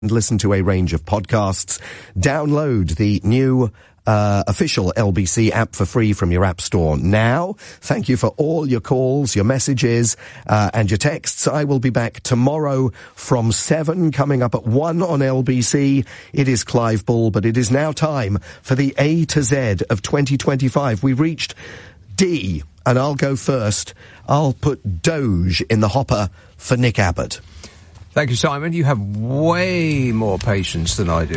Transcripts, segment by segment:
and listen to a range of podcasts. Download the new official LBC app for free from your app store now. Thank you for all your calls, your messages, and your texts. I will be back tomorrow from 7, coming up at 1 on LBC. It is Clive Bull, but it is now time for the A to Z of 2025. We reached D, and I'll go first. I'll put Doge in the hopper for Nick Abbott. Thank you, Simon. You have way more patience than I do.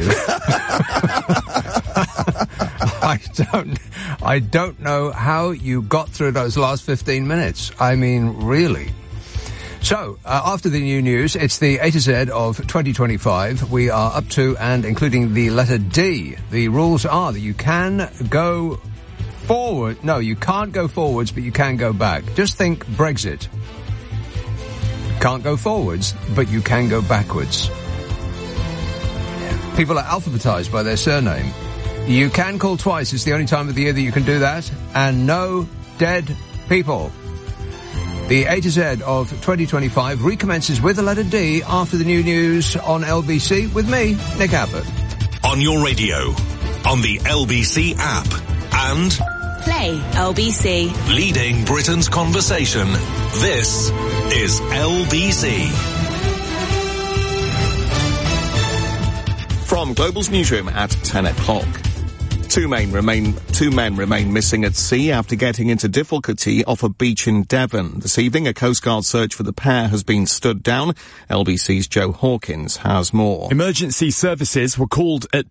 I don't know how you got through those last 15 minutes. I mean, really. So, after the new news, it's the A to Z of 2025. We are up to and including the letter D. The rules are that you can go forward. No, you can't go forwards, but you can go back. Just think Brexit. Can't go forwards, but you can go backwards. People are alphabetized by their surname. You can call twice. It's the only time of the year that you can do that. And no dead people. The A to Z of 2025 recommences with the letter D after the new news on LBC with me, Nick Abbott. On your radio, on the LBC app, and Play LBC. Leading Britain's conversation. This is LBC. From Global's newsroom at 10 o'clock. Two men remain missing at sea after getting into difficulty off a beach in Devon. This evening, a Coast Guard search for the pair has been stood down. LBC's Joe Hawkins has more. Emergency services were called at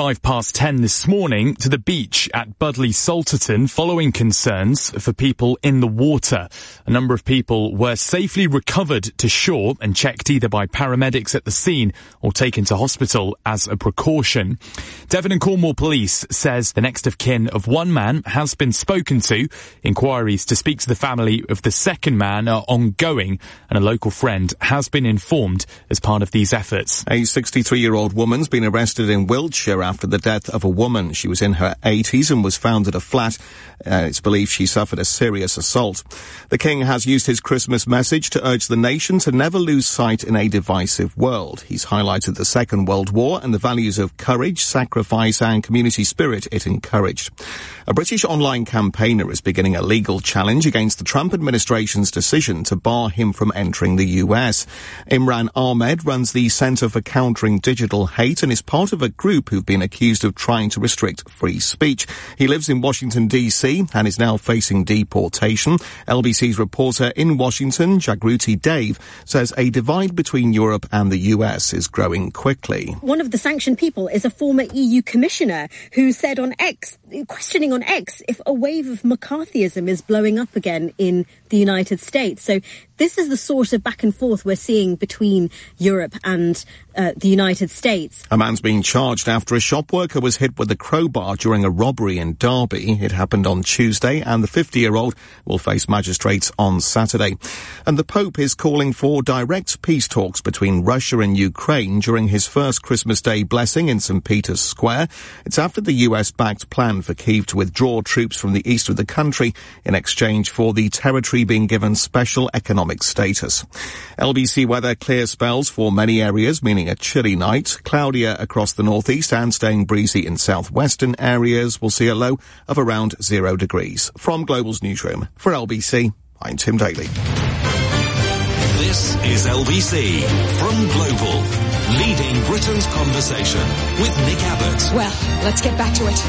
10:25 this morning to the beach at Budleigh Salterton following concerns for people in the water. A number of people were safely recovered to shore and checked either by paramedics at the scene or taken to hospital as a precaution. Devon and Cornwall Police says the next of kin of one man has been spoken to. Inquiries to speak to the family of the second man are ongoing, and a local friend has been informed as part of these efforts. A 63-year-old woman's been arrested in Wiltshire after the death of a woman. She was in her 80s and was found at a flat. It's believed she suffered a serious assault. The King has used his Christmas message to urge the nation to never lose sight in a divisive world. He's highlighted the Second World War and the values of courage, sacrifice and community spirit it encouraged. A British online campaigner is beginning a legal challenge against the Trump administration's decision to bar him from entering the US. Imran Ahmed runs the Center for Countering Digital Hate and is part of a group who've been accused of trying to restrict free speech. He lives in Washington, D.C. and is now facing deportation. LBC's reporter in Washington, Jagruti Dave, says a divide between Europe and the US is growing quickly. One of the sanctioned people is a former EU commissioner who said on X, questioning on X, if a wave of McCarthyism is blowing up again in the United States. So this is the sort of back and forth we're seeing between Europe and the United States. A man's being charged after a shop worker was hit with a crowbar during a robbery in Derby. It happened on Tuesday, and the 50-year-old will face magistrates on Saturday. And the Pope is calling for direct peace talks between Russia and Ukraine during his first Christmas Day blessing in St. Peter's Square. It's after the US-backed plan for Kyiv to withdraw troops from the east of the country in exchange for the territory being given special economic status. LBC weather: clear spells for many areas, meaning a chilly night. Cloudier across the northeast and staying breezy in southwestern areas. We'll see a low of around 0 degrees. From Global's newsroom, for LBC, I'm Tim Daly. This is LBC from Global, leading Britain's conversation with Nick Abbott. Well, let's get back to it.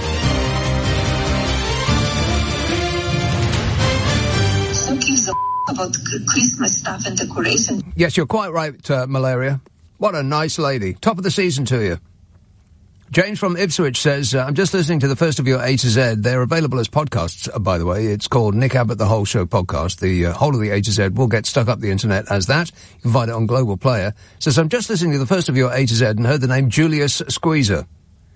Who gives a about Christmas stuff and decoration? Yes, you're quite right, Malaria. What a nice lady. Top of the season to you. James from Ipswich says, I'm just listening to the first of your A to Z. They're available as podcasts, by the way. It's called Nick Abbott, the Whole Show podcast. The whole of the A to Z will get stuck up the internet as that. You can find it on Global Player. Says, I'm just listening to the first of your A to Z and heard the name Julius Squeezer.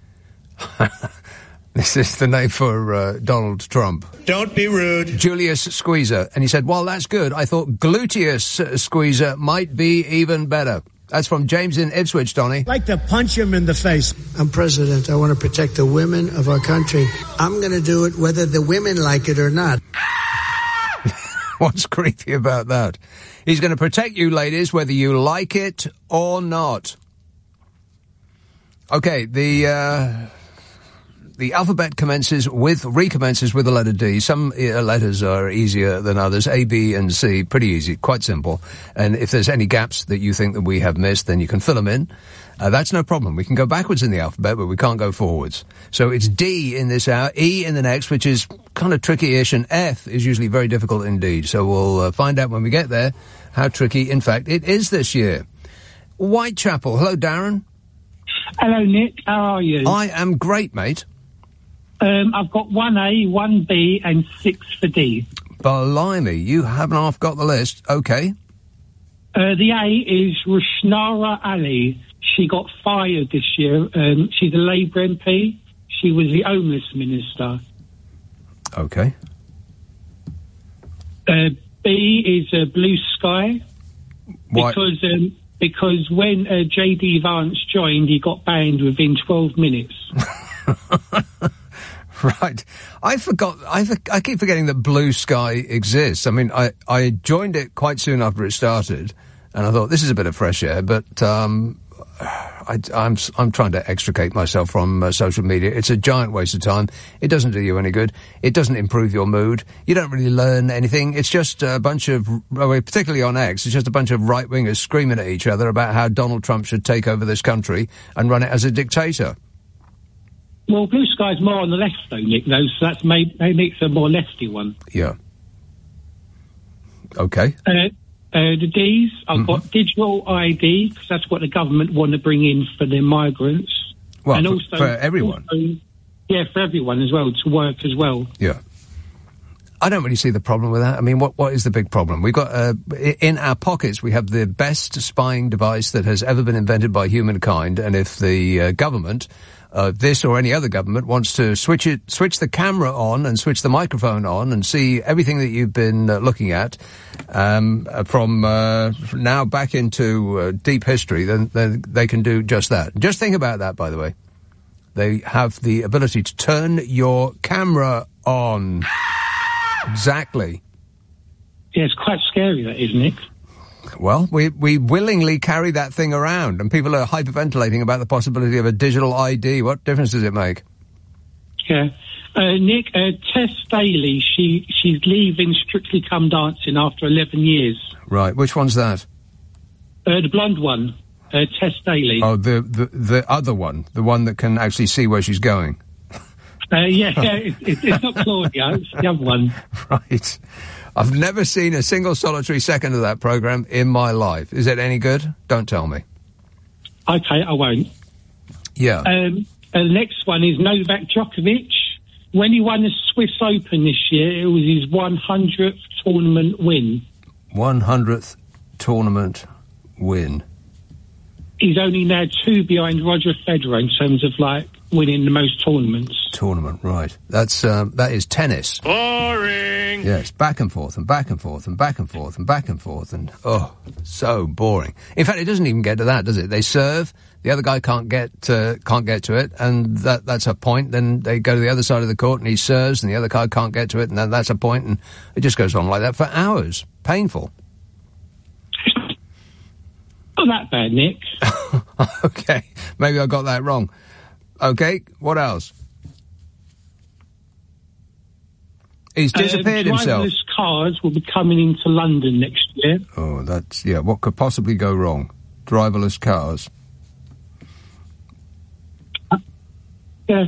This is the name for Donald Trump. Don't be rude. Julius Squeezer. And he said, well, that's good. I thought Gluteus Squeezer might be even better. That's from James in Ipswich, Donny. I'd like to punch him in the face. I'm president. I want to protect the women of our country. I'm going to do it whether the women like it or not. What's creepy about that? He's going to protect you, ladies, whether you like it or not. Okay, the alphabet recommences with the letter D. Some letters are easier than others. A, B, and C, pretty easy, quite simple. And if there's any gaps that you think that we have missed, then you can fill them in. That's no problem. We can go backwards in the alphabet, but we can't go forwards. So it's D in this hour, E in the next, which is kind of tricky-ish, and F is usually very difficult indeed. So we'll find out when we get there how tricky, in fact, it is this year. Whitechapel. Hello, Darren. Hello, Nick. How are you? I am great, mate. I've got 1A, 1B, and 6 for D. Blimey, you haven't half got the list. Okay. The A is Rushnara Ali. She got fired this year. She's a Labour MP. She was the homeless minister. Okay. B is Blue Sky. Why? Because when J.D. Vance joined, he got banned within 12 minutes. Right. I keep forgetting that Blue Sky exists. I mean, I joined it quite soon after it started, and I thought, this is a bit of fresh air, but I'm trying to extricate myself from social media. It's a giant waste of time. It doesn't do you any good. It doesn't improve your mood. You don't really learn anything. It's just a bunch of, particularly on X, it's just a bunch of right-wingers screaming at each other about how Donald Trump should take over this country and run it as a dictator. Well, Blue Sky's more on the left, though, Nick, though, so that makes a more lefty one. Yeah. Okay. The D's, I've got digital ID, because that's what the government want to bring in for their migrants. Well, and also, for everyone. Yeah, for everyone as well, to work as well. Yeah. I don't really see the problem with that. I mean, what is the big problem? We've got, in our pockets, we have the best spying device that has ever been invented by humankind, and if the government, this or any other government, wants to switch the camera on and switch the microphone on and see everything that you've been looking at, from now back into deep history, then they can do just that. Just think about that, by the way. They have the ability to turn your camera on. Exactly. Yeah, it's quite scary, that, isn't it? Well, we willingly carry that thing around, and people are hyperventilating about the possibility of a digital ID. What difference does it make? Yeah. Nick, Tess Daly, she's leaving Strictly Come Dancing after 11 years. Right. Which one's that? The blonde one, Tess Daly. Oh, the other one, the one that can actually see where she's going. It's not Claudia, it's the other one. Right. I've never seen a single solitary second of that programme in my life. Is it any good? Don't tell me. Okay, I won't. Yeah. The next one is Novak Djokovic. When he won the Swiss Open this year, it was his 100th tournament win. 100th tournament win. He's only now 2 behind Roger Federer in terms of, winning the most tournaments. Tournament, right. That is tennis. Boring! Yes, back and forth and back and forth and back and forth and back and forth and, so boring. In fact, it doesn't even get to that, does it? They serve, the other guy can't get to it, and that's a point. Then they go to the other side of the court and he serves, and the other guy can't get to it, and then that's a point, and it just goes on like that for hours. Painful. Not that bad, Nick. Okay, maybe I got that wrong. Okay, what else? He's disappeared himself. Driverless cars will be coming into London next year. Oh, what could possibly go wrong? Driverless cars. Yeah.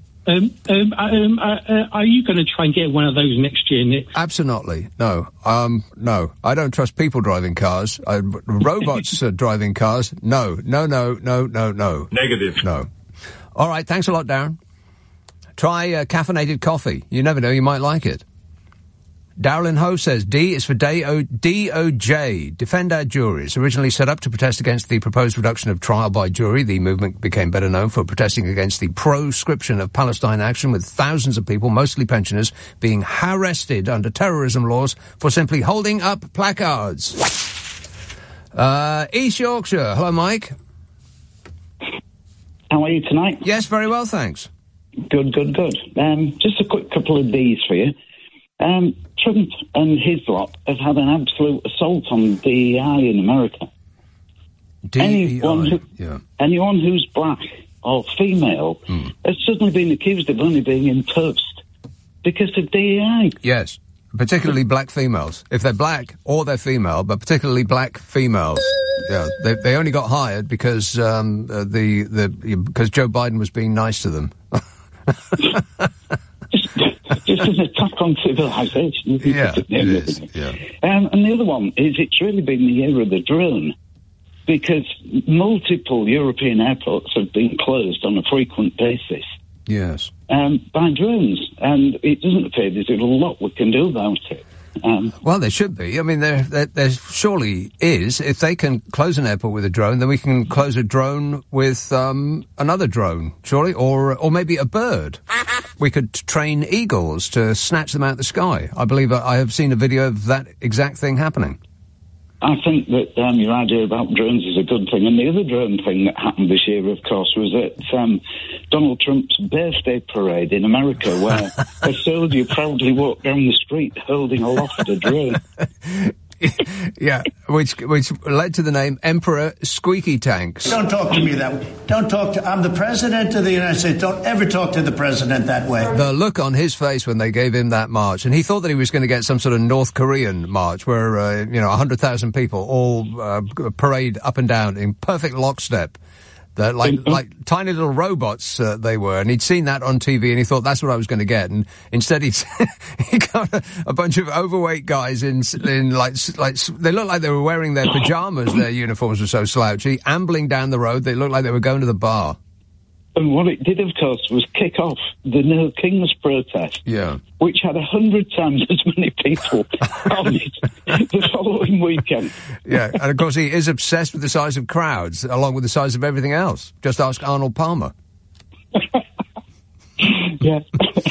Are you going to try and get one of those next year, Nick? Absolutely. No. No. I don't trust people driving cars. Robots driving cars. No. Negative. No. All right, thanks a lot, Darren. Try caffeinated coffee. You never know, you might like it. Darrell in Ho says, D is for DOJ, Defend Our Juries. Originally set up to protest against the proposed reduction of trial by jury, the movement became better known for protesting against the proscription of Palestine action, with thousands of people, mostly pensioners, being arrested under terrorism laws for simply holding up placards. East Yorkshire. Hello, Mike. How are you tonight? Yes, very well, thanks. Good. Just a quick couple of D's for you. Trump and his lot have had an absolute assault on DEI in America. Anyone who's black or female has suddenly been accused of only being in post because of DEI. Yes, particularly black females. If they're black or they're female, but particularly black females. Yeah, they only got hired because because Joe Biden was being nice to them. Just an attack on civilization. Yeah, it is. Yeah. And the other one is it's really been the year of the drone, because multiple European airports have been closed on a frequent basis. Yes. By drones, and it doesn't appear there's a lot we can do about it. Well, there should be. I mean, there surely is. If they can close an airport with a drone, then we can close a drone with another drone, surely, or maybe a bird. We could train eagles to snatch them out of the sky. I believe I have seen a video of that exact thing happening. I think that your idea about drones is a good thing. And the other drone thing that happened this year, of course, was at Donald Trump's birthday parade in America, where a soldier proudly walked down the street holding aloft a drone. Yeah, which led to the name Emperor Squeaky Tanks. Don't talk to me that way. I'm the President of the United States. Don't ever talk to the President that way. The look on his face when they gave him that march, and he thought that he was going to get some sort of North Korean march where, 100,000 people all parade up and down in perfect lockstep. Like tiny little robots they were, and he'd seen that on TV, and he thought that's what I was going to get. And instead, he got a bunch of overweight guys in like they looked like they were wearing their pajamas. Their uniforms were so slouchy, ambling down the road. They looked like they were going to the bar. And what it did, of course, was kick off the No Kings protest, which had 100 times as many people on it the following weekend. Yeah, and of course he is obsessed with the size of crowds, along with the size of everything else. Just ask Arnold Palmer. Yeah.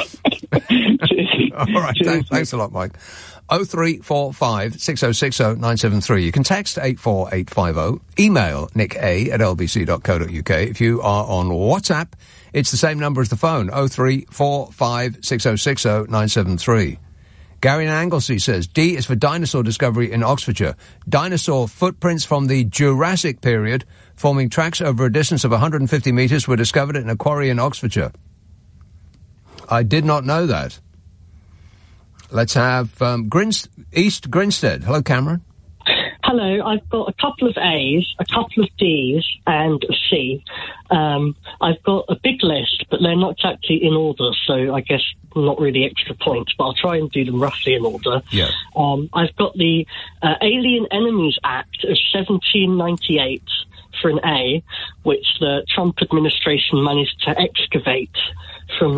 All right, thanks a lot, Mike. 0345 6060 973. You can text 84850. Email nick@lbc.co.uk. If you are on WhatsApp, it's the same number as the phone, 0345 6060 973. Gary in Anglesey says, D is for dinosaur discovery in Oxfordshire. Dinosaur footprints from the Jurassic period, forming tracks over a distance of 150 metres, were discovered in a quarry in Oxfordshire. I did not know that. Let's have East Grinstead. Hello, Cameron. Hello, I've got a couple of A's, a couple of D's, and a C. I've got a big list, but they're not exactly in order, so I guess not really extra points, but I'll try and do them roughly in order. Yeah. I've got the Alien Enemies Act of 1798 for an A, which the Trump administration managed to excavate from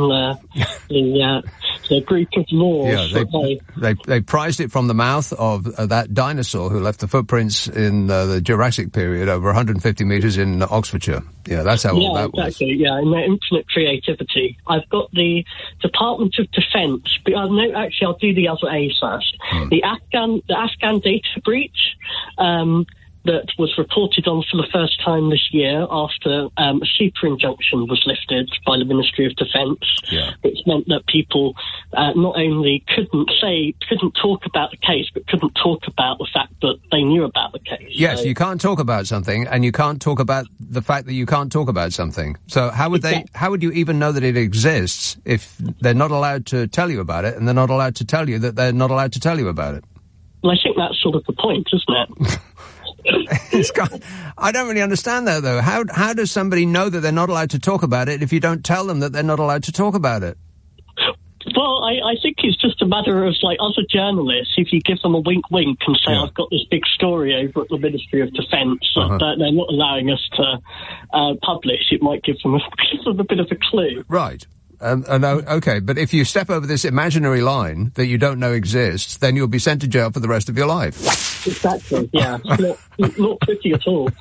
the group of laws. Yeah, they prized it from the mouth of that dinosaur who left the footprints in the Jurassic period over 150 metres in Oxfordshire. Yeah, that's how old that was. Exactly, yeah, and their infinite creativity. I've got the Department of Defence, but I'll do the other A first. The Afghan data breach, that was reported on for the first time this year after a super injunction was lifted by the Ministry of Defence, which meant that people not only couldn't talk about the case, but couldn't talk about the fact that they knew about the case. Yes, so you can't talk about something, and you can't talk about the fact that you can't talk about something. So how would you even know that it exists if they're not allowed to tell you about it, and they're not allowed to tell you that they're not allowed to tell you about it? Well, I think that's sort of the point, isn't it? I don't really understand that, though. How does somebody know that they're not allowed to talk about it if you don't tell them that they're not allowed to talk about it? Well, I think it's just a matter of, like, other journalists, if you give them a wink-wink and say, I've got this big story over at the Ministry of Defence that they're not allowing us to publish, it might give them a bit of a clue. Right. Okay, but if you step over this imaginary line that you don't know exists, then you'll be sent to jail for the rest of your life. Exactly, yeah. Not pretty at all.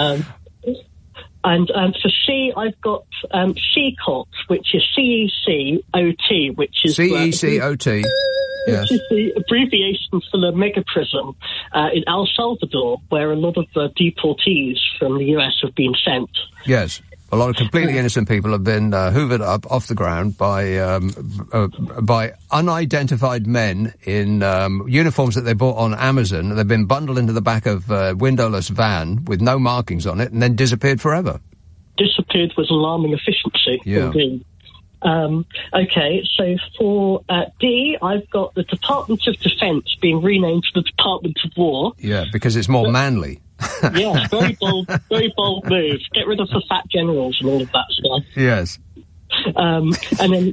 And for C, I've got CECOT, which is CECOT, which is... CECOT, yes. Which is the abbreviation for the mega prison in El Salvador, where a lot of deportees from the US have been sent. Yes. A lot of completely innocent people have been hoovered up off the ground by unidentified men in uniforms that they bought on Amazon. They've been bundled into the back of a windowless van with no markings on it and then disappeared forever. disappeared with alarming efficiency. Yeah. Indeed. Okay, so for D, I've got the Department of Defence being renamed to the Department of War. Yeah, because it's more manly. Yeah, very bold move. Get rid of the fat generals and all of that stuff. Yes. And then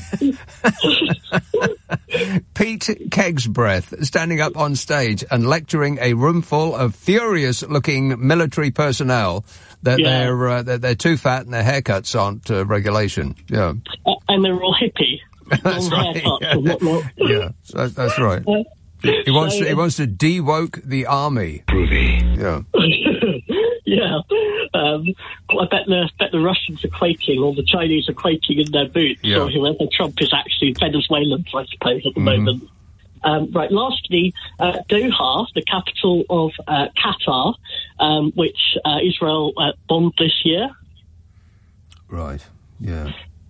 Pete Kegsbreath standing up on stage and lecturing a room full of furious-looking military personnel that they're too fat and their haircuts aren't regulation. Yeah, and they're all hippie. That's right. And whatnot. Yeah, that's right. He wants to de-woke the army. Groovy. Yeah. Yeah. I bet the Russians are quaking, or the Chinese are quaking in their boots, or whoever Trump is actually Venezuelan, I suppose, at the moment. Right, lastly, Doha, the capital of Qatar, which Israel bombed this year. Right, yeah.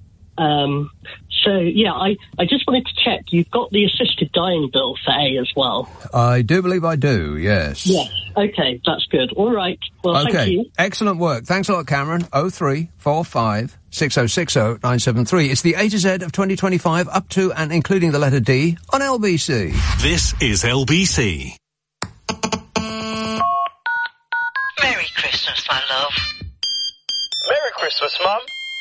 I just wanted to check, you've got the assisted dying bill for A as well. I do believe I do, yes. Yes, okay, that's good. All right, well, thank you. Excellent work. Thanks a lot, Cameron. 0345 6060 973. It's the A to Z of 2025, up to and including the letter D on LBC. This is LBC. Merry Christmas, my love. Merry Christmas, Mum.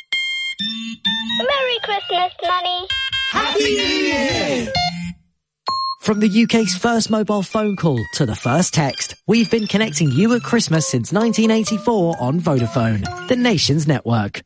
Merry Christmas, Nanny. Happy New Year! From the UK's first mobile phone call to the first text, we've been connecting you at Christmas since 1984 on Vodafone, the nation's network.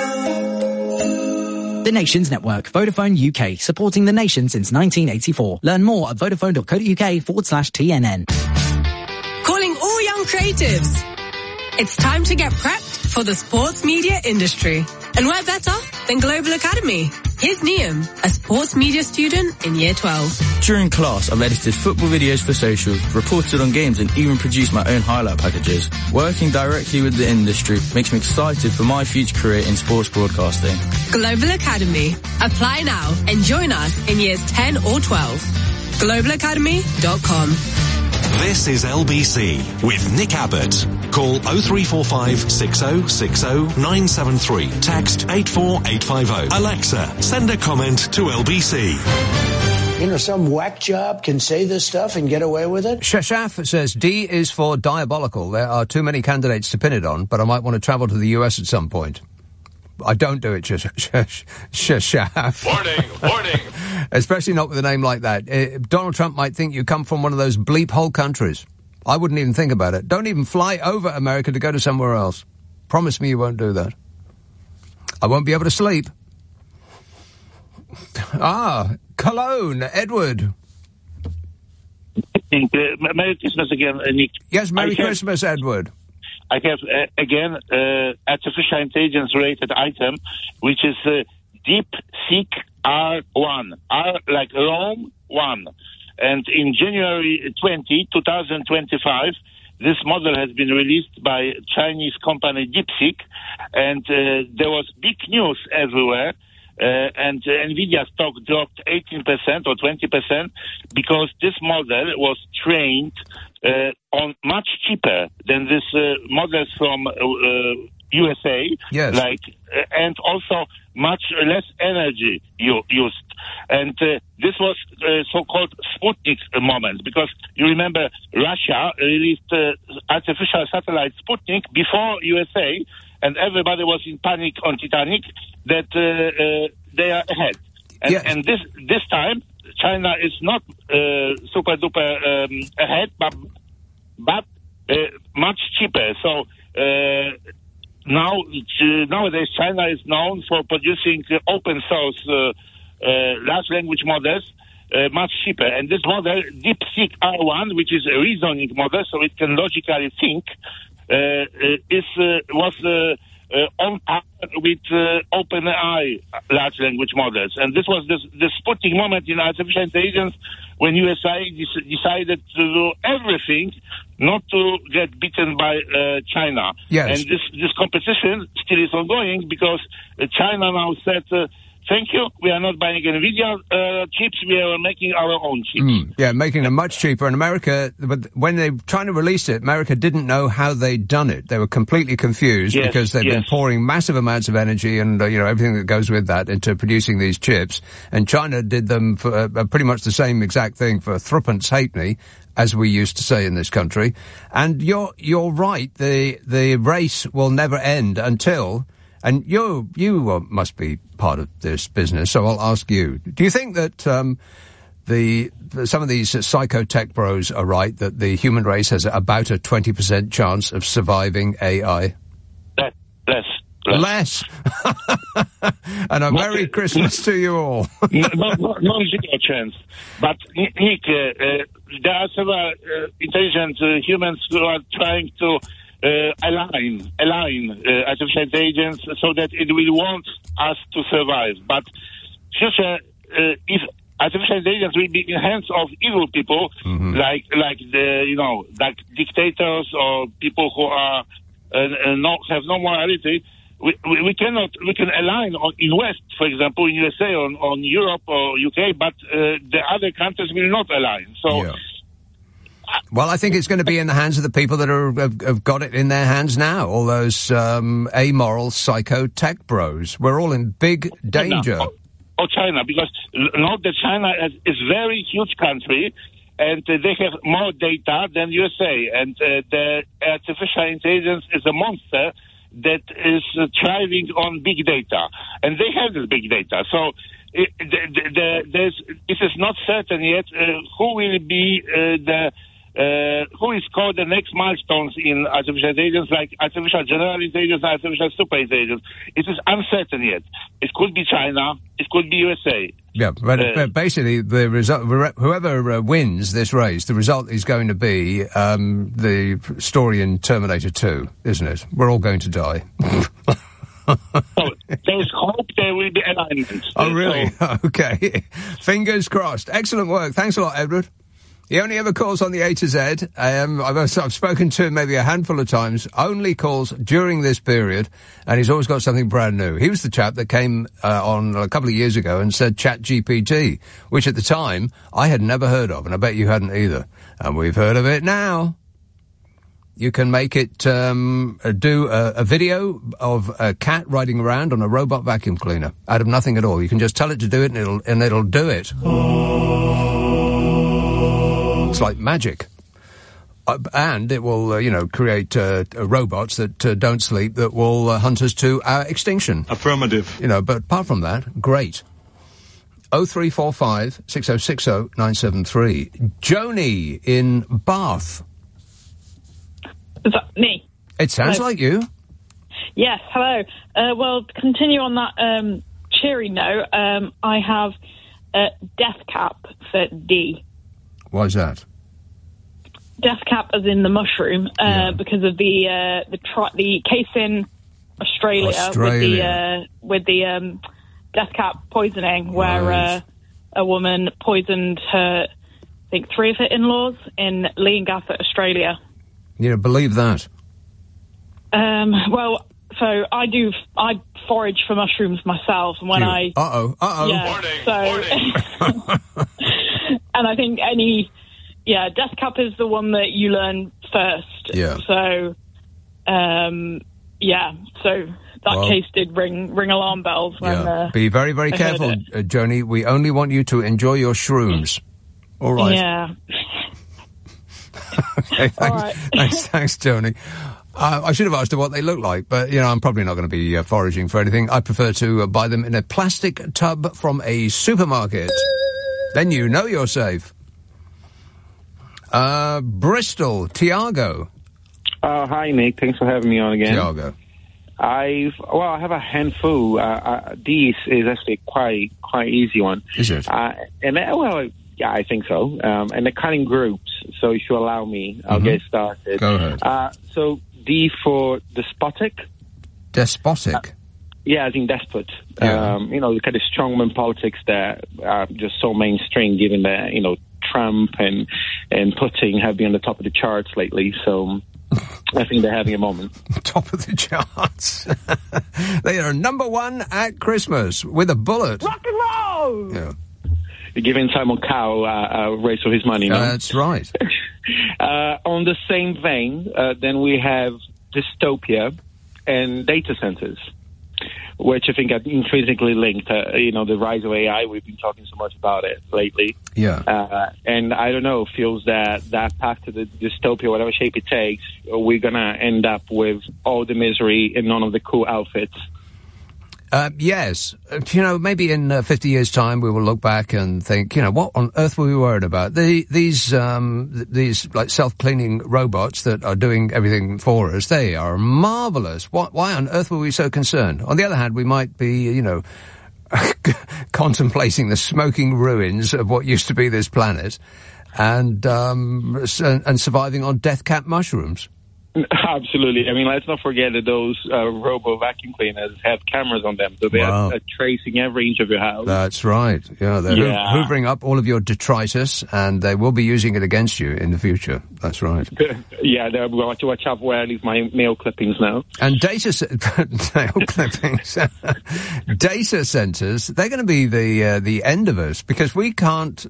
The nation's network, Vodafone UK, supporting the nation since 1984. Learn more at vodafone.co.uk/TNN. Calling all young creatives. It's time to get prepped for the sports media industry. And where better than Global Academy? Here's Niam, a sports media student in Year 12. During class, I've edited football videos for social, reported on games and even produced my own highlight packages. Working directly with the industry makes me excited for my future career in sports broadcasting. Global Academy. Apply now and join us in Years 10 or 12. globalacademy.com. This is LBC with Nick Abbott. Call 0345 6060 973. Text 84850. Alexa, send a comment to LBC. You know, some whack job can say this stuff and get away with it? Shashaf says D is for diabolical. There are too many candidates to pin it on, but I might want to travel to the US at some point. I don't do it, Shashaf. Warning. Especially not with a name like that. Donald Trump might think you come from one of those bleep hole countries. I wouldn't even think about it. Don't even fly over America to go to somewhere else. Promise me you won't do that. I won't be able to sleep. Cologne, Edward. Merry Christmas again, Nick. Yes, Merry Christmas, Edward. I have, artificial intelligence-related item, which is DeepSeek R1. R like Rome 1. And in January 2025, this model has been released by Chinese company DeepSeek, and there was big news everywhere. And NVIDIA stock dropped 18% or 20% because this model was trained on much cheaper than this models from USA, yes. And also much less energy used. And this was so-called Sputnik moment, because you remember Russia released artificial satellite Sputnik before USA, and everybody was in panic on Titanic that they are ahead. And, yes. and this time, China is not super duper ahead, but much cheaper. So nowadays, China is known for producing open source large language models much cheaper. And this model, DeepSeek R1, which is a reasoning model, so it can logically think, was on par with OpenAI large language models. And this was the Sputnik moment in artificial intelligence when USA decided to do everything not to get beaten by China. Yes. And this competition still is ongoing because China now said thank you. We are not buying NVIDIA chips. We are making our own chips. Yeah, making them much cheaper. In America, but when they were trying to release it, America didn't know how they'd done it. They were completely confused because they'd been pouring massive amounts of energy and, everything that goes with that into producing these chips. And China did them for pretty much the same exact thing for threepence halfpenny, as we used to say in this country. And you're right. The race will never end until... And you must be part of this business, so I'll ask you. Do you think that some of these psychotech bros are right, that the human race has about a 20% chance of surviving AI? Less. And a Merry Christmas to you all. Non-zero chance. But, Nick, there are several intelligent humans who are trying to align artificial intelligence so that it will want us to survive. But future, if artificial intelligence will be in the hands of evil people, like dictators or people who are have no morality, we can align in West, for example, in USA, on Europe or UK, but the other countries will not align. So. Yeah. Well, I think it's going to be in the hands of the people that have got it in their hands now. All those amoral psycho-tech bros. We're all in big danger. Or China, because note that China is a very huge country, and they have more data than USA. And the artificial intelligence is a monster that is thriving on big data. And they have this big data. So it is not certain yet who will be who is called the next milestones in artificial intelligence, like artificial general intelligence, artificial super intelligence. It is uncertain yet. It could be China, it could be USA. Yeah, but basically the result, whoever wins this race, the result is going to be the story in Terminator 2, isn't it? We're all going to die. So there's hope there will be alignment. Oh, really? Okay. Fingers crossed. Excellent work. Thanks a lot, Edward. He only ever calls on the A to Z. I've spoken to him maybe a handful of times, only calls during this period, and he's always got something brand new. He was the chap that came on a couple of years ago and said ChatGPT, which at the time I had never heard of, and I bet you hadn't either. And we've heard of it now. You can make it do a video of a cat riding around on a robot vacuum cleaner out of nothing at all. You can just tell it to do it, and it'll do it. It's like magic. And it will, create robots that don't sleep that will hunt us to our extinction. Affirmative. But apart from that, great. 0345 6060 973. Joni in Bath. Is that me? It sounds Hello. like you. Yes, hello. Well, to continue on that cheery note, I have death cap for D. Why is that? Death cap as in the mushroom, because of the case in Australia. with the death cap poisoning, where a woman poisoned her, I think 3 of her in-laws in Leongatha, Australia. Believe that. Well, so I forage for mushrooms myself, and when Warning. And I think death cap is the one that you learn first. Yeah. So, so that case did ring alarm bells when. Be very, very careful, Joni. We only want you to enjoy your shrooms. All right. Yeah. Okay, thanks, Joni. I should have asked her what they look like, but, I'm probably not going to be foraging for anything. I prefer to buy them in a plastic tub from a supermarket. Then you're safe. Bristol, Tiago. Hi, Nick. Thanks for having me on again. Tiago. I have a handful. This is actually quite easy one. Is it? Yeah, I think so. And they're kind of groups, so if you allow me, I'll get started. Go ahead. So D for despotic. Despotic? Yeah, I think despot. Yeah. The kind of strongman politics that are just so mainstream, given that, Trump and Putin have been on the top of the charts lately. So I think they're having a moment. Top of the charts. They are number one at Christmas with a bullet. Rock and roll! Yeah. You're giving Simon Cowell a race for his money, no? That's right. On the same vein, then we have dystopia and data centers, which I think are intrinsically linked. The rise of AI, we've been talking so much about it lately. Yeah. And I don't know, feels that path to the dystopia, whatever shape it takes, we're going to end up with all the misery and none of the cool outfits. Yes. Maybe in 50 years' time we will look back and think, what on earth were we worried about? These like self-cleaning robots that are doing everything for us, they are marvelous. Why on earth were we so concerned? On the other hand, we might be, contemplating the smoking ruins of what used to be this planet and surviving on death cap mushrooms. Absolutely. I mean, let's not forget that those robo vacuum cleaners have cameras on them, so they are tracing every inch of your house. That's right. Yeah, they're hoovering up all of your detritus, and they will be using it against you in the future. That's right. Yeah, they're going to watch out where I leave my nail clippings now. And nail clippings. Data centers, they're going to be the end of us because we can't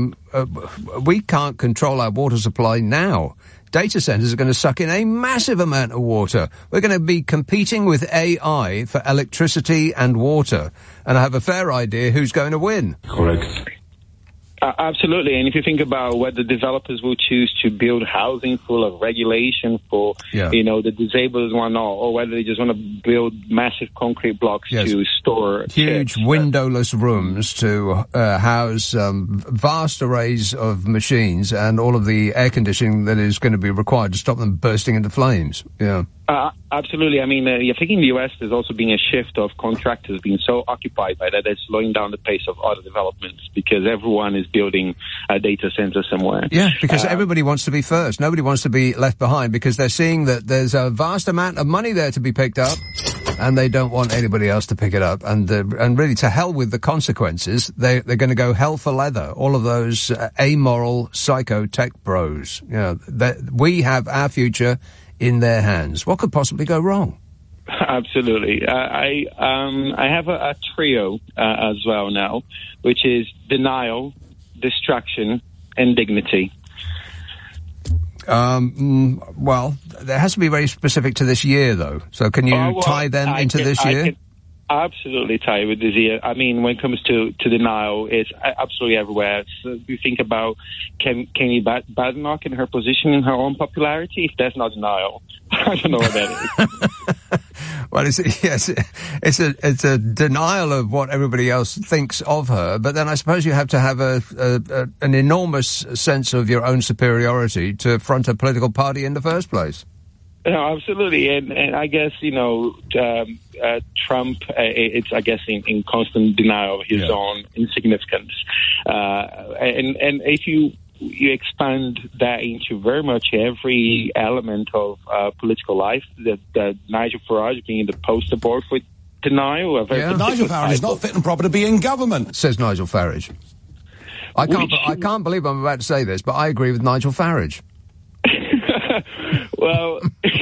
control our water supply now. Data centers are going to suck in a massive amount of water. We're going to be competing with AI for electricity and water. And I have a fair idea who's going to win. Correct. Absolutely. And if you think about whether developers will choose to build housing full of regulation for, the disabled one, or whether they just want to build massive concrete blocks to store huge windowless rooms to house vast arrays of machines and all of the air conditioning that is going to be required to stop them bursting into flames. Yeah. Absolutely. I mean, I think in the U.S. there's also been a shift of contractors being so occupied by that they're slowing down the pace of other developments because everyone is building a data center somewhere. Yeah, because everybody wants to be first. Nobody wants to be left behind because they're seeing that there's a vast amount of money there to be picked up and they don't want anybody else to pick it up. And really, to hell with the consequences. They're going to go hell for leather. All of those amoral psycho tech bros. We have our future in their hands. What could possibly go wrong? Absolutely. I have a trio as well now, which is denial, distraction, and dignity. Well, there has to be very specific to this year, though. So can you tie them into this year? Absolutely tie with this year. I mean, when it comes to denial, it's absolutely everywhere. So you think about Kemi Badenoch and her position in her own popularity. If that's not denial, I don't know what that is. Well, it's a denial of what everybody else thinks of her. But then I suppose you have to have an enormous sense of your own superiority to front a political party in the first place. No, absolutely, and I guess Trump. It's I guess in constant denial of his own insignificance, and if you expand that into very much every element of political life, that Nigel Farage being the poster boy for denial. Nigel Farage is not fit and proper to be in government, says Nigel Farage. I can't believe I'm about to say this, but I agree with Nigel Farage. Well,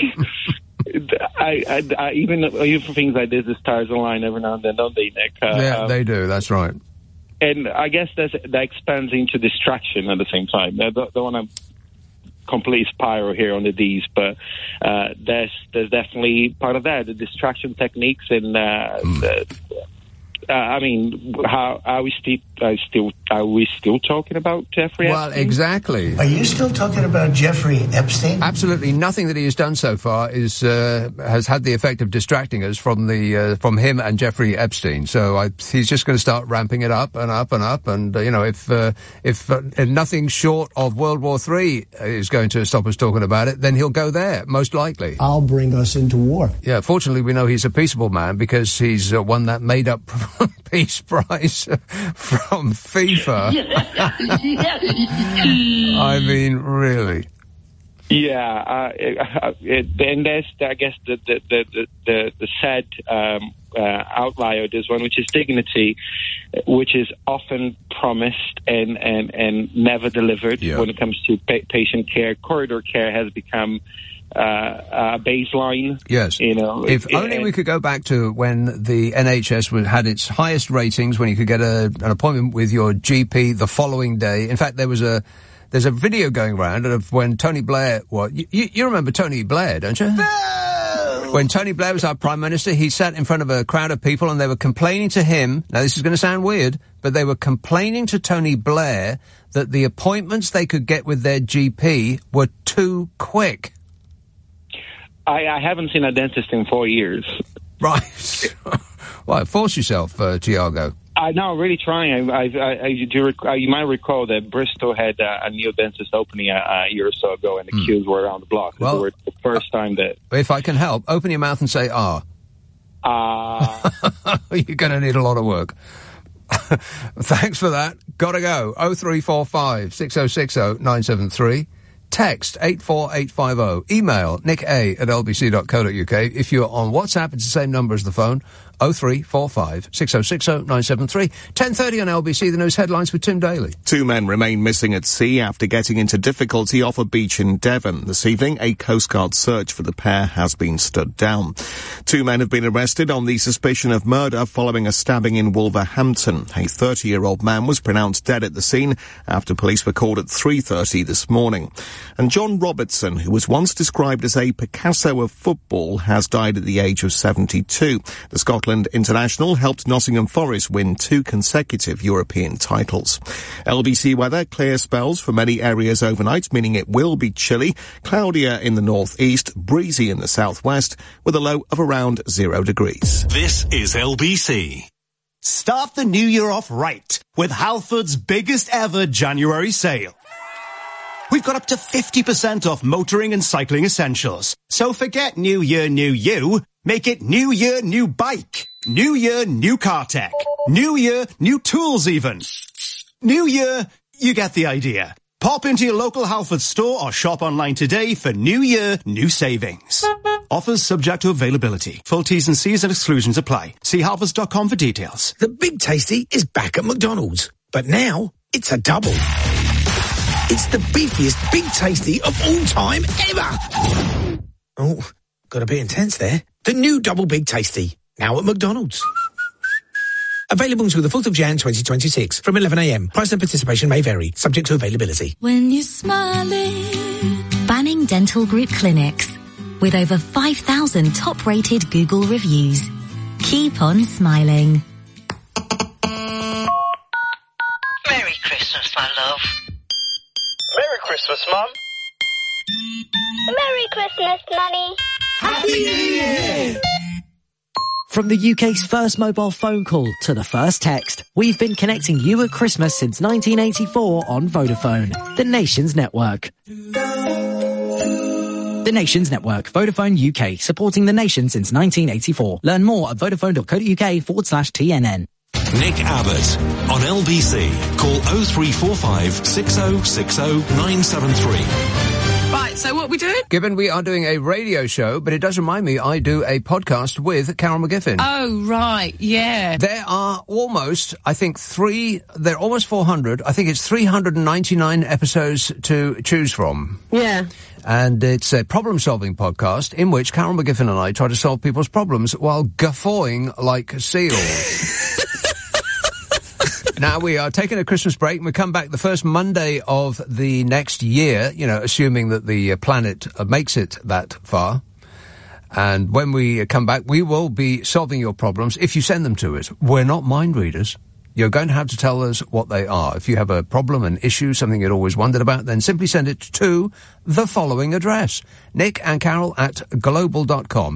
I even for things like this, the stars align every now and then, don't they, Nick? They do. That's right. And I guess that expands into distraction at the same time. I don't want to completely spiral here on the D's, but there's definitely part of that, the distraction techniques and. I mean, are we still talking about Jeffrey Epstein? Well, exactly. Are you still talking about Jeffrey Epstein? Absolutely nothing that he has done so far has had the effect of distracting us from him and Jeffrey Epstein. So he's just going to start ramping it up and up and up. And if nothing short of World War III is going to stop us talking about it, then he'll go there most likely. I'll bring us into war. Yeah. Fortunately, we know he's a peaceable man because he's won that made-up Peace Prize from FIFA. I mean, really. Yeah, and that's, I guess, the sad outlier of this one, which is dignity, which is often promised and never delivered when it comes to patient care. Corridor care has become baseline. Yes. If only we could go back to when the NHS had its highest ratings, when you could get an appointment with your GP the following day. In fact, there's a video going around of when Tony Blair. You remember Tony Blair, don't you? When Tony Blair was our Prime Minister, he sat in front of a crowd of people and they were complaining to him. Now, this is going to sound weird, but they were complaining to Tony Blair that the appointments they could get with their GP were too quick. I haven't seen a dentist in 4 years. Right. Well, force yourself, Tiago. No, really trying. You might recall that Bristol had a new dentist opening a year or so ago, and the queues were around the block. Well, they were the first time that... If I can help, open your mouth and say, You're going to need a lot of work. Thanks for that. Gotta go. 0345 6060 973. Text 84850. Email nick@lbc.co.uk. If you're on WhatsApp, it's the same number as the phone. 0345 6060 973. 10:30 on LBC, the news headlines with Tim Daly. 2 men remain missing at sea after getting into difficulty off a beach in Devon. This evening, a Coast Guard search for the pair has been stood down. 2 men have been arrested on the suspicion of murder following a stabbing in Wolverhampton. A 30-year-old man was pronounced dead at the scene after police were called at 3:30 this morning. And John Robertson, who was once described as a Picasso of football, has died at the age of 72. The Scotland international helped Nottingham Forest win 2 consecutive European titles. LBC weather, clear spells for many areas overnight, meaning it will be chilly, cloudier in the northeast, breezy in the southwest, with a low of around 0 degrees. This is LBC. Start the new year off right with Halford's biggest ever January sale. We've got up to 50% off motoring and cycling essentials. So forget New Year, New You. Make it New Year, New Bike. New Year, New Car Tech. New Year, New Tools even. New Year, you get the idea. Pop into your local Halford store or shop online today for New Year, New Savings. Offers subject to availability. Full T's and C's and exclusions apply. See halfords.com for details. The Big Tasty is back at McDonald's, but now it's a double. It's the beefiest Big Tasty of all time ever. Oh, got a bit intense there. The new Double Big Tasty, now at McDonald's. Available until the 4th of Jan 2026 from 11 a.m. Price and participation may vary, subject to availability. When you're smiling. Banning Dental Group Clinics. With over 5,000 top-rated Google reviews. Keep on smiling. Merry Christmas, my love. Merry Christmas, Mum. Merry Christmas, Nanny. Happy New Year! From the UK's first mobile phone call to the first text, we've been connecting you at Christmas since 1984 on Vodafone, the nation's network. The Nations Network, Vodafone UK, supporting the nation since 1984. Learn more at vodafone.co.uk/TNN. Nick Abbott on LBC. Call 0345 6060 973. Right, so what are we doing? Given we are doing a radio show, but it does remind me I do a podcast with Carol McGiffin. Oh, right, yeah. There are almost, I think, they're almost 400. I think it's 399 episodes to choose from. Yeah. And it's a problem-solving podcast in which Carol McGiffin and I try to solve people's problems while guffawing like seals. Now, we are taking a Christmas break, and we come back the first Monday of the next year, assuming that the planet makes it that far. And when we come back, we will be solving your problems if you send them to us. We're not mind readers. You're going to have to tell us what they are. If you have a problem, an issue, something you'd always wondered about, then simply send it to the following address. Nick and Carol at global.com.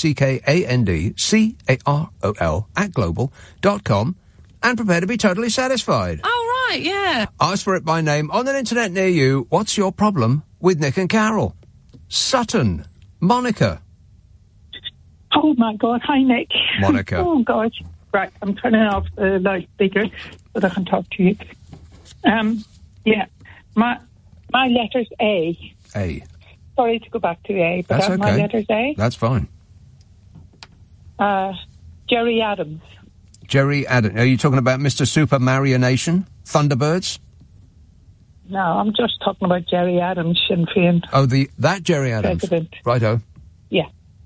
NICKANDCAROL at global.com. And prepare to be totally satisfied. Oh, right, yeah. Ask for it by name on an internet near you. What's your problem with Nick and Carol? Sutton. Monica. Oh, my God. Hi, Nick. Monica. Oh, God. Right, I'm turning off the loudspeaker so that I can talk to you. Yeah. My letter's A. A. Sorry to go back to A, but that's okay. My letter's A. That's fine. Jerry Adams. Jerry Adams. Are you talking about Mr. Super Mario Nation? Thunderbirds? No, I'm just talking about Jerry Adams, Sinn Féin. Oh, that Jerry Adams. President. Righto. Yeah.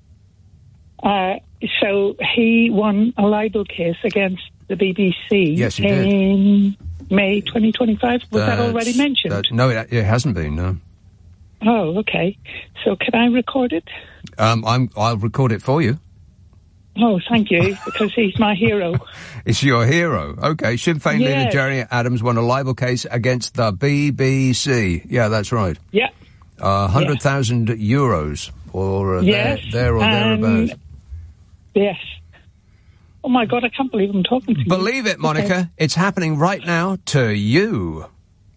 So he won a libel case against the BBC. Yes, he in May 2025. Was that already mentioned? No, it hasn't been, no. Oh, okay. So can I record it? I'll record it for you. Oh, thank you, because he's my hero. It's your hero. Okay, Sinn Féin leader Jerry Adams won a libel case against the BBC. Yeah, that's right. Yeah. 100,000 euros, or there or thereabouts. Yes. Oh my God, I can't believe I'm talking to you. Believe it, Monica. Okay. It's happening right now to you.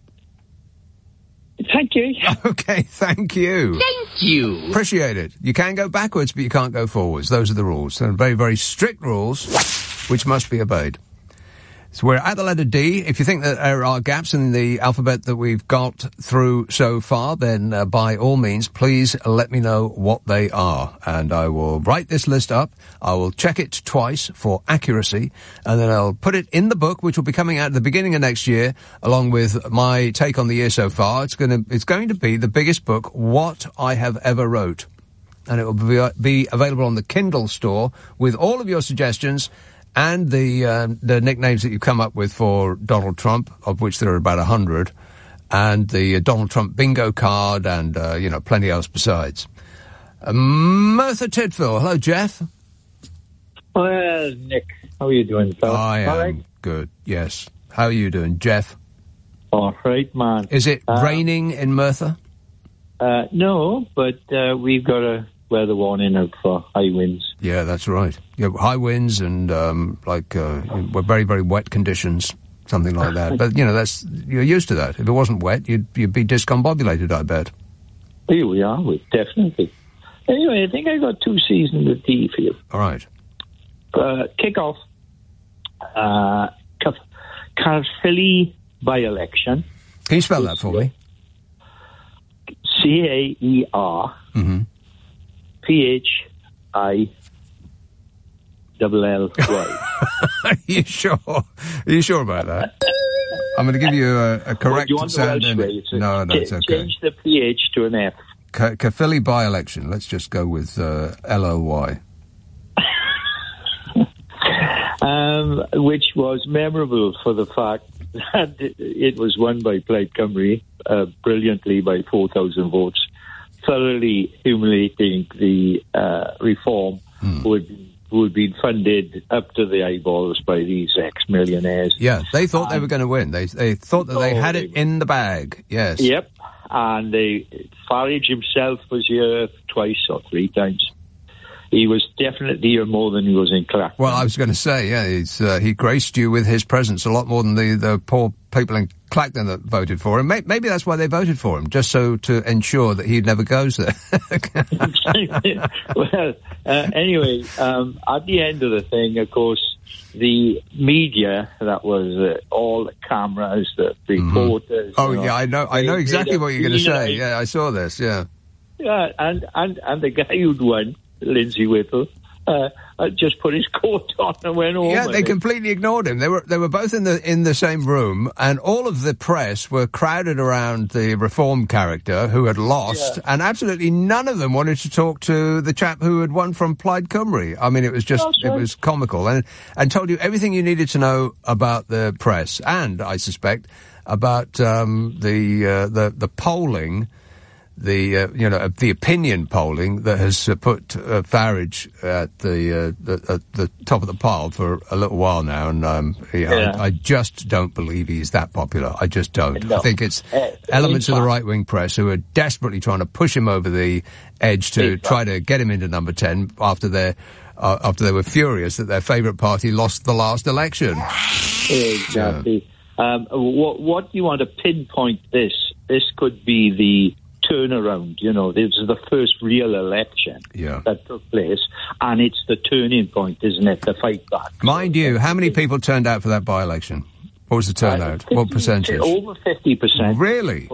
Thank you. Okay, thank you. Thank you. Appreciate it. You can go backwards, but you can't go forwards. Those are the rules. They're very, very strict rules, which must be obeyed. So we're at the letter D. If you think that there are gaps in the alphabet that we've got through so far, then by all means, please let me know what they are. And I will write this list up. I will check it twice for accuracy, and then I'll put it in the book, which will be coming out at the beginning of next year, along with my take on the year so far. It's going to be the biggest book, What I Have Ever Wrote. And it will be available on the Kindle store with all of your suggestions and the nicknames that you come up with for Donald Trump, of which there are about 100, and the Donald Trump bingo card, and plenty else besides. Merthyr Tydfil, hello, Jeff. Well, Nick, how are you doing, fella? I am good. Yes. How are you doing, Jeff? All right, man. Is it raining in Merthyr? No, but we've got a weather warning out for high winds. Yeah, that's right. Yeah, high winds and very, very wet conditions, something like that. But you're used to that. If it wasn't wet, you'd be discombobulated, I bet. Here we are, definitely. Anyway, I think I got 2 seasons with D for you. All right. Kick off Caerphilly by-election. Can you spell that for me? CAER. Mm-hmm. PHILLY. Are you sure? Are you sure about that? I'm going to give you a correct sound. No, that's okay. Change the PH to an F. Caerphilly by-election. Let's just go with LOY. Which was memorable for the fact that it was won by Plaid Cymru brilliantly by 4,000 votes, thoroughly humiliating the reform who had been funded up to the eyeballs by these ex-millionaires. Yeah, they thought they were going to win. They thought that they had it in the bag, yes. Yep, and Farage himself was here 2 or 3 times. He was definitely here more than he was in Clacton. Well, I was going to say, yeah, he graced you with his presence a lot more than the poor people in Clacton that voted for him. Maybe that's why they voted for him, just so to ensure that he never goes there. Well, anyway, at the end of the thing, of course, the media, that was all the cameras, the reporters. Oh, yeah, I know exactly what you're going to say. Yeah, I saw this, yeah. Yeah, and the guy who'd won, Lindsay Whittle, just put his coat on and went home. Yeah, they completely ignored him. They were both in the same room, and all of the press were crowded around the Reform character who had lost, and absolutely none of them wanted to talk to the chap who had won from Plaid Cymru. I mean, it was just it was comical, and told you everything you needed to know about the press, and I suspect about the polling. The opinion polling that has put Farage at the top of the pile for a little while now, and I just don't believe he's that popular. I just don't. No. I think it's elements of the right-wing press who are desperately trying to push him over the edge to try to get him into number 10 after they were furious that their favourite party lost the last election. Exactly. What do you want to pinpoint this? This could be the turnaround, this is the first real election that took place, and it's the turning point, isn't it, the fight back. Mind you, how many people turned out for that by-election? What was the turnout? What percentage? Over 50%. Really?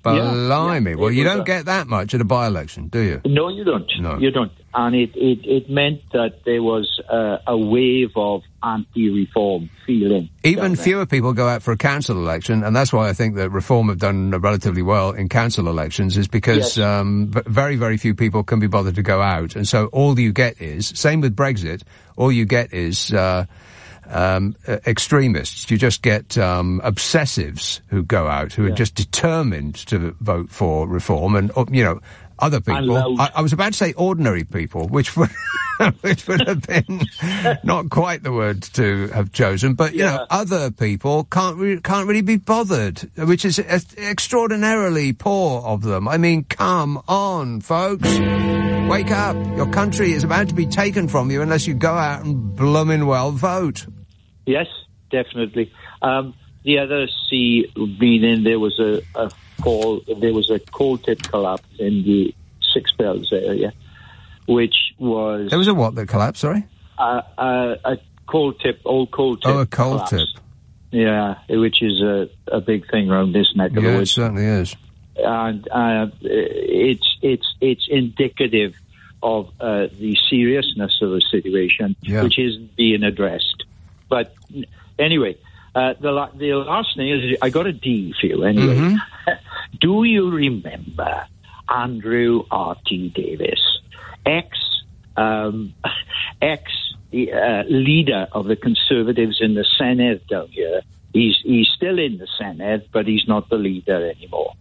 Blimey. Yeah, well, you don't get that much at a by-election, do you? No, you don't. No. You don't. And it meant that there was a wave of anti-reform feeling. Even fewer people go out for a council election, and that's why I think that Reform have done relatively well in council elections, is because very, very few people can be bothered to go out. And so all you get is, same with Brexit, all you get is extremists. You just get obsessives who go out, who are just determined to vote for Reform, and, other people. I was about to say ordinary people, which would which would have been not quite the word to have chosen, but other people can't really be bothered, which is extraordinarily poor of them. I mean, come on, folks, wake up! Your country is about to be taken from you unless you go out and blooming well vote. Yes, definitely. The other C meaning there was a coal tip collapse in the Six Bells area, which was... There was a what that collapsed, sorry? A old coal tip. Oh, a coal collapse. tip. Yeah, which is a big thing around this neck of the woods. Yeah, it certainly is. And it's indicative of the seriousness of the situation, which isn't being addressed. But anyway... the last thing is, I got a D for you anyway. Mm-hmm. Do you remember Andrew R.T. Davis, ex-leader of the Conservatives in the Senate down here? He's still in the Senate, but he's not the leader anymore.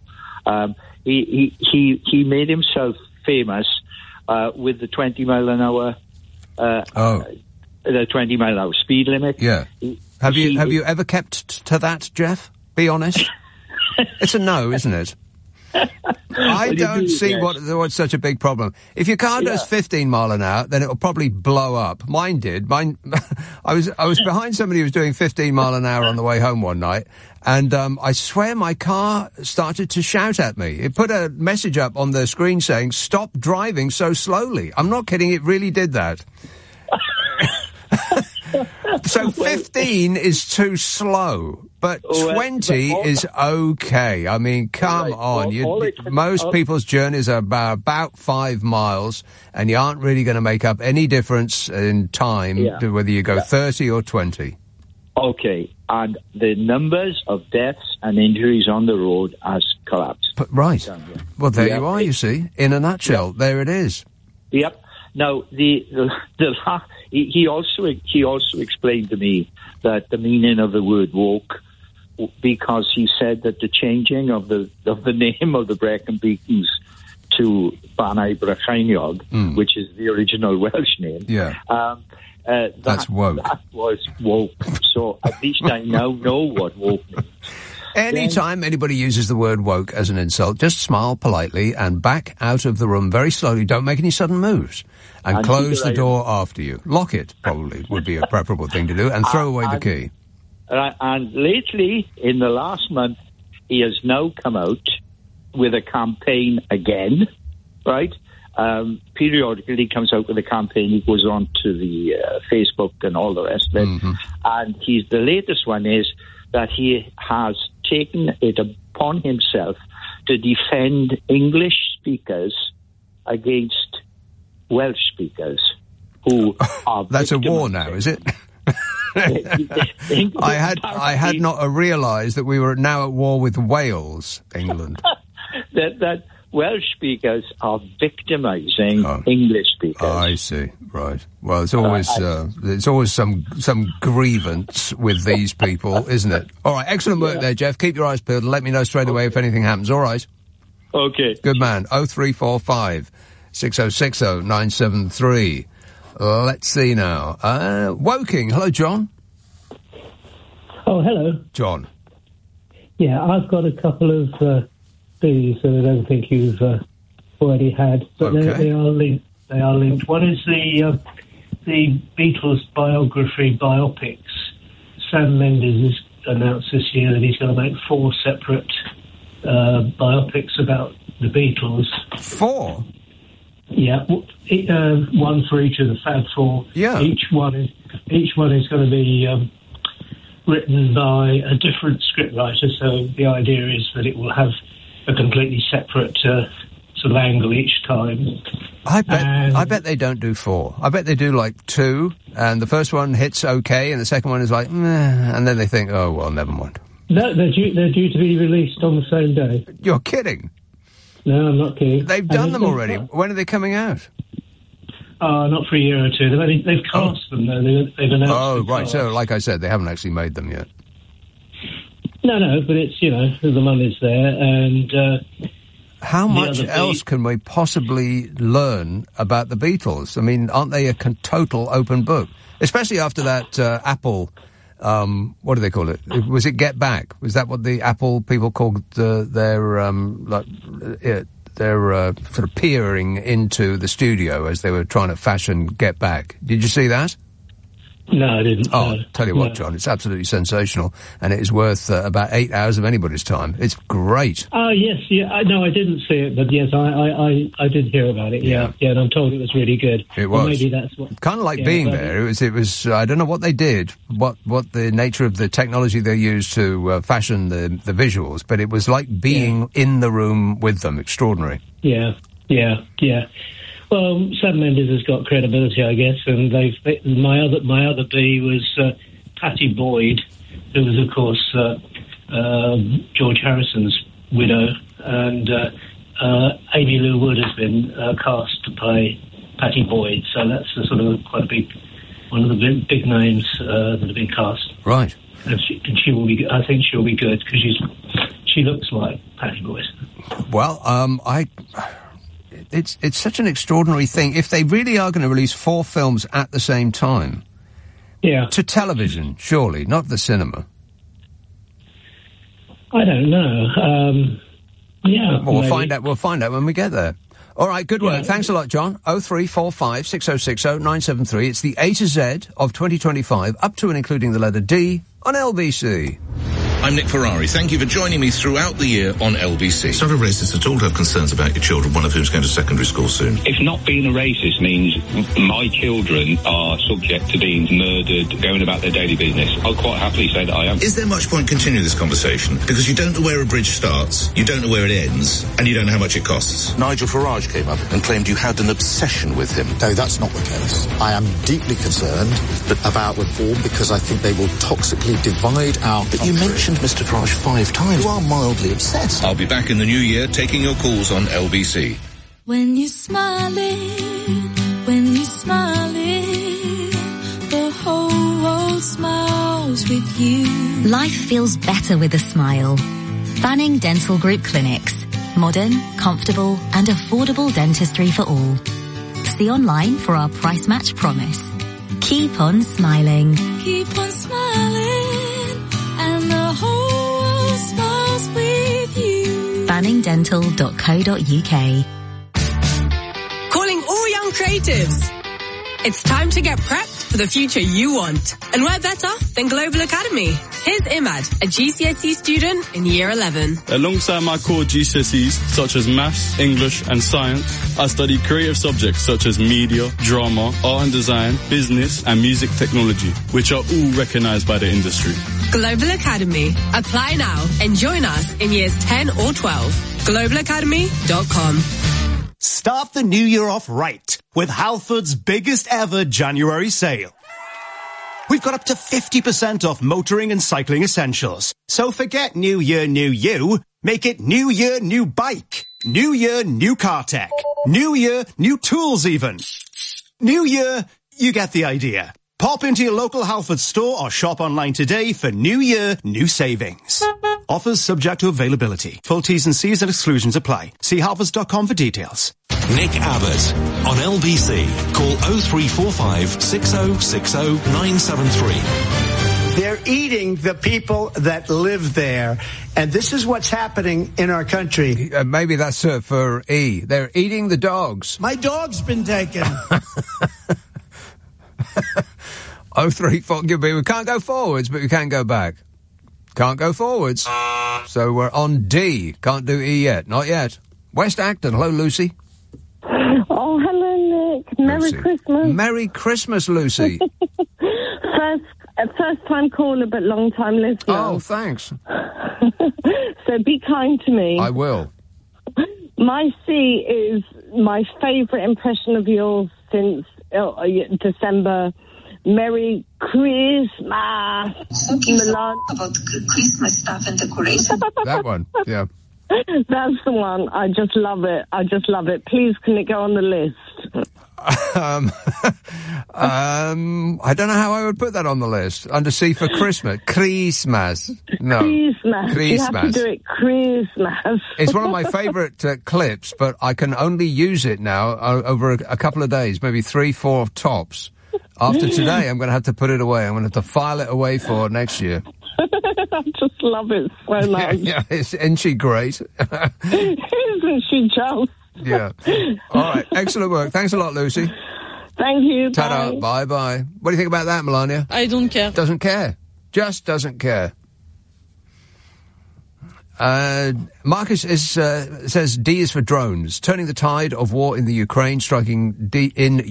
He made himself famous with the 20 mile an hour the 20 mile an hour speed limit. Yeah. Have you ever kept to that, Jeff? Be honest. It's a no, isn't it? I don't see what's such a big problem. If your car does 15 mile an hour, then it'll probably blow up. Mine did. I was behind somebody who was doing 15 mile an hour on the way home one night, and I swear my car started to shout at me. It put a message up on the screen saying, "Stop driving so slowly." I'm not kidding, it really did that. So 15 is too slow, but 20 is okay. I mean, come on. Most people's journeys are about 5 miles, and you aren't really going to make up any difference in time to whether you go 30 or 20. Okay, and the numbers of deaths and injuries on the road has collapsed. Right. Well, there you are, you see. In a nutshell, there it is. Yep. Now, he also explained to me that the meaning of the word woke, because he said that the changing of the name of the Brecon Beacons to Banau Brycheiniog, which is the original Welsh name, that's woke. That was woke. So at least I now know what woke means. Anytime anybody uses the word woke as an insult, just smile politely and back out of the room very slowly. Don't make any sudden moves. And close the door after you. Lock it, probably, would be a preferable thing to do, and throw away the key. And lately, in the last month, he has now come out with a campaign again, right? Periodically, he comes out with a campaign. He goes on to the Facebook and all the rest of it. Mm-hmm. And the latest one is that he has taken it upon himself to defend English speakers against Welsh speakers who are That's a war now, is it? I had not realised that we were now at war with Wales, England. that Welsh speakers are victimising English speakers. I see. Right. Well, it's always some grievance with these people, isn't it? All right. Excellent work there, Jeff. Keep your eyes peeled and let me know straight away if anything happens. All right. Okay. Good man. 0345 6060 973. Let's see now. Woking. Hello, John. Oh, hello. John. Yeah, I've got a couple of these that I don't think you've already had, but they are linked. They are linked. One is the Beatles biography biopics. Sam Mendes has announced this year that he's going to make 4 separate biopics about the Beatles. 4? Yeah, one for each of the Fab Four. Yeah. Each one is going to be written by a different scriptwriter. So the idea is that it will have a completely separate sort of angle each time. I bet they don't do 4. I bet they do like 2, and the first one hits okay, and the second one is like, meh, and then they think, oh well, never mind. No, they're due to be released on the same day. You're kidding? No, I'm not kidding. They've done them already. When are they coming out? Not for a year or two. They've cast them though. They've announced. Oh, right. So, like I said, they haven't actually made them yet. No, but it's, the money's there, and how much else can we possibly learn about the Beatles? I mean, aren't they a total open book? Especially after that Apple, what do they call it? Was it Get Back? Was that what the Apple people called their sort of peering into the studio as they were trying to fashion Get Back? Did you see that? No, I didn't. Oh, tell you what, John, it's absolutely sensational, and it is worth about 8 hours of anybody's time. It's great. Oh, yes, yeah. No, I didn't see it, but yes, I did hear about it. Yeah, and I'm told it was really good. It was. Well, maybe that's what. Kind of like being there. It was. I don't know what they did, what the nature of the technology they used to fashion the visuals, but it was like being in the room with them. Extraordinary. Yeah. Well, Sam Mendes has got credibility, I guess, and my other B was Patty Boyd, who was, of course, George Harrison's widow, and Amy Lou Wood has been cast to play Patty Boyd, so that's quite a big one of the big names that have been cast. Right. And she will be. I think she'll be good because she looks like Patty Boyd. Well, It's such an extraordinary thing. If they really are going to release 4 films at the same time, to television, surely, not the cinema. I don't know. Well, we'll find out. We'll find out when we get there. All right, good work. Thanks a lot, John. 0345 6060 973. It's the A to Z of 2025, up to and including the letter D on LBC. I'm Nick Ferrari. Thank you for joining me throughout the year on LBC. It's not a racist at all to have concerns about your children, one of whom's going to secondary school soon. If not being a racist means my children are subject to being murdered, going about their daily business, I'll quite happily say that I am. Is there much point continuing this conversation? Because you don't know where a bridge starts, you don't know where it ends, and you don't know how much it costs. Nigel Farage came up and claimed you had an obsession with him. No, that's not the case. I am deeply concerned about reform because I think they will toxically divide our country. But you mentioned Mr. Farage 5 times. You are mildly obsessed. I'll be back in the new year taking your calls on LBC. When you're smiling, the whole world smiles with you. Life feels better with a smile. Banning Dental Group Clinics. Modern, comfortable and affordable dentistry for all. See online for our price match promise. Keep on smiling. Keep on smiling. And the whole world smiles with you. banningdental.co.uk. Calling all young creatives. It's time to get prepped for the future you want. And where better than Global Academy? Here's Imad, a GCSE student in Year 11. Alongside my core GCSEs, such as Maths, English and Science, I studied creative subjects such as media, drama, art and design, business and music technology, which are all recognised by the industry. Global Academy. Apply now and join us in Years 10 or 12. GlobalAcademy.com. Start the new year off right with Halford's biggest ever January sale. We've got up to 50% off motoring and cycling essentials. So forget New Year, New You. Make it New Year, New Bike. New Year, New Car Tech. New Year, New Tools even. New Year, you get the idea. Pop into your local Halford store or shop online today for New Year, New Savings. Offers subject to availability. Full T's and C's and exclusions apply. See halfords.com for details. Nick Abbott on LBC. Call 0345 6060 973. They're eating the people that live there. And this is what's happening in our country. Maybe that's for E. They're eating the dogs. My dog's been taken. 034, we can't go forwards, but we can go back. Can't go forwards. So we're on D. Can't do E yet. Not yet. West Acton. Hello, Lucy. Oh, hello, Nick. Merry Christmas. Merry Christmas, Lucy. First time caller, but long time listener. Oh, thanks. So So be kind to me. I will. My C is my favourite impression of yours since December. Merry Christmas, Milan. About Christmas stuff and decoration. That one, yeah. That's the one. I just love it. Please, can it go on the list? I don't know how I would put that on the list. Under C for Christmas. Christmas. No. Christmas. You have to do it Christmas. It's one of my favourite clips, but I can only use it now over a couple of days, maybe 3-4 tops. After today, I'm going to have to put it away. I'm going to have to file it away for next year. I just love it so much. Yeah, isn't she great? Isn't she just? Yeah. All right. Excellent work. Thanks a lot, Lucy. Thank you. Ta-da. Bye-bye. What do you think about that, Melania? I don't care. Doesn't care. Just doesn't care. Marcus says D is for drones. Turning the tide of war in the Ukraine, striking deep into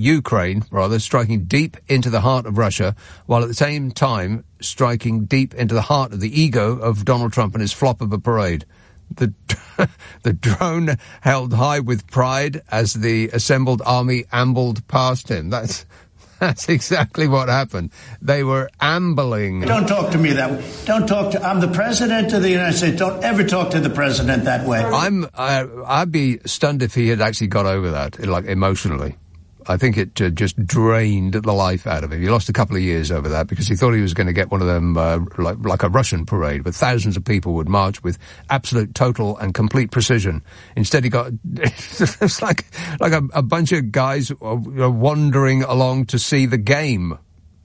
the heart of Russia, while at the same time striking deep into the heart of the ego of Donald Trump and his flop of a parade. The drone held high with pride as the assembled army ambled past him. That's exactly what happened. They were ambling. Don't talk to me that way. I'm the president of the United States. Don't ever talk to the president that way. I'd be stunned if he had actually got over that, like, emotionally. I think it just drained the life out of him. He lost a couple of years over that because he thought he was going to get one of them, like a Russian parade, where thousands of people would march with absolute, total and complete precision. Instead, he got, it's like a bunch of guys wandering along to see the game.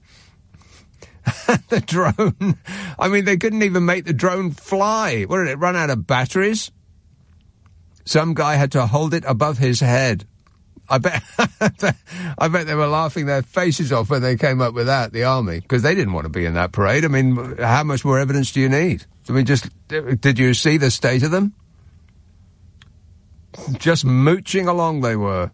The drone, I mean, they couldn't even make the drone fly. What did it run out of batteries? Some guy had to hold it above his head. I bet they were laughing their faces off when they came up with that, the army, because they didn't want to be in that parade. I mean, how much more evidence do you need? I mean, did you see the state of them? Just mooching along they were.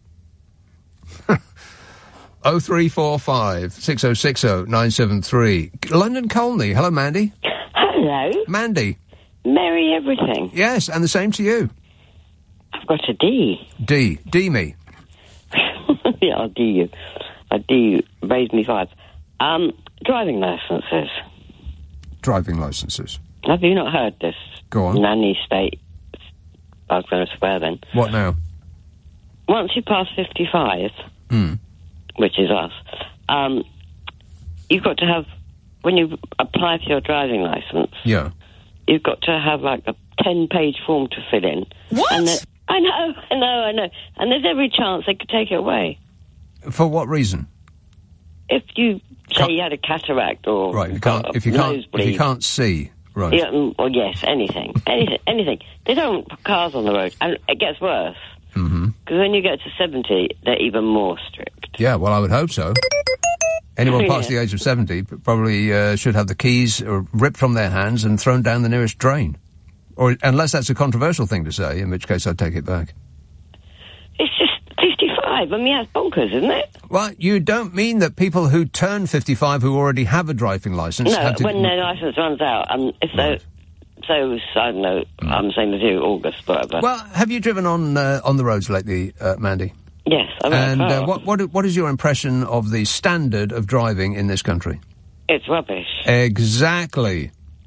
0345 6060 973. London Colney. Hello, Mandy. Hello. Mandy. Merry everything. Yes, and the same to you. I've got a D. D me. Yeah, I'll do you. Raise me 5. Driving licenses. Driving licenses. Have you not heard this? Go on. Nanny state. I was going to swear then. What now? Once you pass 55, which is us, you've got to have, when you apply for your driving licence, yeah, you've got to have like a 10-page form to fill in. What? I know. And there's every chance they could take it away. For what reason? If you say you had a cataract or if you can't see, right? Yeah, or yes, anything. They don't put cars on the road, and it gets worse. Because when you get to 70, they're even more strict. Yeah, well, I would hope so. Anyone past the age of 70 probably should have the keys ripped from their hands and thrown down the nearest drain. Or unless that's a controversial thing to say, in which case I'd take it back. It's just 55. I mean, that's bonkers, isn't it? Well, you don't mean that people who turn 55 who already have a driving licence... No, when their licence runs out, if they... So, I don't know, I'm saying to you, August, whatever. Well, have you driven on the roads lately, Mandy? Yes, I've And what is your impression of the standard of driving in this country? It's rubbish. Exactly.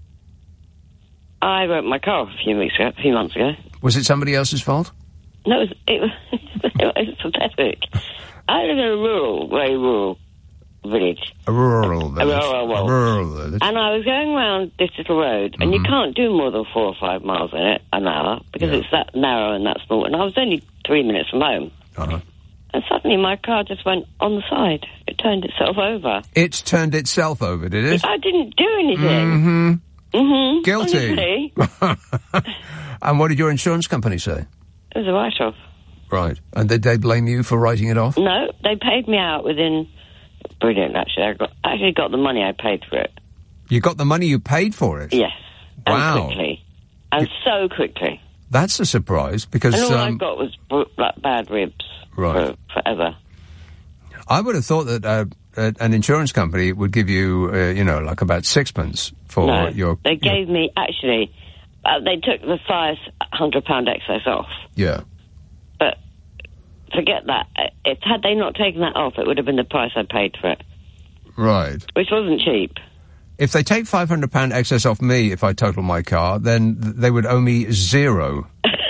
I wrote my car a few months ago. Was it somebody else's fault? No, it was pathetic. I live in a very rural village. A rural village. A rural village. And I was going around this little road, and you can't do more than 4 or 5 miles in it an hour, because it's that narrow and that small. And I was only 3 minutes from home. And suddenly my car just went on the side. It turned itself over. It turned itself over, did it? I didn't do anything. Guilty. And what did your insurance company say? It was a write-off. Right. And did they blame you for writing it off? No, they paid me out within... Brilliant, actually. I actually got the money I paid for it. You got the money you paid for it? Yes. Wow. And quickly. And so quickly. That's a surprise, because... And all I got was bad ribs. Right. Forever. I would have thought that an insurance company would give you, like about sixpence for your... They gave me, actually, they took the £500 excess off. Yeah. But forget that. Had they not taken that off, it would have been the price I paid for it. Right. Which wasn't cheap. If they take £500 excess off me if I total my car, then they would owe me zero.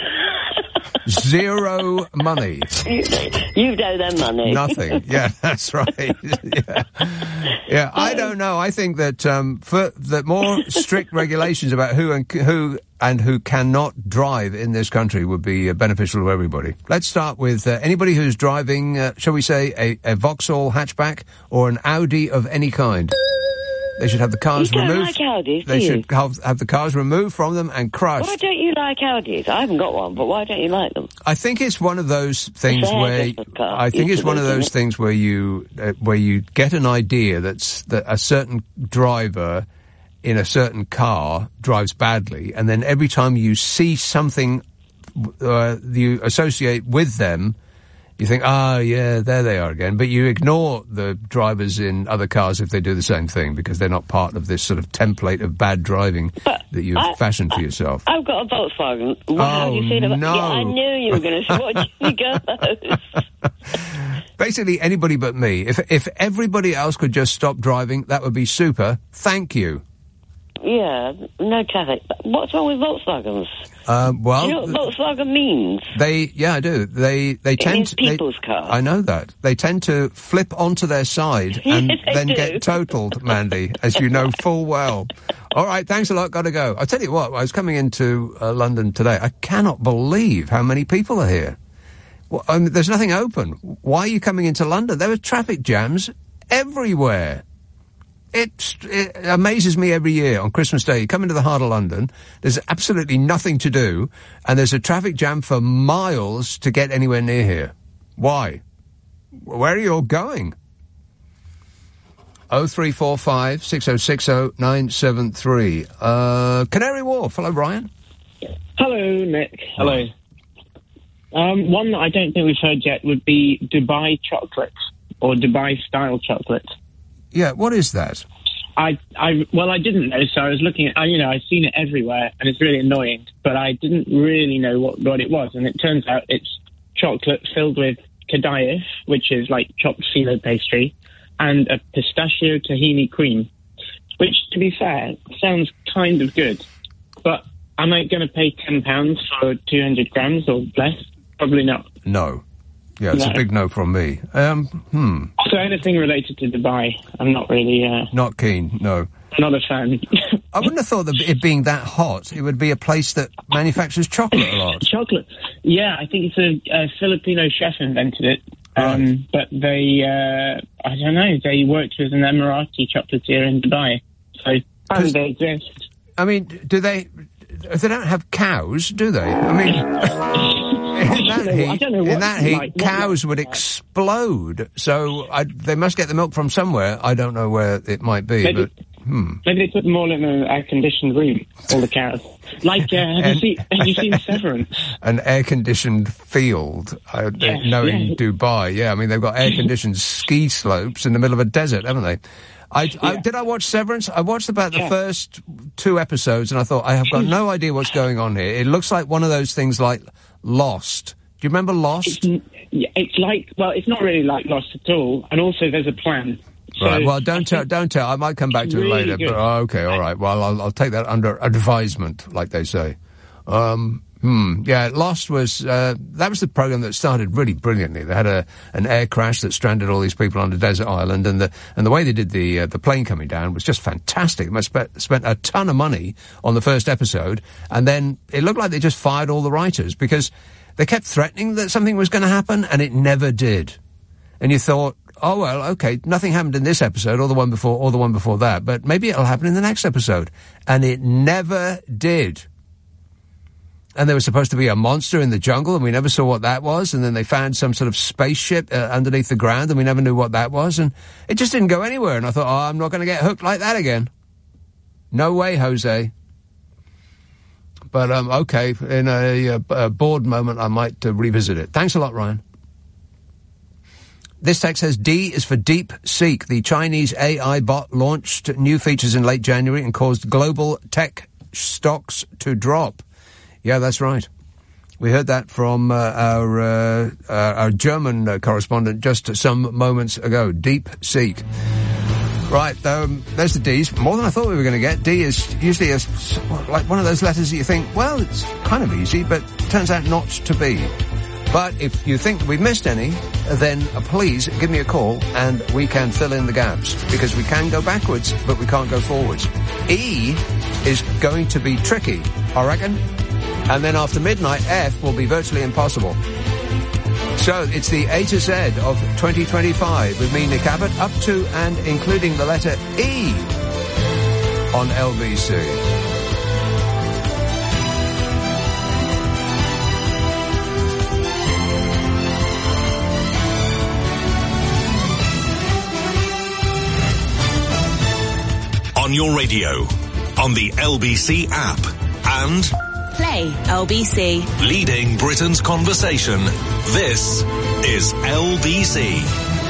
Zero money. You owe them money. Nothing. Yeah, that's right. Yeah, I don't know. I think that that more strict regulations about who cannot drive in this country would be beneficial to everybody. Let's start with anybody who's driving, shall we say, a Vauxhall hatchback or an Audi of any kind. They should have the cars removed. You don't like Audis, They should have the cars removed from them and crushed. Why don't you like Audis? I haven't got one, but why don't you like them? I think it's one of those things where you get an idea that a certain driver in a certain car drives badly, and then every time you see something you associate with them, you think, yeah, there they are again. But you ignore the drivers in other cars if they do the same thing, because they're not part of this sort of template of bad driving that you've fashioned for yourself. I've got a Volkswagen. How do you feel about... no. Yeah, I knew you were going to say, what do you think of those? Basically, anybody but me. If everybody else could just stop driving, that would be super. Thank you. Yeah, no traffic. What's wrong with Volkswagens? Well, do you know what Volkswagen means? I do. They tend to people's cars. I know that. They tend to flip onto their side and then get totaled, Mandy, as you know full well. All right, thanks a lot. Got to go. I'll tell you what. I was coming into London today. I cannot believe how many people are here. Well, there's nothing open. Why are you coming into London? There were traffic jams everywhere. It amazes me every year on Christmas Day. You come into the heart of London, there's absolutely nothing to do, and there's a traffic jam for miles to get anywhere near here. Why? Where are you all going? 0345 6060 973. Canary Wharf. Hello, Brian. Hello, Nick. Hello. One that I don't think we've heard yet would be Dubai chocolate, or Dubai-style chocolate. Yeah, what is that? I didn't know, so I was looking at, I've seen it everywhere, and it's really annoying, but I didn't really know what it was, and it turns out it's chocolate filled with kadayif, which is like chopped phyllo pastry, and a pistachio tahini cream, which, to be fair, sounds kind of good, but am I going to pay £10 for 200 grams or less? Probably not. No. Yeah, it's a big no from me. So anything related to Dubai, I'm not really... not keen, no. Not a fan. I wouldn't have thought that it being that hot, it would be a place that manufactures chocolate a lot. Chocolate? Yeah, I think it's a Filipino chef invented it. Right. But they, I don't know, they worked with an Emirati chocolatier in Dubai. So, they exist. I mean, do they... They don't have cows, do they? I mean... In that heat, cows would explode. So they must get the milk from somewhere. I don't know where it might be, maybe they put them all in an air-conditioned room, all the cows. Like, have you seen Severance? An air-conditioned field, in Dubai. Yeah, I mean, they've got air-conditioned ski slopes in the middle of a desert, haven't they? Did I watch Severance? I watched about the first 2 episodes, and I thought, I have got no idea what's going on here. It looks like one of those things like Lost. Do you remember Lost? It's like, well, it's not really like Lost at all, and also there's a plan. So, right, well, don't tell. I might come back to it later, but okay, all right. Well, I'll take that under advisement, like they say. Yeah, Lost was, that was the program that started really brilliantly. They had an air crash that stranded all these people on a desert island, and the way they did the plane coming down was just fantastic. They spent a ton of money on the first episode, and then it looked like they just fired all the writers, because they kept threatening that something was going to happen, and it never did. And you thought, oh, well, okay, nothing happened in this episode, or the one before that, but maybe it'll happen in the next episode. And it never did. And there was supposed to be a monster in the jungle, and we never saw what that was. And then they found some sort of spaceship underneath the ground, and we never knew what that was. And it just didn't go anywhere. And I thought, I'm not going to get hooked like that again. No way, Jose. But, okay, in a bored moment, I might revisit it. Thanks a lot, Ryan. This text says, D is for DeepSeek. The Chinese AI bot launched new features in late January and caused global tech stocks to drop. Yeah, that's right. We heard that from our German correspondent just some moments ago. Deep Seek. Right, there's the D's. More than I thought we were going to get. D is usually like one of those letters that you think, well, it's kind of easy, but turns out not to be. But if you think we've missed any, then please give me a call and we can fill in the gaps, because we can go backwards, but we can't go forwards. E is going to be tricky, I reckon. And then after midnight, F will be virtually impossible. So it's the A to Z of 2025 with me, Nick Abbott, up to and including the letter E on LBC. On your radio, on the LBC app, and Play LBC. leading Britain's conversation. This is LBC.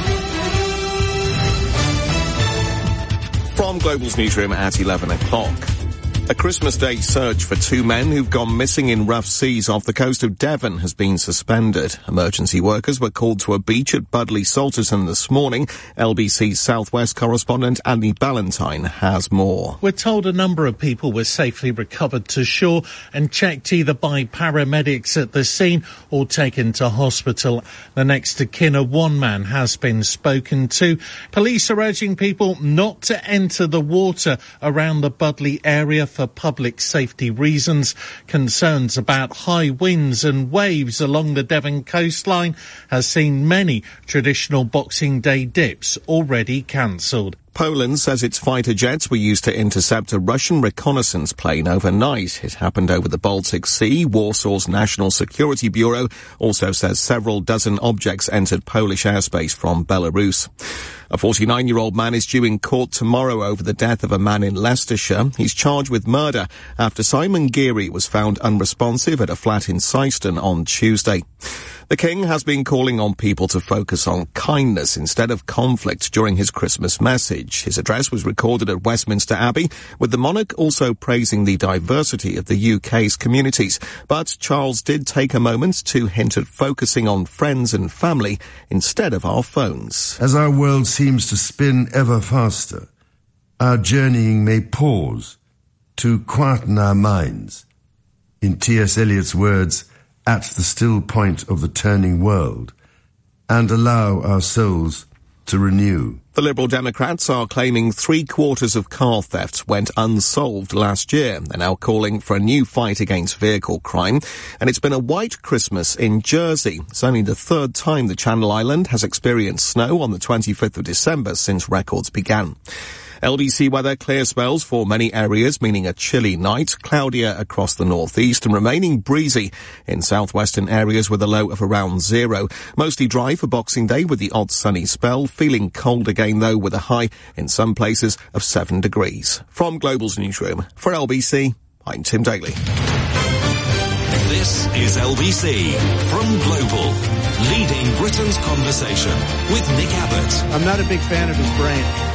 From Global's newsroom at 11 o'clock. A Christmas Day search for two men who've gone missing in rough seas off the coast of Devon has been suspended. Emergency workers were called to a beach at Budleigh Salterton this morning. LBC's Southwest correspondent Andy Ballantyne has more. We're told a number of people were safely recovered to shore and checked either by paramedics at the scene or taken to hospital. The next of kin of one man has been spoken to. Police are urging people not to enter the water around the Budleigh area for public safety reasons. Concerns about high winds and waves along the Devon coastline has seen many traditional Boxing Day dips already cancelled. Poland says its fighter jets were used to intercept a Russian reconnaissance plane overnight. It happened over the Baltic Sea. Warsaw's National Security Bureau also says several dozen objects entered Polish airspace from Belarus. A 49-year-old man is due in court tomorrow over the death of a man in Leicestershire. He's charged with murder after Simon Geary was found unresponsive at a flat in Syston on Tuesday. The King has been calling on people to focus on kindness instead of conflict during his Christmas message. His address was recorded at Westminster Abbey, with the monarch also praising the diversity of the UK's communities. But Charles did take a moment to hint at focusing on friends and family instead of our phones. As our world seems to spin ever faster, our journeying may pause to quieten our minds. In T.S. Eliot's words, at the still point of the turning world, and allow our souls to renew. The Liberal Democrats are claiming 3/4 of car thefts went unsolved last year. They're now calling for a new fight against vehicle crime. And it's been a white Christmas in Jersey. It's only the third time the Channel Island has experienced snow on the 25th of December since records began. LBC weather, clear spells for many areas, meaning a chilly night, cloudier across the northeast and remaining breezy in southwestern areas with a low of around 0. Mostly dry for Boxing Day with the odd sunny spell, feeling cold again though with a high in some places of 7 degrees. From Global's newsroom, for LBC, I'm Tim Daly. This is LBC from Global, leading Britain's conversation with Nick Abbott. I'm not a big fan of his brain.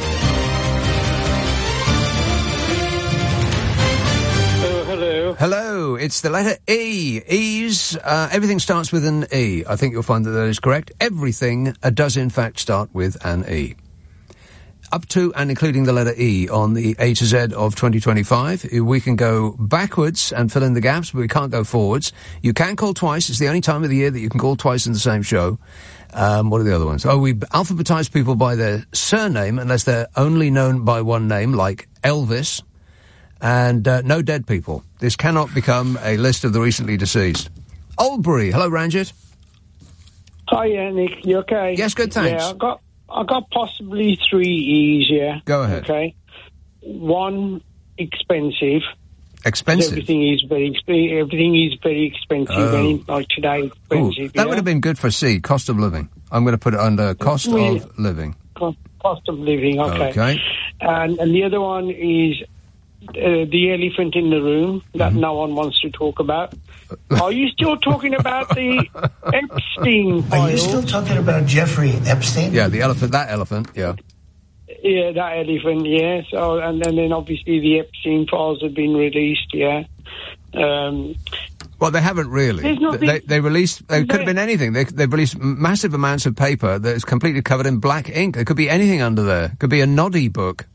Hello, it's the letter E. E's, everything starts with an E. I think you'll find that that is correct. Everything does in fact start with an E. Up to and including the letter E on the A to Z of 2025. We can go backwards and fill in the gaps, but we can't go forwards. You can call twice. It's the only time of the year that you can call twice in the same show. What are the other ones? Oh, we alphabetize people by their surname unless they're only known by one name, like Elvis. And no dead people. This cannot become a list of the recently deceased. Oldbury. Hello, Ranjit. Hi, Nick. You okay? Yes, good, thanks. Yeah, I got possibly 3 E's, yeah. Go ahead. Okay. 1, expensive. Expensive? Everything is very expensive. Oh. Like today, expensive. That would have been good for C, cost of living. I'm going to put it under cost of living. Cost of living, okay. And the other one is the elephant in the room that no one wants to talk about. Are you still talking about the Epstein file? Are you still talking about Jeffrey Epstein? Yeah, the elephant, that elephant, yeah. Yeah, that elephant, yeah. So, and then obviously the Epstein files have been released, yeah. Well, they haven't really. They released... They could have been anything. They've released massive amounts of paper that is completely covered in black ink. There could be anything under there. Could be a noddy book.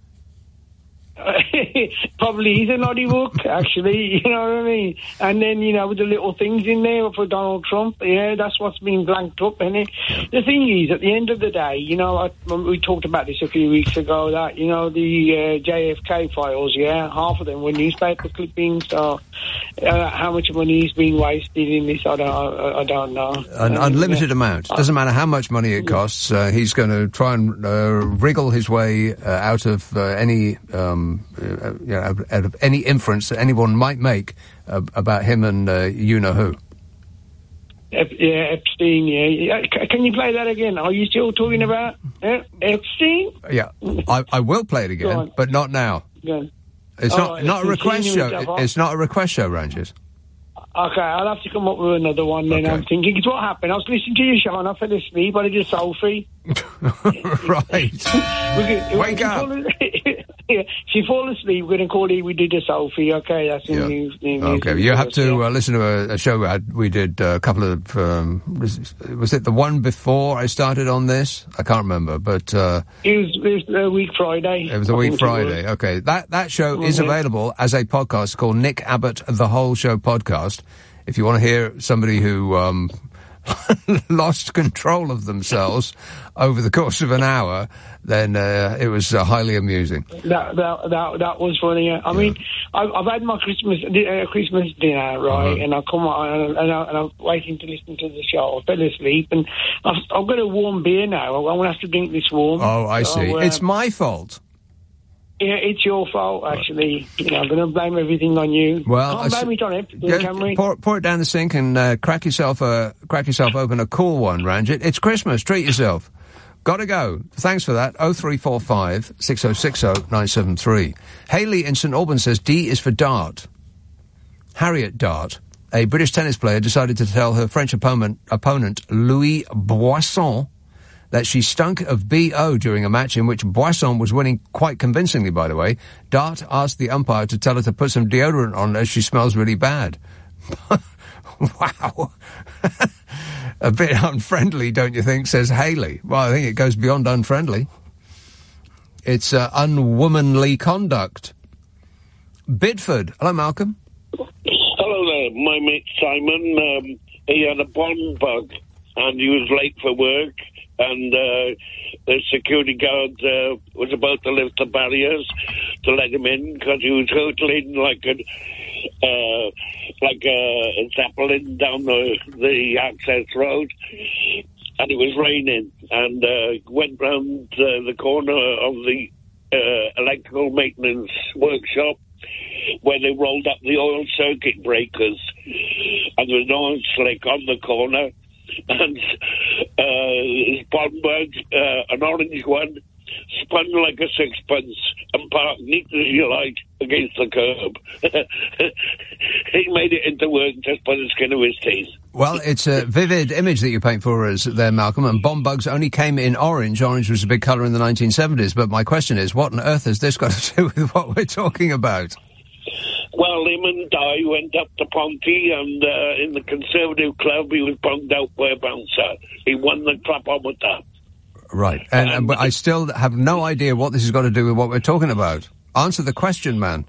Probably is a noddy book, actually, you know what I mean? And then, you know, with the little things in there for Donald Trump, yeah, that's what's been blanked up, isn't it? The thing is, at the end of the day, you know, we talked about this a few weeks ago, that, you know, the JFK files, yeah, half of them were newspaper clippings, so how much money is being wasted in this, I don't know. An unlimited amount. Doesn't matter how much money it costs, he's going to try and wriggle his way out of any... out of any inference that anyone might make about him and you-know-who. Epstein, yeah. Can you play that again? Are you still talking about Epstein? Yeah, I will play it again, but not now. It's not a request show. It's not a request show, Ranjit. Okay, I'll have to come up with another one then. Okay. I'm thinking, it's what happened. I was listening to your show and I fell asleep. I did Sophie. Right. Wake up. If you fall asleep, we're going to call it We Did a Selfie, okay? That's in news. Okay, you have to listen to a show we did a couple of... was it the one before I started on this? I can't remember, but... It was a week Friday. It was a week Friday, okay. That show is available as a podcast called Nick Abbott The Whole Show Podcast. If you want to hear somebody who... lost control of themselves over the course of an hour, then it was highly amusing. That was funny. I mean, I've had my Christmas dinner, right, and I come on and I'm waiting to listen to the show. I fell asleep, and I've got a warm beer now. I won't have to drink this warm. Oh, I see. It's my fault. Yeah, it's your fault, actually. You know, I'm going to blame everything on you. Well, can't blame it on it, can we? Pour it down the sink and crack yourself open a cool one, Ranjit. It's Christmas. Treat yourself. Gotta go. Thanks for that. 0345 6060 973. Hayley in St Albans says D is for Dart. Harriet Dart, a British tennis player, decided to tell her French opponent Louis Boisson that she stunk of B.O. during a match in which Boisson was winning quite convincingly, by the way. Dart asked the umpire to tell her to put some deodorant on as she smells really bad. Wow. A bit unfriendly, don't you think, says Hayley. Well, I think it goes beyond unfriendly. It's unwomanly conduct. Bidford. Hello, Malcolm. Hello there. My mate Simon, he had a bond bug and he was late for work. And the security guard was about to lift the barriers to let him in because he was hurtling like a zeppelin down the access road. And it was raining. And went round the corner of the electrical maintenance workshop where they rolled up the oil circuit breakers. And there was an oil slick on the corner. And his bond bug, an orange one, spun like a sixpence and parked neat as you like against the curb. He made it into work just by the skin of his teeth. Well, it's a vivid image that you paint for us there, Malcolm, and bond bugs only came in orange. Orange was a big colour in the 1970s, but my question is, what on earth has this got to do with what we're talking about? Well, him and Di went up to Ponty, and in the Conservative Club, he was bunged out by a bouncer. He won the clapometer. Right, and but I still have no idea what this has got to do with what we're talking about. Answer the question, man.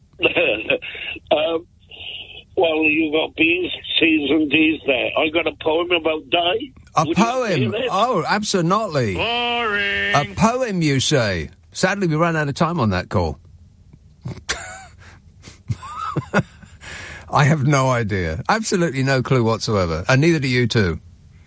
Well, you got B's, C's, and D's there. I got a poem about Di. A poem? Oh, absolutely. Boring. A poem, you say? Sadly, we ran out of time on that call. I have no idea. Absolutely no clue whatsoever. And neither do you two.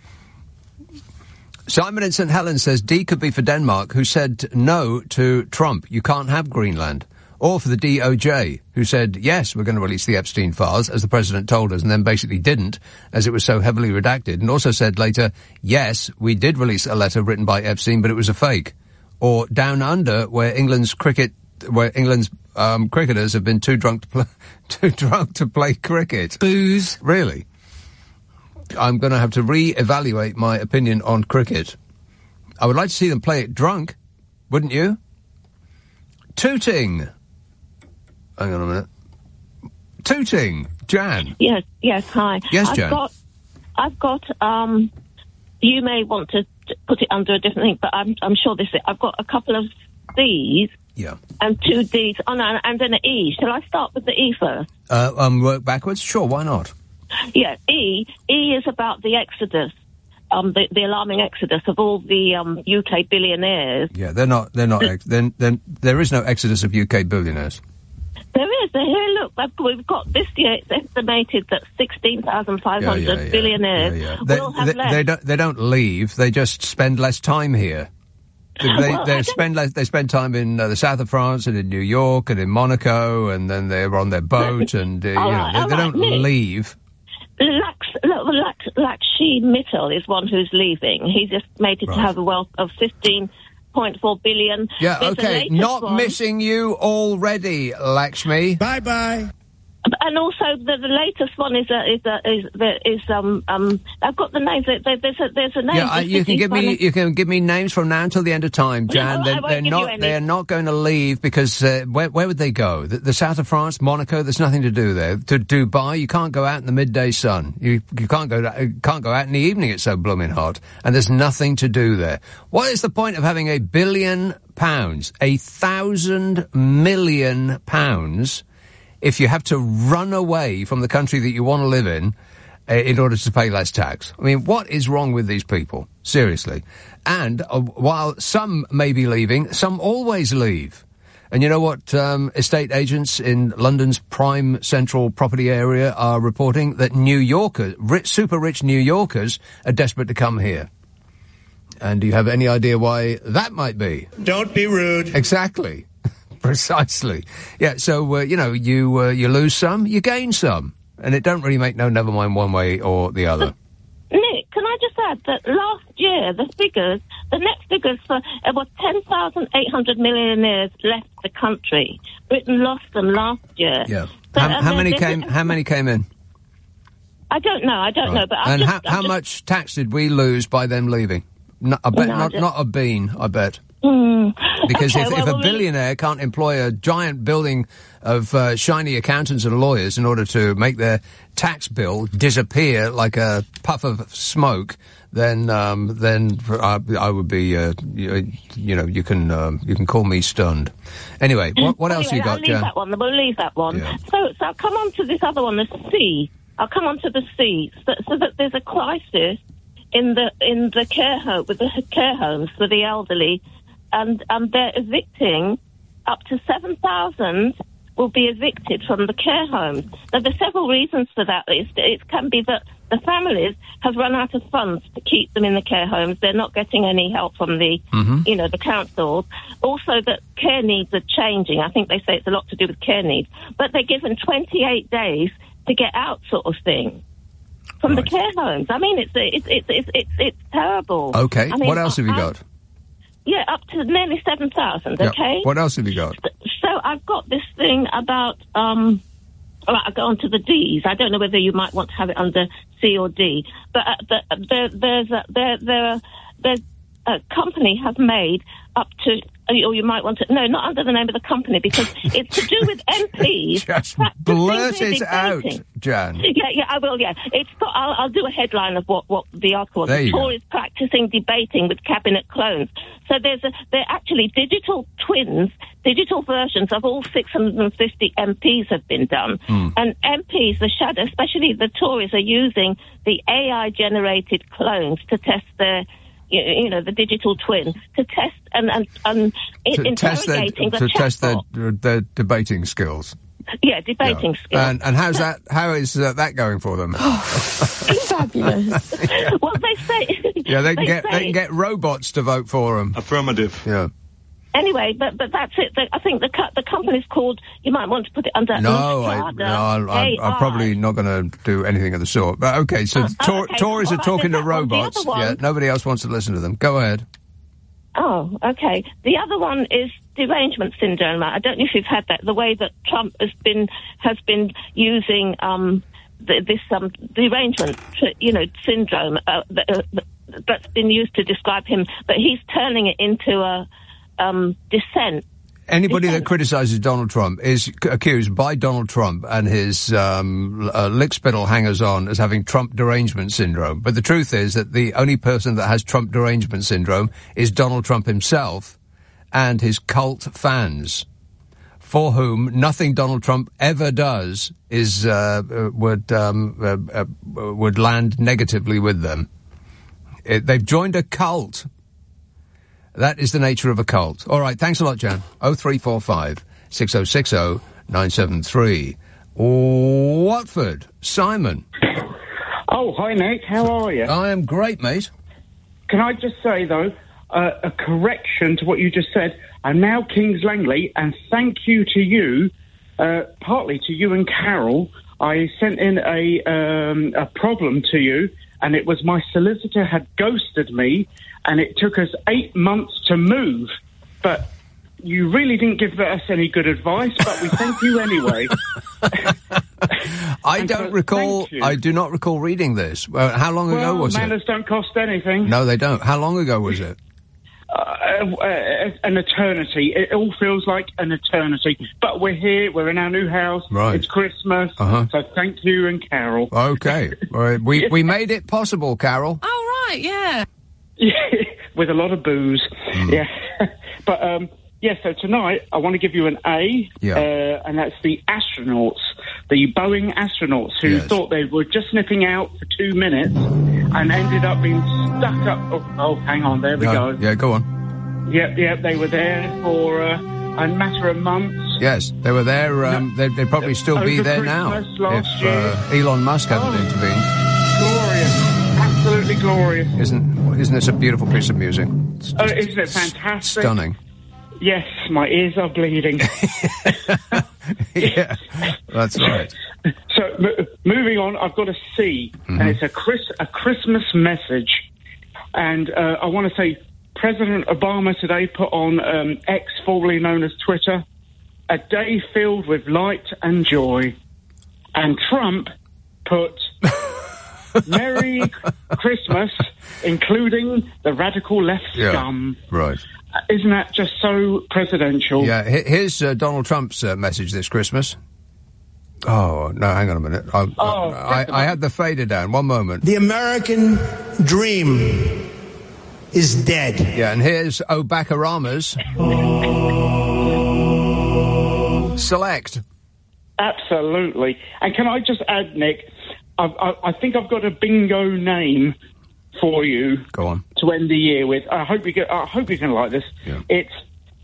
Simon in St Helens says D could be for Denmark, who said no to Trump. You can't have Greenland. Or for the DOJ, who said, yes, we're going to release the Epstein files, as the president told us, and then basically didn't, as it was so heavily redacted. And also said later, yes, we did release a letter written by Epstein, but it was a fake. Or Down Under, where England's cricketers have been too drunk to play cricket. Booze. Really? I'm going to have to re-evaluate my opinion on cricket. I would like to see them play it drunk, wouldn't you? Tooting. Hang on a minute. Tooting. Jan. Yes, hi. Yes, Jan. I've got, you may want to put it under a different thing, but I'm sure this is, I've got a couple of C's. Yeah. And 2 D's. Oh, no, and then an E. Shall I start with the E first? Work backwards? Sure, why not? Yeah, E is about the exodus. The alarming exodus of all the UK billionaires. Yeah, they're not. Then there is no exodus of UK billionaires. There is. Here, look, we've got this year. It's estimated that 16,500 billionaires will have left. They don't leave. They just spend less time here. They spend time in the south of France and in New York and in Monaco, and then they're on their boat, and they don't leave. Lakshmi Mittal is one who's leaving. He's estimated to have a wealth of 15.4 billion. Yeah, There's okay. Not missing you already, Lakshmi. Bye. And also the latest one is I've got the names. There's a name. Yeah, you can give me names from now until the end of time, Jan. No, they're not going to leave because where would they go? The south of France, Monaco. There's nothing to do there. To Dubai, you can't go out in the midday sun. You can't go out in the evening. It's so blooming hot, and there's nothing to do there. What is the point of having £1 billion, £1,000 million? If you have to run away from the country that you want to live in order to pay less tax. I mean, what is wrong with these people? Seriously. And while some may be leaving, some always leave. And you know what estate agents in London's prime central property area are reporting? That New Yorkers, super rich New Yorkers, are desperate to come here. And do you have any idea why that might be? Don't be rude. Exactly. Precisely. Yeah, so, you lose some, you gain some. And it don't really make never mind one way or the other. Nick, can I just add that last year, the net figures for 10,800 millionaires left the country. Britain lost them last year. Yeah. So, how many came in? I don't know, but how much tax did we lose by them leaving? Not a bean, I bet. Because if a billionaire can't employ a giant building of shiny accountants and lawyers in order to make their tax bill disappear like a puff of smoke, then I would be, you can call me stunned. Anyway, what else you got, Jan? We'll leave that one. Yeah. So I'll come on to this other one, the C. I'll come on to the C, so that there's a crisis in the care home, with the care homes for the elderly. And they're evicting up to 7,000 will be evicted from the care homes. Now, there's several reasons for that. It can be that the families have run out of funds to keep them in the care homes. They're not getting any help from the councils. Also, that care needs are changing. I think they say it's a lot to do with care needs. But they're given 28 days to get out, sort of thing, from the care homes. I mean, it's terrible. Okay. I mean, what else have you got? Yeah, up to nearly 7,000, okay? Yeah. What else have you got? So I've got this thing about, all right, I'll go on to the D's. I don't know whether you might want to have it under C or D, but there's a company has made up to, or you might want to, no, not under the name of the company, because it's to do with MPs. Just blurt it out, Jan. Yeah, I will, yeah. It's got, I'll do a headline of what the article was. There you go. Tories practicing debating with cabinet clones. So they're actually digital twins, digital versions of all 650 MPs have been done. And MPs, the shadow, especially the Tories, are using the AI-generated clones to test their, the digital twin, to test interrogating the chatbot. Test their debating skills. Yeah, debating skills. And how is that going for them? Fabulous. Well, they say. Yeah, they can get robots to vote for them. Affirmative. Yeah. Anyway, but that's it. I think the company's called. You might want to put it under. I'm probably not going to do anything of the sort. But okay, so Tories are talking to robots. Yeah, nobody else wants to listen to them. Go ahead. Oh, okay. The other one is derangement syndrome. I don't know if you've had that. The way that Trump has been using this derangement, syndrome that's been used to describe him, but he's turning it into a dissent. Anybody that criticises Donald Trump is accused by Donald Trump and his lickspittle hangers-on as having Trump derangement syndrome. But the truth is that the only person that has Trump derangement syndrome is Donald Trump himself and his cult fans, for whom nothing Donald Trump ever does is would land negatively with them. They've joined a cult. That is the nature of a cult. All right, thanks a lot, Jan. 0345 6060 973. Watford, Simon. Oh, hi, Nick. How are you? I am great, mate. Can I just say, though, a correction to what you just said. I'm now Kings Langley, and thank you to you, partly to you and Carol. I sent in a problem to you, and it was my solicitor had ghosted me, and it took us 8 months to move. But you really didn't give us any good advice, but we thank you anyway. I do not recall reading this. How long ago was it? Manners don't cost anything. No, they don't. How long ago was it? An eternity. It all feels like an eternity. But we're here. We're in our new house. Right. It's Christmas. Uh-huh. So thank you and Carol. Okay. We made it possible, Carol. Oh, right, yeah. With a lot of booze. Yeah. But, so tonight I want to give you an A. Yeah. And that's the astronauts, the Boeing astronauts who thought they were just nipping out for 2 minutes and ended up being stuck up. Oh, hang on. There we go. Yeah, go on. Yep. They were there for a matter of months. Yes, they were there. They'd probably still be there now if Elon Musk hadn't intervened. Glorious. Absolutely glorious. Isn't this a beautiful piece of music? Isn't it fantastic? Stunning. Yes, my ears are bleeding. Yeah, that's right. So, moving on, I've got a C, and it's a Christmas message. And I want to say President Obama today put on X, formerly known as Twitter, a day filled with light and joy. And Trump put Merry Christmas, including the radical left scum. Right. Isn't that just so presidential? Yeah, here's Donald Trump's message this Christmas. Oh, no, hang on a minute. I had the fader down. One moment. The American dream is dead. Yeah, and here's Obakarama's Select. Absolutely. And can I just add, Nick, I think I've got a bingo name for you. Go on. To end the year with. I hope you can like this. Yeah. It's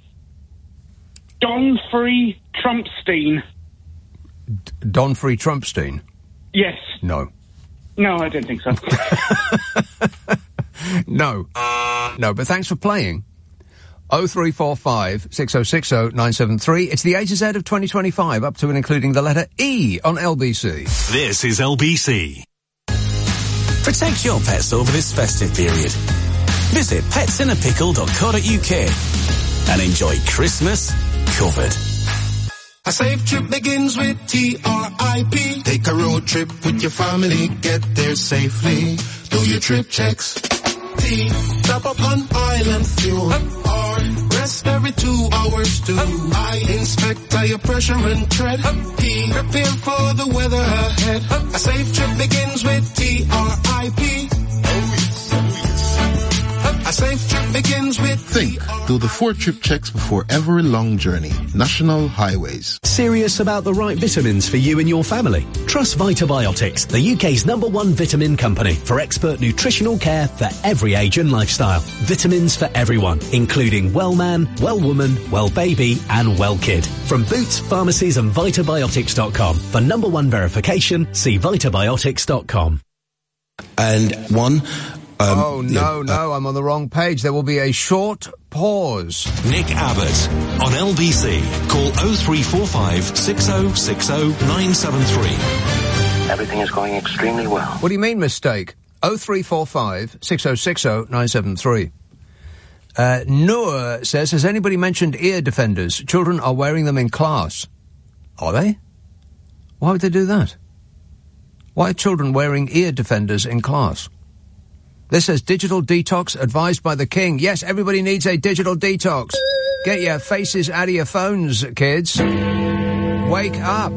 Donfrey Trumpstein. Donfrey Trumpstein? Yes. No. No, I don't think so. No, but thanks for playing. 0345 6060 973. It's the A to Z of 2025, up to and including the letter E on LBC. This is LBC. Protect your pets over this festive period. Visit petsinnapickle.co.uk and enjoy Christmas covered. A safe trip begins with TRIP. Take a road trip with your family, get there safely. Do your trip checks. T, stop up on island fuel. R, rest every 2 hours too. I, inspect tire pressure and tread. P, prepare for the weather ahead. A safe trip begins with TRIP. A safe trip begins with Think. Do the 4 trip checks before every long journey. National Highways. Serious about the right vitamins for you and your family? Trust Vitabiotics, the UK's #1 vitamin company for expert nutritional care for every age and lifestyle. Vitamins for everyone, including well man, well woman, well baby and well kid. From Boots, pharmacies and Vitabiotics.com. For #1 verification, see Vitabiotics.com. And one... No, I'm on the wrong page. There will be a short pause. Nick Abbott on LBC. Call 0345 6060 973. Everything is going extremely well. What do you mean, mistake? 0345 6060 973. Noor says, has anybody mentioned ear defenders? Children are wearing them in class. Are they? Why would they do that? Why are children wearing ear defenders in class? This says digital detox advised by the King. Yes, everybody needs a digital detox. Get your faces out of your phones, kids. Wake up.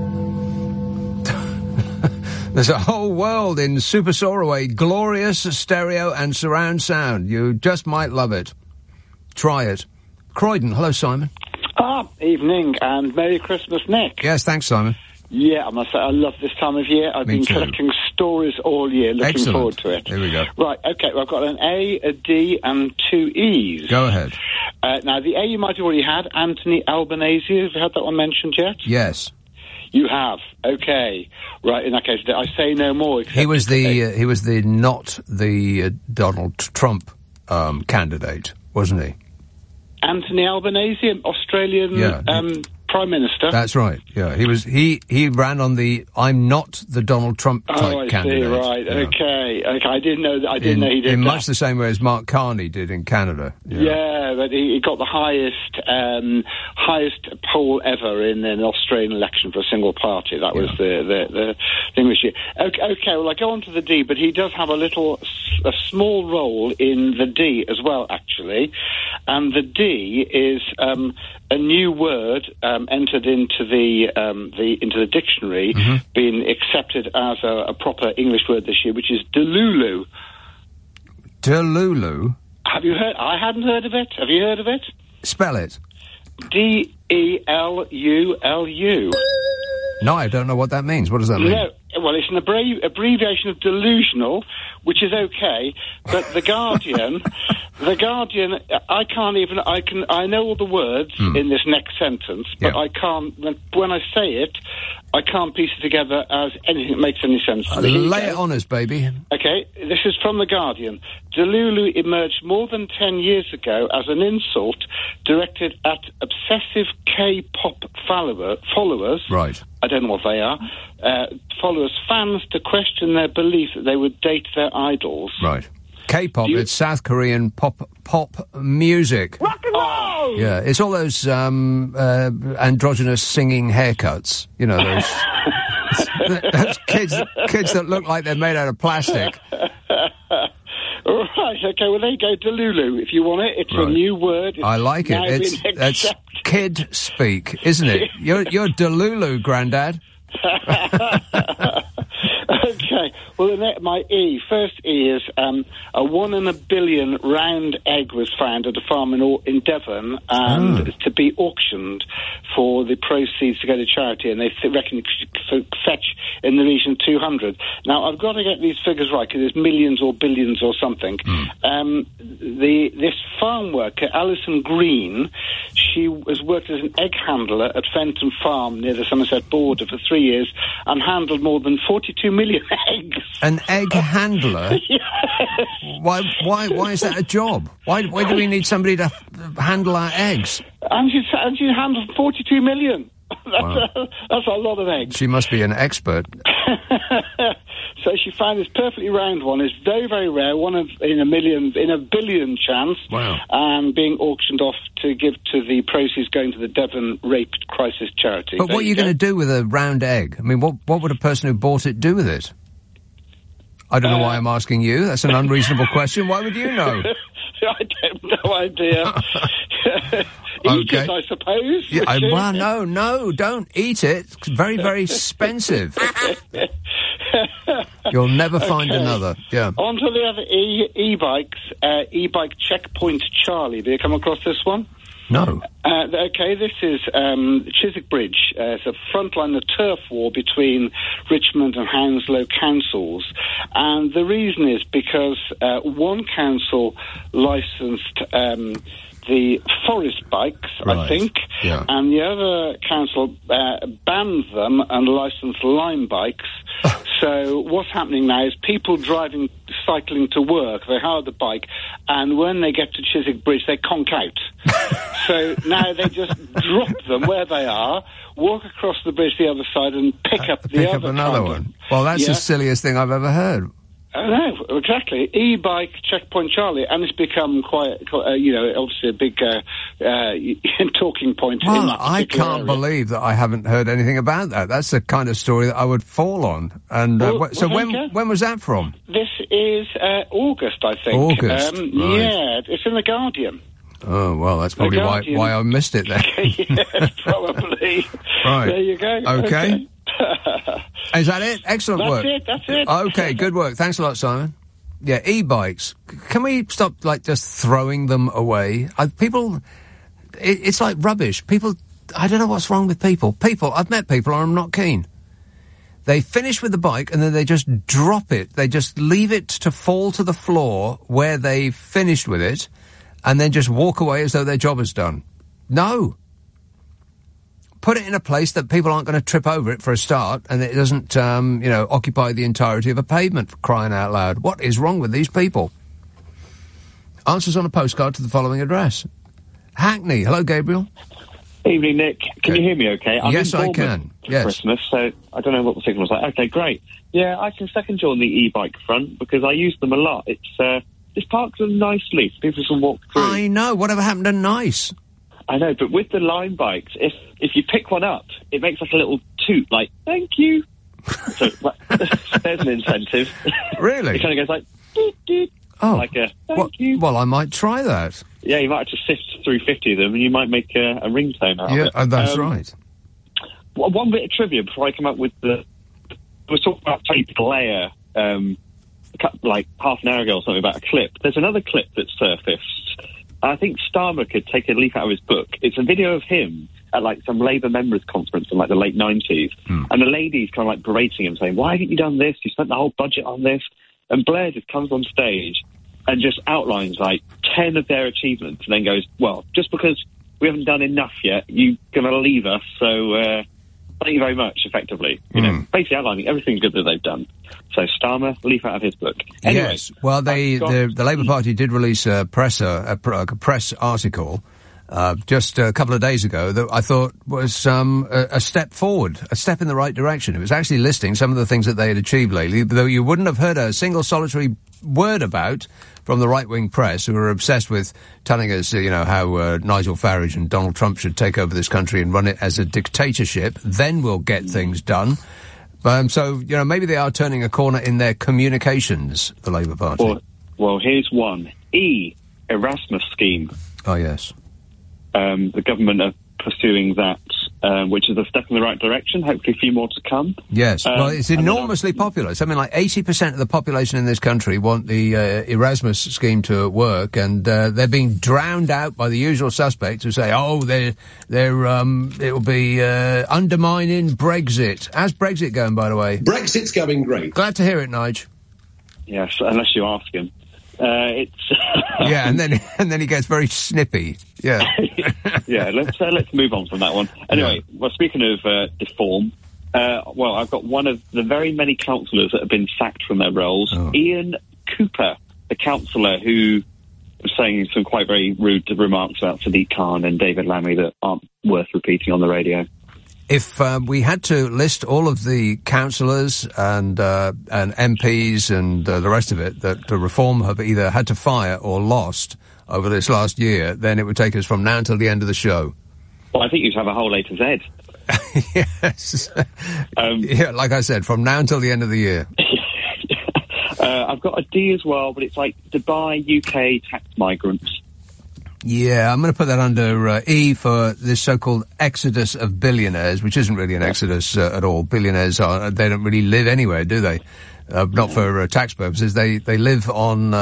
There's a whole world in Super Soaraway, glorious stereo and surround sound. You just might love it. Try it. Croydon, hello, Simon. Evening, and Merry Christmas, Nick. Yes, thanks, Simon. Yeah, I must say, I love this time of year. I've been collecting stories all year, looking forward to it. Here we go. Right, okay, well, I've got an A, a D, and 2 E's. Go ahead. Now, the A you might have already had, Anthony Albanese. Have you had that one mentioned yet? Yes. You have. Okay. Right, in that case, I say no more. He was not the Donald Trump candidate, wasn't he? Anthony Albanese, an Australian Prime Minister. That's right. Yeah, he ran on the I'm not the Donald Trump type candidate. Oh, I see. Right. Yeah. Okay. I didn't know that. I didn't know he did in that. much the same way as Mark Carney did in Canada. Yeah, but he got the highest poll ever in an Australian election for a single party. That was the thing this year. Okay. Well, I go on to the D, but he does have a small role in the D as well, actually. And the D is a new word entered into the dictionary, being accepted as a proper English word this year, which is delulu. Delulu? Have you heard? I hadn't heard of it. Have you heard of it? Spell it. D-E-L-U-L-U. No, I don't know what that means. What does that mean? No, well, it's an abbreviation of delusional, which is okay, but The Guardian, I know all the words in this next sentence, but I can't, when I say it, I can't piece it together as anything that makes any sense to me. Lay it on us, baby. Okay, this is from The Guardian. Delulu emerged more than 10 years ago as an insult directed at obsessive K-pop followers. Right. I don't know what they are. Followers, fans, to question their belief that they would date their idols. Right. K-pop, it's South Korean pop music. Rock and roll! Yeah, it's all those androgynous singing haircuts. You know, those kids that look like they're made out of plastic. Right, okay, well, there you go, Delulu, if you want it. It's a new word. I like it. That's kid speak, isn't it? You're Delulu, Grandad. Okay, well, my first E is a 1 in a billion round egg was found at a farm in Devon and to be auctioned for the proceeds to go to charity, and they reckon it could fetch in the region 200. Now, I've got to get these figures right because there's millions or billions or something. This farm worker, Alison Green, she has worked as an egg handler at Fenton Farm near the Somerset border for 3 years and handled more than 42 million eggs. An egg handler? Yes. Why is that a job? Why do we need somebody to handle our eggs? And she handled 42 million. That's a lot of eggs. She must be an expert. So she found this perfectly round one. It's very, very rare, in a billion chance. Wow. And being auctioned off to give to the proceeds going to the Devon Rape Crisis Charity. But what are you going to do with a round egg? I mean, what would a person who bought it do with it? I don't know why I'm asking you. That's an unreasonable question. Why would you know? I have no idea. Eat it, I suppose. Yeah, well, no, don't eat it. It's very, very expensive. You'll never find another. Yeah. On to the other e-bikes. E-bike Checkpoint Charlie. Have you come across this one? No. Okay, this is Chiswick Bridge. It's a frontline, the turf war between Richmond and Hounslow councils. And the reason is because one council licensed the forest bikes, I think, and the other council banned them and licensed lime bikes. So what's happening now is people cycling to work, they hire the bike, and when they get to Chiswick Bridge, they conk out. So now they just drop them where they are, walk across the bridge the other side, and pick up another one. Well, that's the silliest thing I've ever heard. No, exactly. E-bike Checkpoint Charlie, and it's become quite obviously a big talking point. Well, in that I can't area. believe that I haven't heard anything about that. That's the kind of story that I would fall on. And when was that from? This is August, I think. August, right. Yeah, it's in The Guardian. Oh, well, that's probably why I missed it then. Yeah, probably. Right. There you go. Okay. Is that it? Excellent work. That's it. Okay, good work. Thanks a lot, Simon. Yeah, e-bikes. Can we stop, just throwing them away? It's like rubbish. People, I don't know what's wrong with people. I've met people and I'm not keen. They finish with the bike and then they just drop it. They just leave it to fall to the floor where they finished with it and then just walk away as though their job is done. No. Put it in a place that people aren't going to trip over it for a start, and it doesn't, occupy the entirety of a pavement, for crying out loud. What is wrong with these people? Answers on a postcard to the following address. Hackney. Hello, Gabriel. Evening, Nick. Can you hear me okay? Yes, I can. Yes. Christmas, so I don't know what the signal's like. Okay, great. Yeah, I can second you on the e-bike front, because I use them a lot. It's parked them nicely. People can walk through. I know. Whatever happened to nice? I know, but with the Lime bikes, if you pick one up, it makes like a little toot, like, thank you. So there's an incentive. Really? It kind of goes like, doot, doot, like a thank you. Well, I might try that. Yeah, you might have to sift through 50 of them, and you might make a ringtone out of it. Yeah, that's right. One bit of trivia before I come up with I was talking about Tony Blair, like half an hour ago or something, about a clip. There's another clip that surfaced. I think Starmer could take a leaf out of his book. It's a video of him at some Labour members' conference in the late 90s. And the lady's kind of berating him, saying, why haven't you done this? You spent the whole budget on this. And Blair just comes on stage and just outlines 10 of their achievements and then goes, well, just because we haven't done enough yet, you're going to leave us, so thank you very much, effectively. Basically outlining everything good that they've done. So Starmer, leaf out of his book. Anyway, yes. Well, the Labour Party did release a press article just a couple of days ago that I thought was a step forward, a step in the right direction. It was actually listing some of the things that they had achieved lately, though you wouldn't have heard a single solitary word about from the right-wing press, who are obsessed with telling us, how Nigel Farage and Donald Trump should take over this country and run it as a dictatorship. Then we'll get things done. So, maybe they are turning a corner in their communications, the Labour Party. Well, here's one. Erasmus scheme. Oh, yes. The government are pursuing that, which is a step in the right direction. Hopefully a few more to come. Yes. Well, it's enormously popular. Something like 80% of the population in this country want the Erasmus scheme to work, and they're being drowned out by the usual suspects who say, it will be undermining Brexit. How's Brexit going, by the way? Brexit's going great. Glad to hear it, Nige. Yes, unless you ask him. It's yeah, and then he gets very snippy. Yeah, yeah. Let's move on from that one. Anyway, well, speaking of deform, I've got one of the very many councillors that have been sacked from their roles. Ian Cooper, the councillor who was saying some quite very rude remarks about Sadiq Khan and David Lammy that aren't worth repeating on the radio. If we had to list all of the councillors and MPs and the rest of it that the Reform have either had to fire or lost over this last year, then it would take us from now until the end of the show. Well, I think you'd have a whole A to Z. Yes. Like I said, from now until the end of the year. I've got a D as well, but it's like Dubai, UK tax migrants. Yeah, I'm going to put that under E for this so-called exodus of billionaires, which isn't really an exodus at all. Billionaires they don't really live anywhere, do they? Not for tax purposes. They live on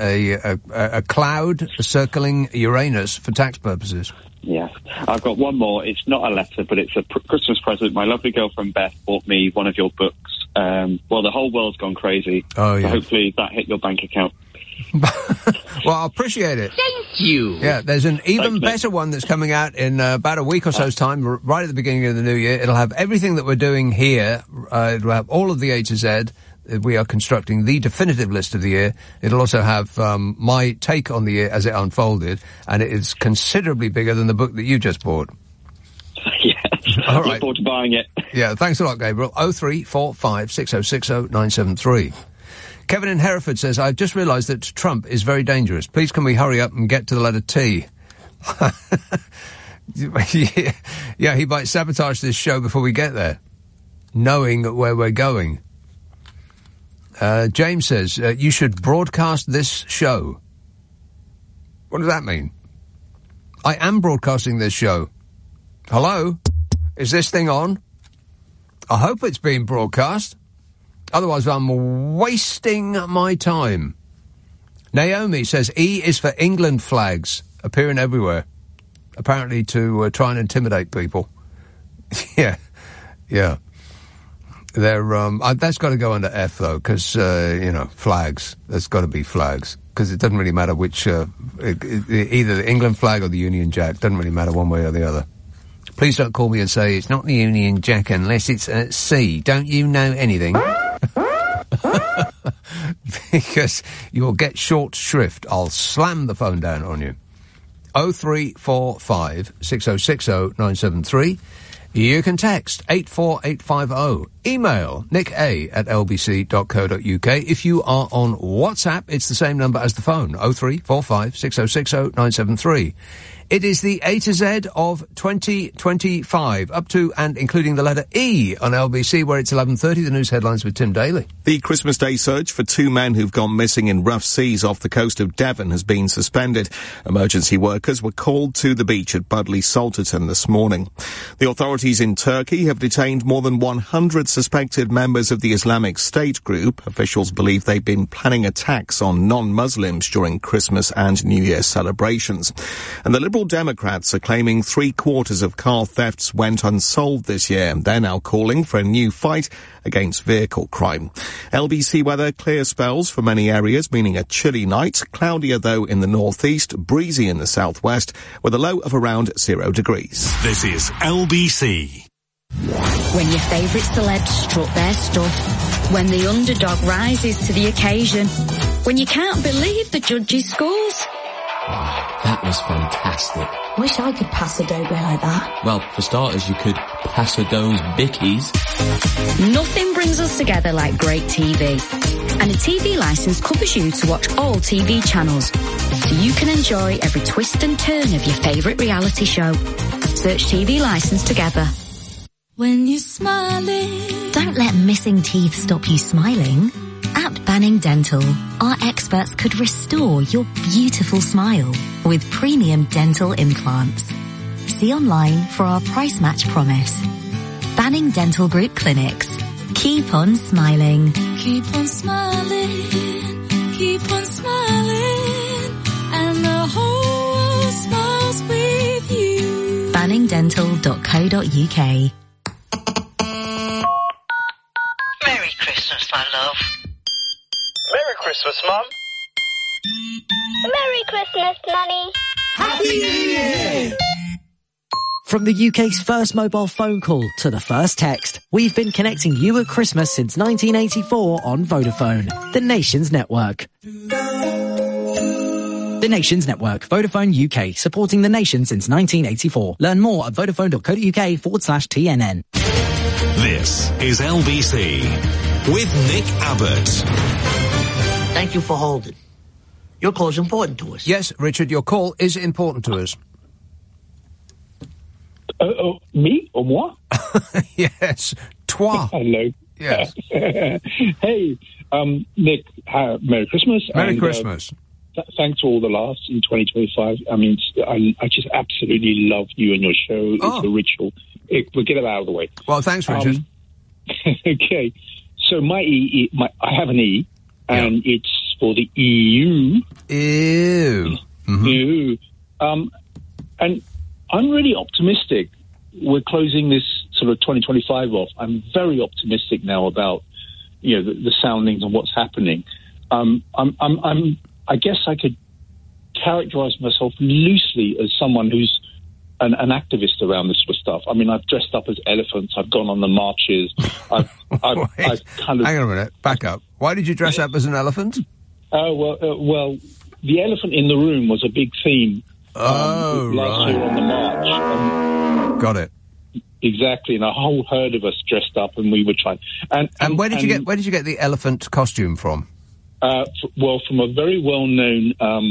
a cloud circling Uranus for tax purposes. Yes. I've got one more. It's not a letter, but it's a Christmas present. My lovely girlfriend Beth bought me one of your books. The whole world's gone crazy. Oh, yeah. So hopefully that hit your bank account. Well, I appreciate it. Thank you. Yeah, there's an even better one that's coming out in about a week or so's time, right at the beginning of the new year. It'll have everything that we're doing here. It'll have all of the A to Z. We are constructing the definitive list of the year. It'll also have my take on the year as it unfolded, and it is considerably bigger than the book that you just bought. Yeah. All right. Look forward to buying it. Yeah, thanks a lot, Gabriel. 0345 6060 973. Kevin in Hereford says, I've just realised that Trump is very dangerous. Please can we hurry up and get to the letter T? Yeah, he might sabotage this show before we get there, knowing where we're going. James says, you should broadcast this show. What does that mean? I am broadcasting this show. Hello? Is this thing on? I hope it's being broadcast. Otherwise, I'm wasting my time. Naomi says E is for England flags, appearing everywhere. Apparently to try and intimidate people. Yeah. They're, that's got to go under F, though, because, flags. There's got to be flags. Because it doesn't really matter which, either the England flag or the Union Jack. Doesn't really matter one way or the other. Please don't call me and say, it's not the Union Jack unless it's at sea. Don't you know anything? Because you'll get short shrift. I'll slam the phone down on you. 0345 6060 973. You can text 84850. Email nicka@lbc.co.uk. If you are on WhatsApp, it's the same number as the phone, 0345 6060 973. It is the A to Z of 2025, up to and including the letter E on LBC, where it's 11:30. The news headlines with Tim Daly. The Christmas Day search for 2 men who've gone missing in rough seas off the coast of Devon has been suspended. Emergency workers were called to the beach at Budleigh Salterton this morning. The authorities in Turkey have detained more than 100 suspected members of the Islamic State group. Officials believe they've been planning attacks on non-Muslims during Christmas and New Year celebrations. And the Liberal Democrats are claiming 3/4 of car thefts went unsolved this year. They're now calling for a new fight against vehicle crime. LBC weather, clear spells for many areas, meaning a chilly night. Cloudier, though, in the northeast, breezy in the southwest, with a low of around 0 degrees. This is LBC. When your favourite celebs strut their stuff, when the underdog rises to the occasion, when you can't believe the judges' scores. That was fantastic. Wish I could pass a dough like that. Well, for starters, you could pass a doe's bickies. Nothing brings us together like great TV. And a TV licence covers you to watch all TV channels, so you can enjoy every twist and turn of your favourite reality show. Search TV licence together. When you're smiling, don't let missing teeth stop you smiling. At Banning Dental, our experts could restore your beautiful smile with premium dental implants. See online for our price match promise. Banning Dental Group Clinics. Keep on smiling. keep on smiling, and the whole world smiles with you. BanningDental.co.uk. Merry Christmas, my love. Merry Christmas, Mum. Merry Christmas, Nanny. Happy New Year! From the UK's first mobile phone call to the first text, we've been connecting you at Christmas since 1984 on Vodafone, the nation's network. The nation's network, Vodafone UK, supporting the nation since 1984. Learn more at vodafone.co.uk/TNN. This is LBC with Nick Abbott. Thank you for holding. Your call is important to us. Yes, Richard, your call is important to us. Me or moi? Yes, toi. Hello. Yes. Hey, Nick, Merry Christmas. Merry Christmas. Thanks for all the laughs in 2025. I mean, I just absolutely love you and your show. It's a ritual. We'll get it out of the way. Well, thanks, Richard. Okay. So I have an E, and it's for the EU. Ew. Mm-hmm. EU. And I'm really optimistic. We're closing this sort of 2025 off. I'm very optimistic now about, the soundings and what's happening. I guess I could characterize myself loosely as someone who's an activist around this sort of stuff. I mean, I've dressed up as elephants. I've gone on the marches. I've kind of... Hang on a minute. Back up. Why did you dress up as an elephant? Well, the elephant in the room was a big theme. Last year on the march. Got it. Exactly, and a whole herd of us dressed up, and we were trying. And where did you get the elephant costume from? From a very well-known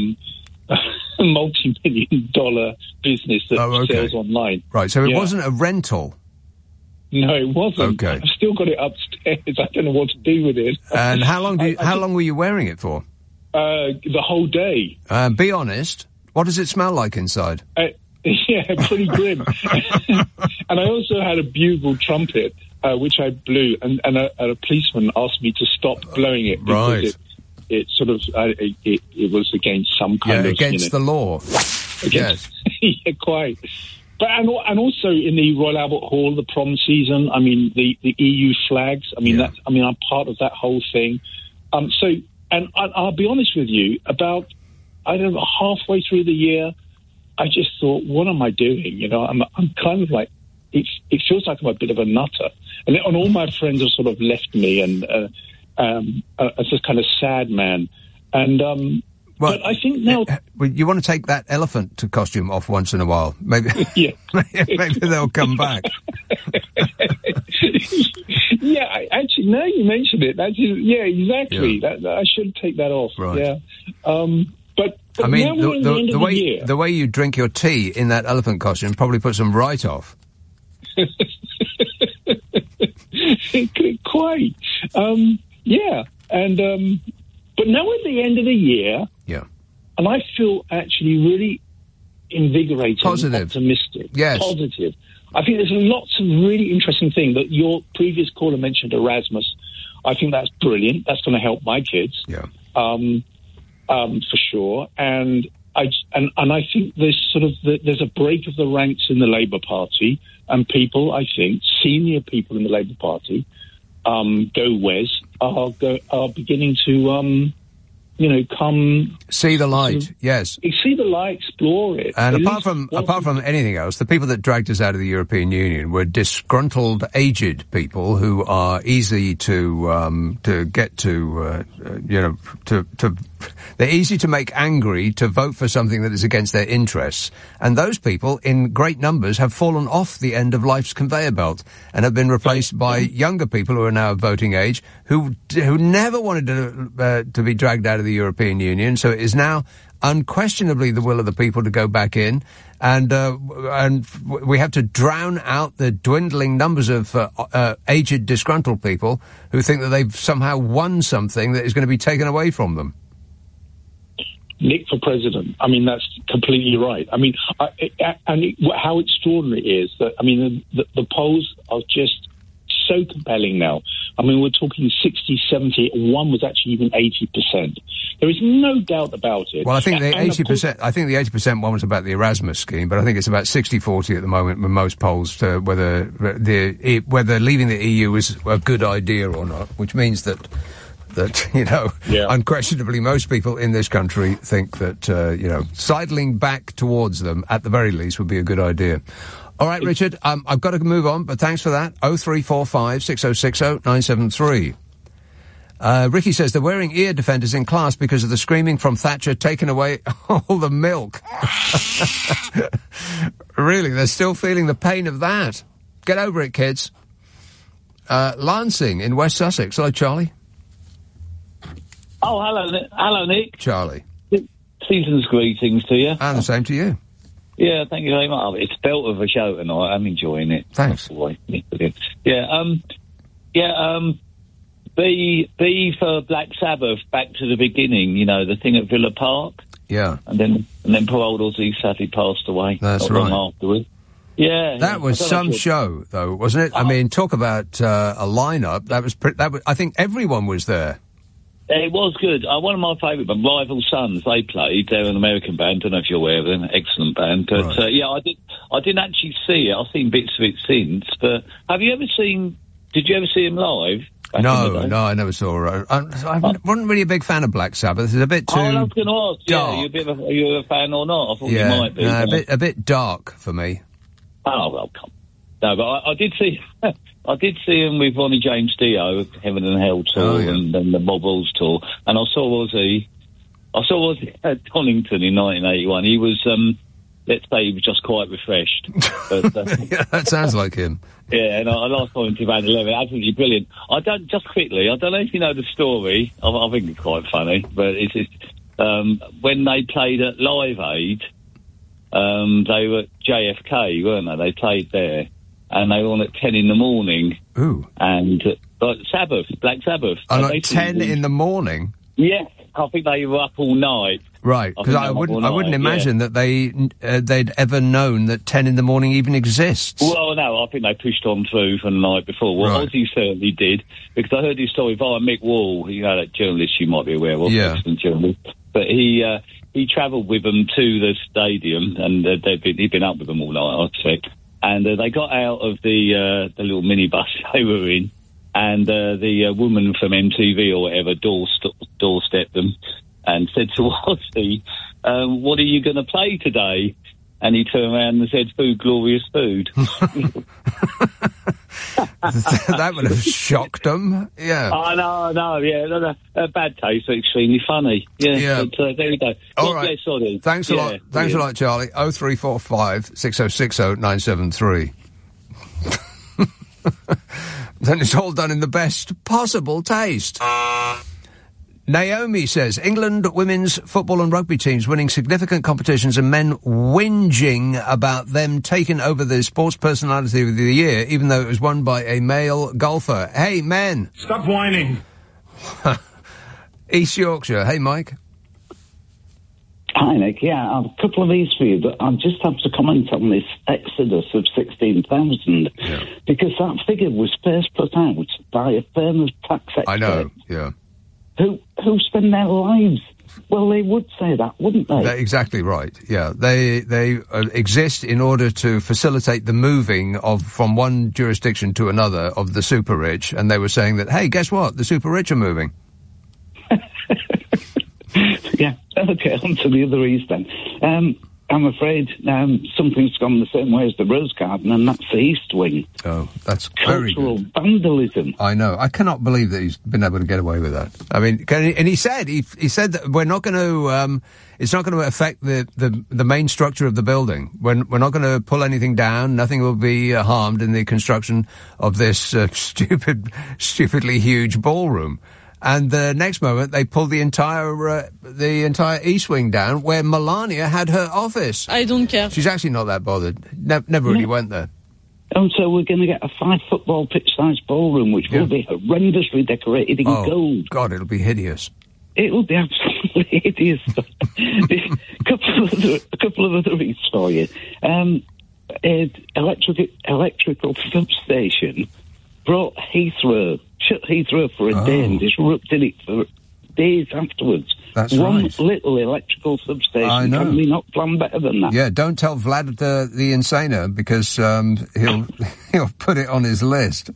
multi-million-dollar business that sells online. Right, so it wasn't a rental. No, it wasn't. Okay. I've still got it upstairs. I don't know what to do with it. And how long were you wearing it for? The whole day. Be honest. What does it smell like inside? Yeah, pretty grim. And I also had a bugle trumpet, which I blew, and a policeman asked me to stop blowing it because it sort of it was against some kind of against the law. Yes, yeah, quite. But and also in the Royal Albert Hall, the prom season. I mean, the EU flags. I mean, I'm part of that whole thing. So, and I'll be honest with you, about I don't know, halfway through the year, I just thought, what am I doing? You know, I'm kind of like, it feels like I'm a bit of a nutter, and all my friends have sort of left me, and as this kind of sad man, and. But I think now you want to take that elephant costume off once in a while. Maybe, maybe they'll come back. Yeah, actually, now you mentioned it. That's exactly. Yeah. I should take that off. Right. Yeah. But I mean, now the way you drink your tea in that elephant costume probably puts them right off. Quite. Yeah, and. But now at the end of the year, and I feel actually really invigorated, positive, optimistic, positive. I think there's lots of really interesting things that your previous caller mentioned, Erasmus. I think that's brilliant. That's going to help my kids, for sure. And I think there's a break of the ranks in the Labour Party, and people, I think, senior people in the Labour Party. Go Wes are beginning to come see the light. Yes, see the light, explore it. And apart from anything else, the people that dragged us out of the European Union were disgruntled, aged people who are easy to get to. They're easy to make angry to vote for something that is against their interests, and those people, in great numbers, have fallen off the end of life's conveyor belt and have been replaced by younger people who are now of voting age who never wanted to be dragged out of the European Union. So it is now unquestionably the will of the people to go back in, and we have to drown out the dwindling numbers of aged, disgruntled people who think that they've somehow won something that is going to be taken away from them. Nick for president. I mean, that's completely right. I mean, how extraordinary it is that, I mean, the polls are just so compelling now. I mean, we're talking 60, 70, one was actually even 80%. There is no doubt about it. Well, I think the 80%, I think the 80% one was about the Erasmus scheme, but I think it's about 60-40 at the moment with most polls to whether leaving the EU is a good idea or not, which means that unquestionably most people in this country think that, sidling back towards them, at the very least, would be a good idea. All right, Richard, I've got to move on, but thanks for that. 0345 6060 973. Ricky says they're wearing ear defenders in class because of the screaming from Thatcher taking away all the milk. Really, they're still feeling the pain of that. Get over it, kids. Lancing in West Sussex. Hello, Charlie. Oh, hello, Nick. Charlie. Season's greetings to you. And the same to you. Yeah, thank you very much. It's belt of a show tonight. I'm enjoying it. Thanks. B for Black Sabbath, Back to the Beginning, the thing at Villa Park. Yeah. And then poor old Ozzy sadly passed away. That's right. Afterwards. Yeah. That was some show, though, wasn't it? I mean, talk about a lineup. That was I think everyone was there. It was good. One of my favourite bands, Rival Sons, they played. They're an American band. Don't know if you're aware of them. Excellent band. But, right. I didn't actually see it. I've seen bits of it since. But did you ever see him live? No, I never saw her. I wasn't really a big fan of Black Sabbath. It's a bit too I was going to ask, dark. Are you a fan or not? I thought you might be. A bit dark for me. Oh, well, come on. No, but I did see him with Ronnie James Dio, Heaven and Hell tour, and then the Bob Wills tour, and I saw Ozzy at Donington in 1981. He was, let's say, he was just quite refreshed. But, that sounds like him. Yeah, and I last saw him in 2011. Absolutely brilliant. I don't know if you know the story. I think it's quite funny, but it's when they played at Live Aid. They were at JFK, weren't they? They played there. And they were on at 10 in the morning. Ooh. And Black Sabbath. And at 10 in the morning? Yeah. I think they were up all night. Right, because I wouldn't imagine that they'd ever known that 10 in the morning even exists. Well, no, I think they pushed on through from the night before. Well, Right. Ozzy certainly did, because I heard his story via Mick Wall, you know, that journalist you might be aware of, Yeah. excellent journalist. But he travelled with them to the stadium, and he'd been up with them all night, I'd say. And they got out of the little minibus they were in, and the woman from MTV or whatever doorstepped them and said to Ozzy, what are you going to play today? And he turned around and said, Food, Glorious Food. That would have shocked them. Yeah. Oh, no, yeah. No, bad taste, but extremely funny. Yeah. But, there you go. All God right. bless Ozzy. Thanks a Yeah, lot. Thanks a lot, Charlie. 0345 6060 973. Then it's all done in the best possible taste. Naomi says, England women's football and rugby teams winning significant competitions and men whinging about them taking over the sports personality of the year, even though it was won by a male golfer. Hey, men. Stop whining. East Yorkshire. Hey, Mike. Hi, Nick. Yeah, I have a couple of these for you, but I'll just have to comment on this exodus of 16,000, because that figure was first put out by a firm of tax experts. I know, yeah. Who spend their lives. Well, they would say that, wouldn't they? They're exactly right. Yeah, they exist in order to facilitate the moving from one jurisdiction to another of the super rich, and they were saying that, hey, guess what? The super rich are moving. Yeah, okay, on to the other east then. I'm afraid something's gone the same way as the Rose Garden, and that's the East Wing. Oh, that's very Cultural good. vandalism. I know. I cannot believe that he's been able to get away with that. I mean, and he said that we're not going to. It's not going to affect the main structure of the building. We're not going to pull anything down. Nothing will be harmed in the construction of this stupidly huge ballroom. And the next moment, they pulled the entire East Wing down, where Melania had her office. I don't care. She's actually not that bothered. Never really went there. And so we're going to get a 5 football pitch-sized ballroom, which will be horrendously decorated in gold. God, it'll be hideous. It'll be absolutely hideous. A couple of other reads for you. Electrical substation brought shut Heathrow for a day and disrupted it for days afterwards. That's One right. little electrical substation. I know. Can we not plan better than that? Yeah, don't tell Vlad the Insaner, because he'll put it on his list.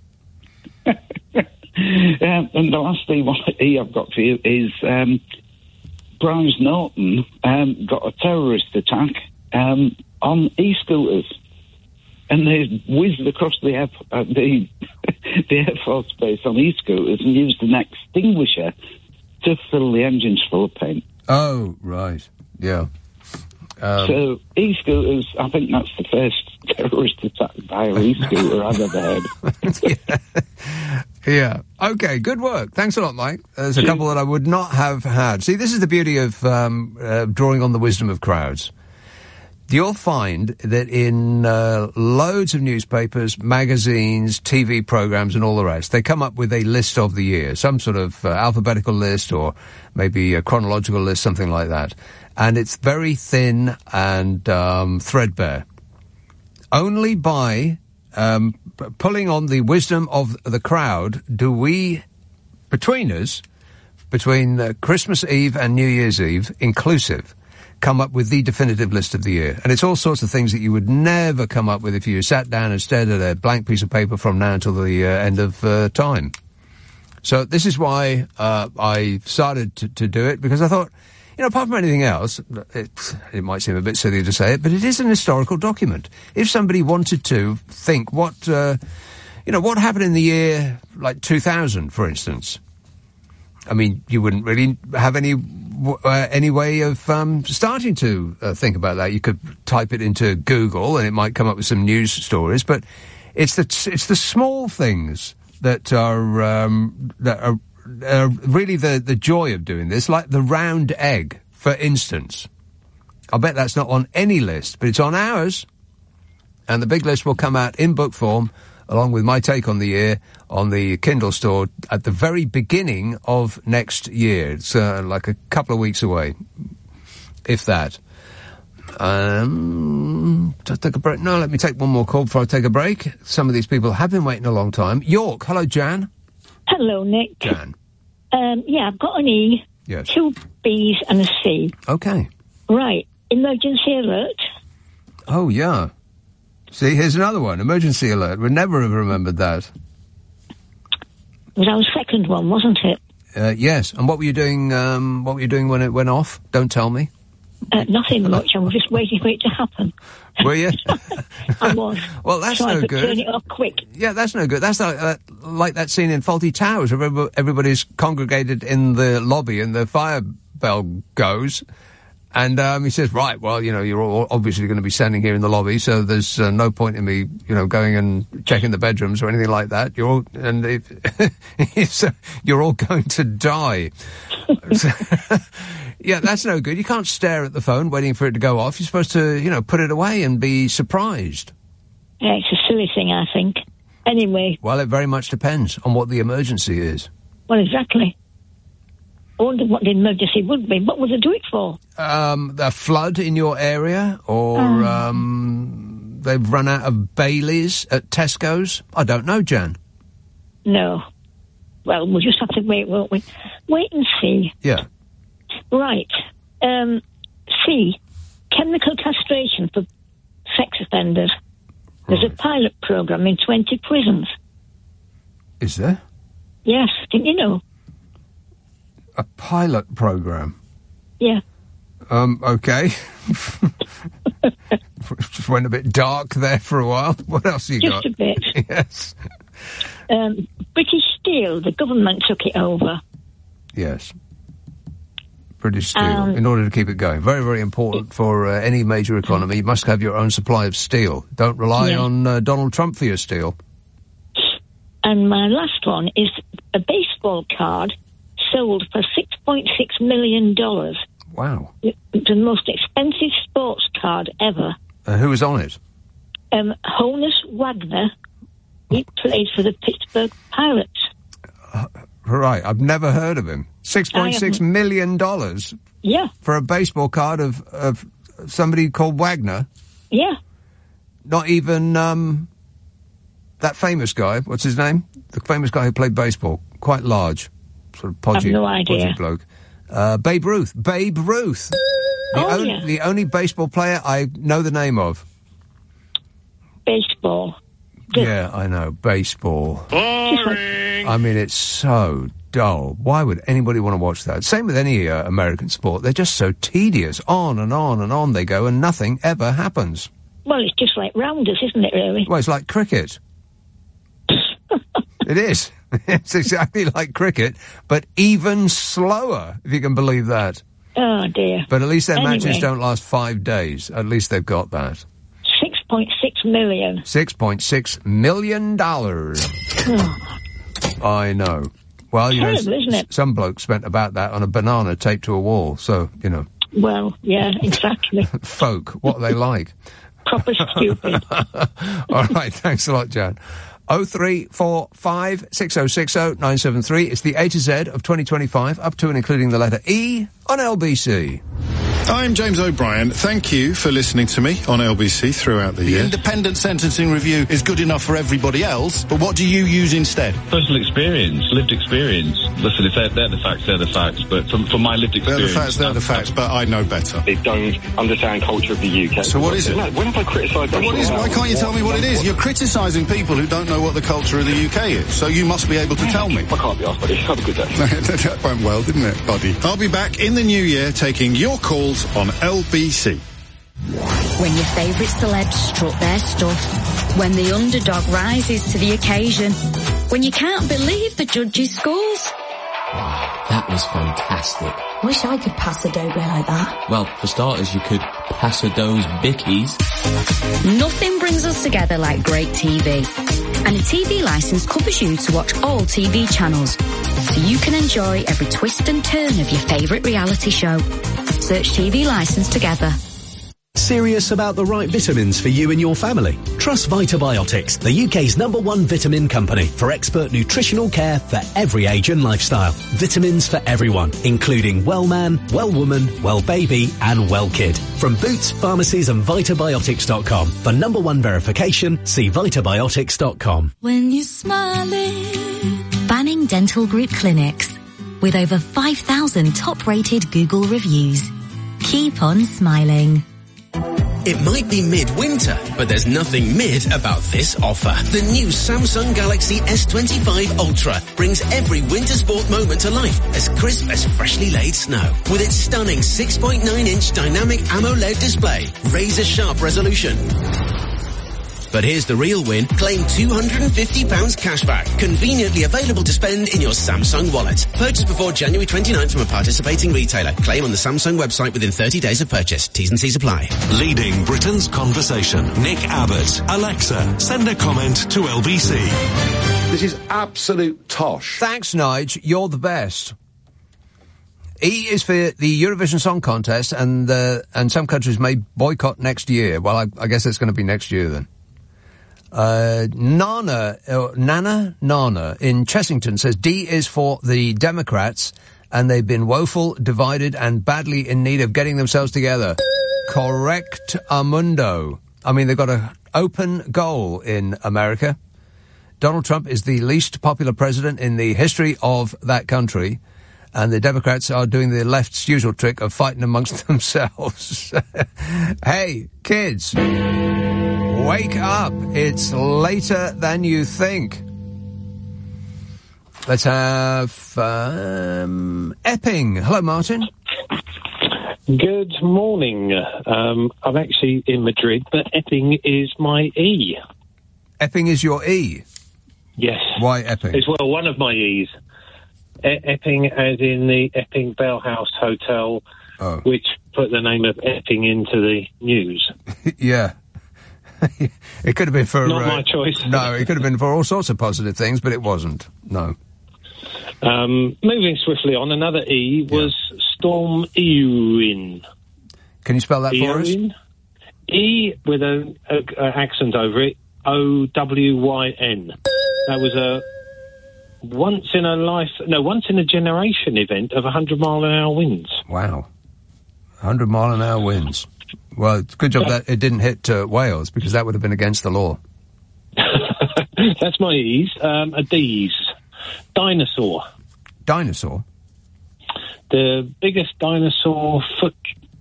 And the last thing I've got for you is Bryce Norton got a terrorist attack on e-scooters. And they whizzed across the Air Force Base on e-scooters and used an extinguisher to fill the engines full of paint. Oh, right. Yeah. So e-scooters, I think that's the first terrorist attack by an e-scooter I've ever heard. Yeah. Okay, good work. Thanks a lot, Mike. There's a couple that I would not have had. See, this is the beauty of drawing on the wisdom of crowds. You'll find that in loads of newspapers, magazines, TV programs and all the rest, they come up with a list of the year, some sort of alphabetical list or maybe a chronological list, something like that. And it's very thin and threadbare. Only by pulling on the wisdom of the crowd do we, between us, between Christmas Eve and New Year's Eve, inclusive, come up with the definitive list of the year. And it's all sorts of things that you would never come up with if you sat down and stared at a blank piece of paper from now until the end of time. So this is why I started to do it, because I thought, apart from anything else, it might seem a bit silly to say it, but it is an historical document. If somebody wanted to think what happened in the year, like 2000, for instance, I mean, you wouldn't really have any way of starting to think about that. You could type it into Google and it might come up with some news stories, but it's the small things that are really the joy of doing this, like the round egg, for instance. I bet that's not on any list, but it's on ours. And the big list will come out in book form along with my take on the year on the Kindle store at the very beginning of next year. It's like a couple of weeks away, if that. Just take a break. No, let me take one more call before I take a break. Some of these people have been waiting a long time. York, hello, Jan. Hello, Nick. Jan. Yeah, I've got an E, Yes. 2 B's and a C. Okay. Right, emergency alert. Oh, yeah. See, here's another one. Emergency alert. We'd never have remembered that. It was our second one, wasn't it? Yes. And what were you doing? What were you doing when it went off? Don't tell me. Nothing much. I was just waiting for it to happen. Were you? I was. Well, that's so no I could good. turn it off quick. Yeah, that's no good. That's like that scene in Fawlty Towers where everybody's congregated in the lobby and the fire bell goes. And he says, right, well, you know, you're all obviously going to be standing here in the lobby, so there's no point in me, you know, going and checking the bedrooms or anything like that. You're all going to die. Yeah, that's no good. You can't stare at the phone waiting for it to go off. You're supposed to, you know, put it away and be surprised. Yeah, it's a silly thing, I think. Anyway. Well, it very much depends on what the emergency is. Well, exactly. I wonder what the emergency would be. What would they do it for? A flood in your area, or they've run out of Baileys at Tesco's. I don't know, Jan. No. Well, we'll just have to wait, won't we? Wait and see. Yeah. Right. C. Chemical castration for sex offenders. There's a pilot program in 20 prisons. Is there? Yes. Didn't you know? A pilot program? Yeah. Okay. Just went a bit dark there for a while. What else have you got? Just a bit. Yes. British Steel, the government took it over. Yes. British Steel, in order to keep it going. Very, very important for any major economy. You must have your own supply of steel. Don't rely on Donald Trump for your steel. And my last one is a baseball card sold for $6.6 million. Wow. The most expensive sports card ever. Who was on it? Honus Wagner. He played for the Pittsburgh Pirates. Right, I've never heard of him. $6.6 million? Yeah. For a baseball card of somebody called Wagner? Yeah. Not even, that famous guy, what's his name? The famous guy who played baseball. Quite large. Sort of podgy, I've no idea. podgy bloke. Babe Ruth. Babe Ruth. The only baseball player I know the name of. Baseball. Yeah, I know. Baseball. Boring. I mean, it's so dull. Why would anybody want to watch that? Same with any American sport. They're just so tedious. On and on and on they go, and nothing ever happens. Well, it's just like rounders, isn't it, really? Well, it's like cricket. It is. It's exactly like cricket, but even slower, if you can believe that. Oh, dear. But at least their matches don't last 5 days. At least they've got that. $6.6 million. $6.6 million. I know. Well, you Terrible, know, isn't it? some bloke spent about that on a banana taped to a wall, so, you know. Well, yeah, exactly. Folk, what are they like? Proper stupid. All right, thanks a lot, Jan. 0345 6060 973. It's the A to Z of 2025, up to and including the letter E on LBC. I'm James O'Brien. Thank you for listening to me on LBC throughout the year. Independent sentencing review is good enough for everybody else, but what do you use instead? Personal experience, lived experience. Listen, if they're the facts, they're the facts, but from my lived experience... They're the facts, but I know better. They don't understand culture of the UK. So what is it? No, when have I criticised... Why can't you tell me what it is? You're criticising people who don't know what the culture of the UK is, so you must be able to tell me. I can't be asked, buddy. Have a good day. That went well, didn't it, buddy? I'll be back in the new year taking your calls on LBC. When your favourite celebs strut their stuff, when the underdog rises to the occasion, when you can't believe the judges' scores. That was fantastic. Wish I could pass a dough like that. Well, for starters, you could pass a those bickies. Nothing brings us together like great TV. And a TV licence covers you to watch all TV channels, so you can enjoy every twist and turn of your favourite reality show. Search TV licence together. Serious about the right vitamins for you and your family? Trust Vitabiotics, the UK's #1 vitamin company for expert nutritional care for every age and lifestyle. Vitamins for everyone, including well man, well woman, well baby and well kid. From Boots, pharmacies and Vitabiotics.com. For #1 verification, see Vitabiotics.com. When you're smiling. Banning Dental Group Clinics. With over 5,000 top-rated Google reviews. Keep on smiling. It might be mid-winter, but there's nothing mid about this offer. The new Samsung Galaxy S25 Ultra brings every winter sport moment to life, as crisp as freshly laid snow. With its stunning 6.9-inch dynamic AMOLED display, razor-sharp resolution. But here's the real win. Claim £250 cashback, conveniently available to spend in your Samsung wallet. Purchase before January 29th from a participating retailer. Claim on the Samsung website within 30 days of purchase. T's and C's apply. Leading Britain's conversation. Nick Abbott. Alexa, send a comment to LBC. This is absolute tosh. Thanks, Nige. You're the best. E is for the Eurovision Song Contest, and some countries may boycott next year. Well, I guess it's going to be next year then. Nana in Chessington says D is for the Democrats, and they've been woeful, divided, and badly in need of getting themselves together. Correct, Amundo. I mean, they've got an open goal in America. Donald Trump is the least popular president in the history of that country, and the Democrats are doing the left's usual trick of fighting amongst themselves. Hey, kids, wake up. It's later than you think. Let's have Epping. Hello, Martin. Good morning. I'm actually in Madrid, but Epping is my E. Epping is your E? Yes. Why Epping? It's, well, one of my E's. Epping as in the Epping Bell House Hotel, which put the name of Epping into the news. Yeah. It could have been for... Not my choice. No, it could have been for all sorts of positive things, but it wasn't. No. Moving swiftly on, another E was Storm Eowyn. Can you spell that for us? E with an accent over it, O-W-Y-N. That was a once in a generation event of 100-mile-an-hour winds. Wow. 100-mile-an-hour winds. Well, it's a good job that it didn't hit Wales, because that would have been against the law. That's my E's. A D's. Dinosaur. Dinosaur? The biggest dinosaur foot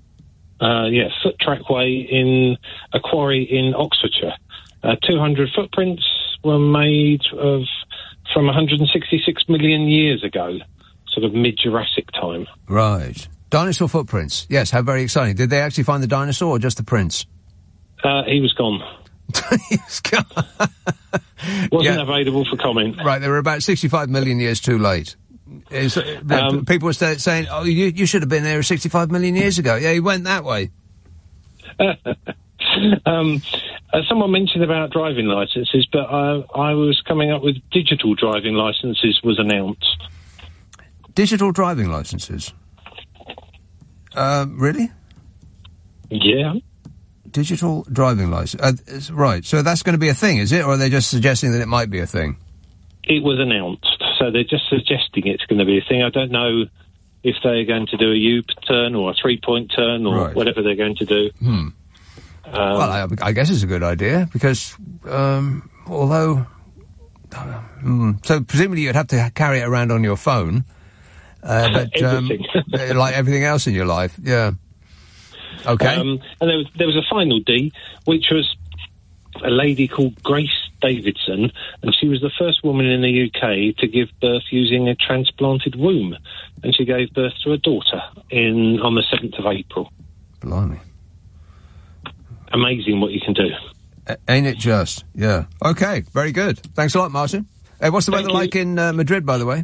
trackway in a quarry in Oxfordshire. 200 footprints were made from 166 million years ago, sort of mid-Jurassic time. Right. Dinosaur footprints. Yes, how very exciting. Did they actually find the dinosaur or just the prince? He was gone. He was gone. Wasn't available for comment. Right, they were about 65 million years too late. People were saying, oh, you should have been there 65 million years ago. Yeah, he went that way. Someone mentioned about driving licences, but I was coming up with digital driving licences was announced. Digital driving licences? Really? Yeah. Digital driving license. Right, so that's going to be a thing, is it? Or are they just suggesting that it might be a thing? It was announced, so they're just suggesting it's going to be a thing. I don't know if they're going to do a U-turn or a three-point turn or whatever they're going to do. Well, I guess it's a good idea, because although... so presumably you'd have to carry it around on your phone, but like everything else in your life, yeah. Okay. And there was a final D, which was a lady called Grace Davidson, and she was the first woman in the UK to give birth using a transplanted womb, and she gave birth to a daughter on the 7th of April. Blimey. Amazing what you can do. Ain't it just? Yeah. Okay, very good. Thanks a lot, Martin. Hey, what's the weather like in Madrid, by the way?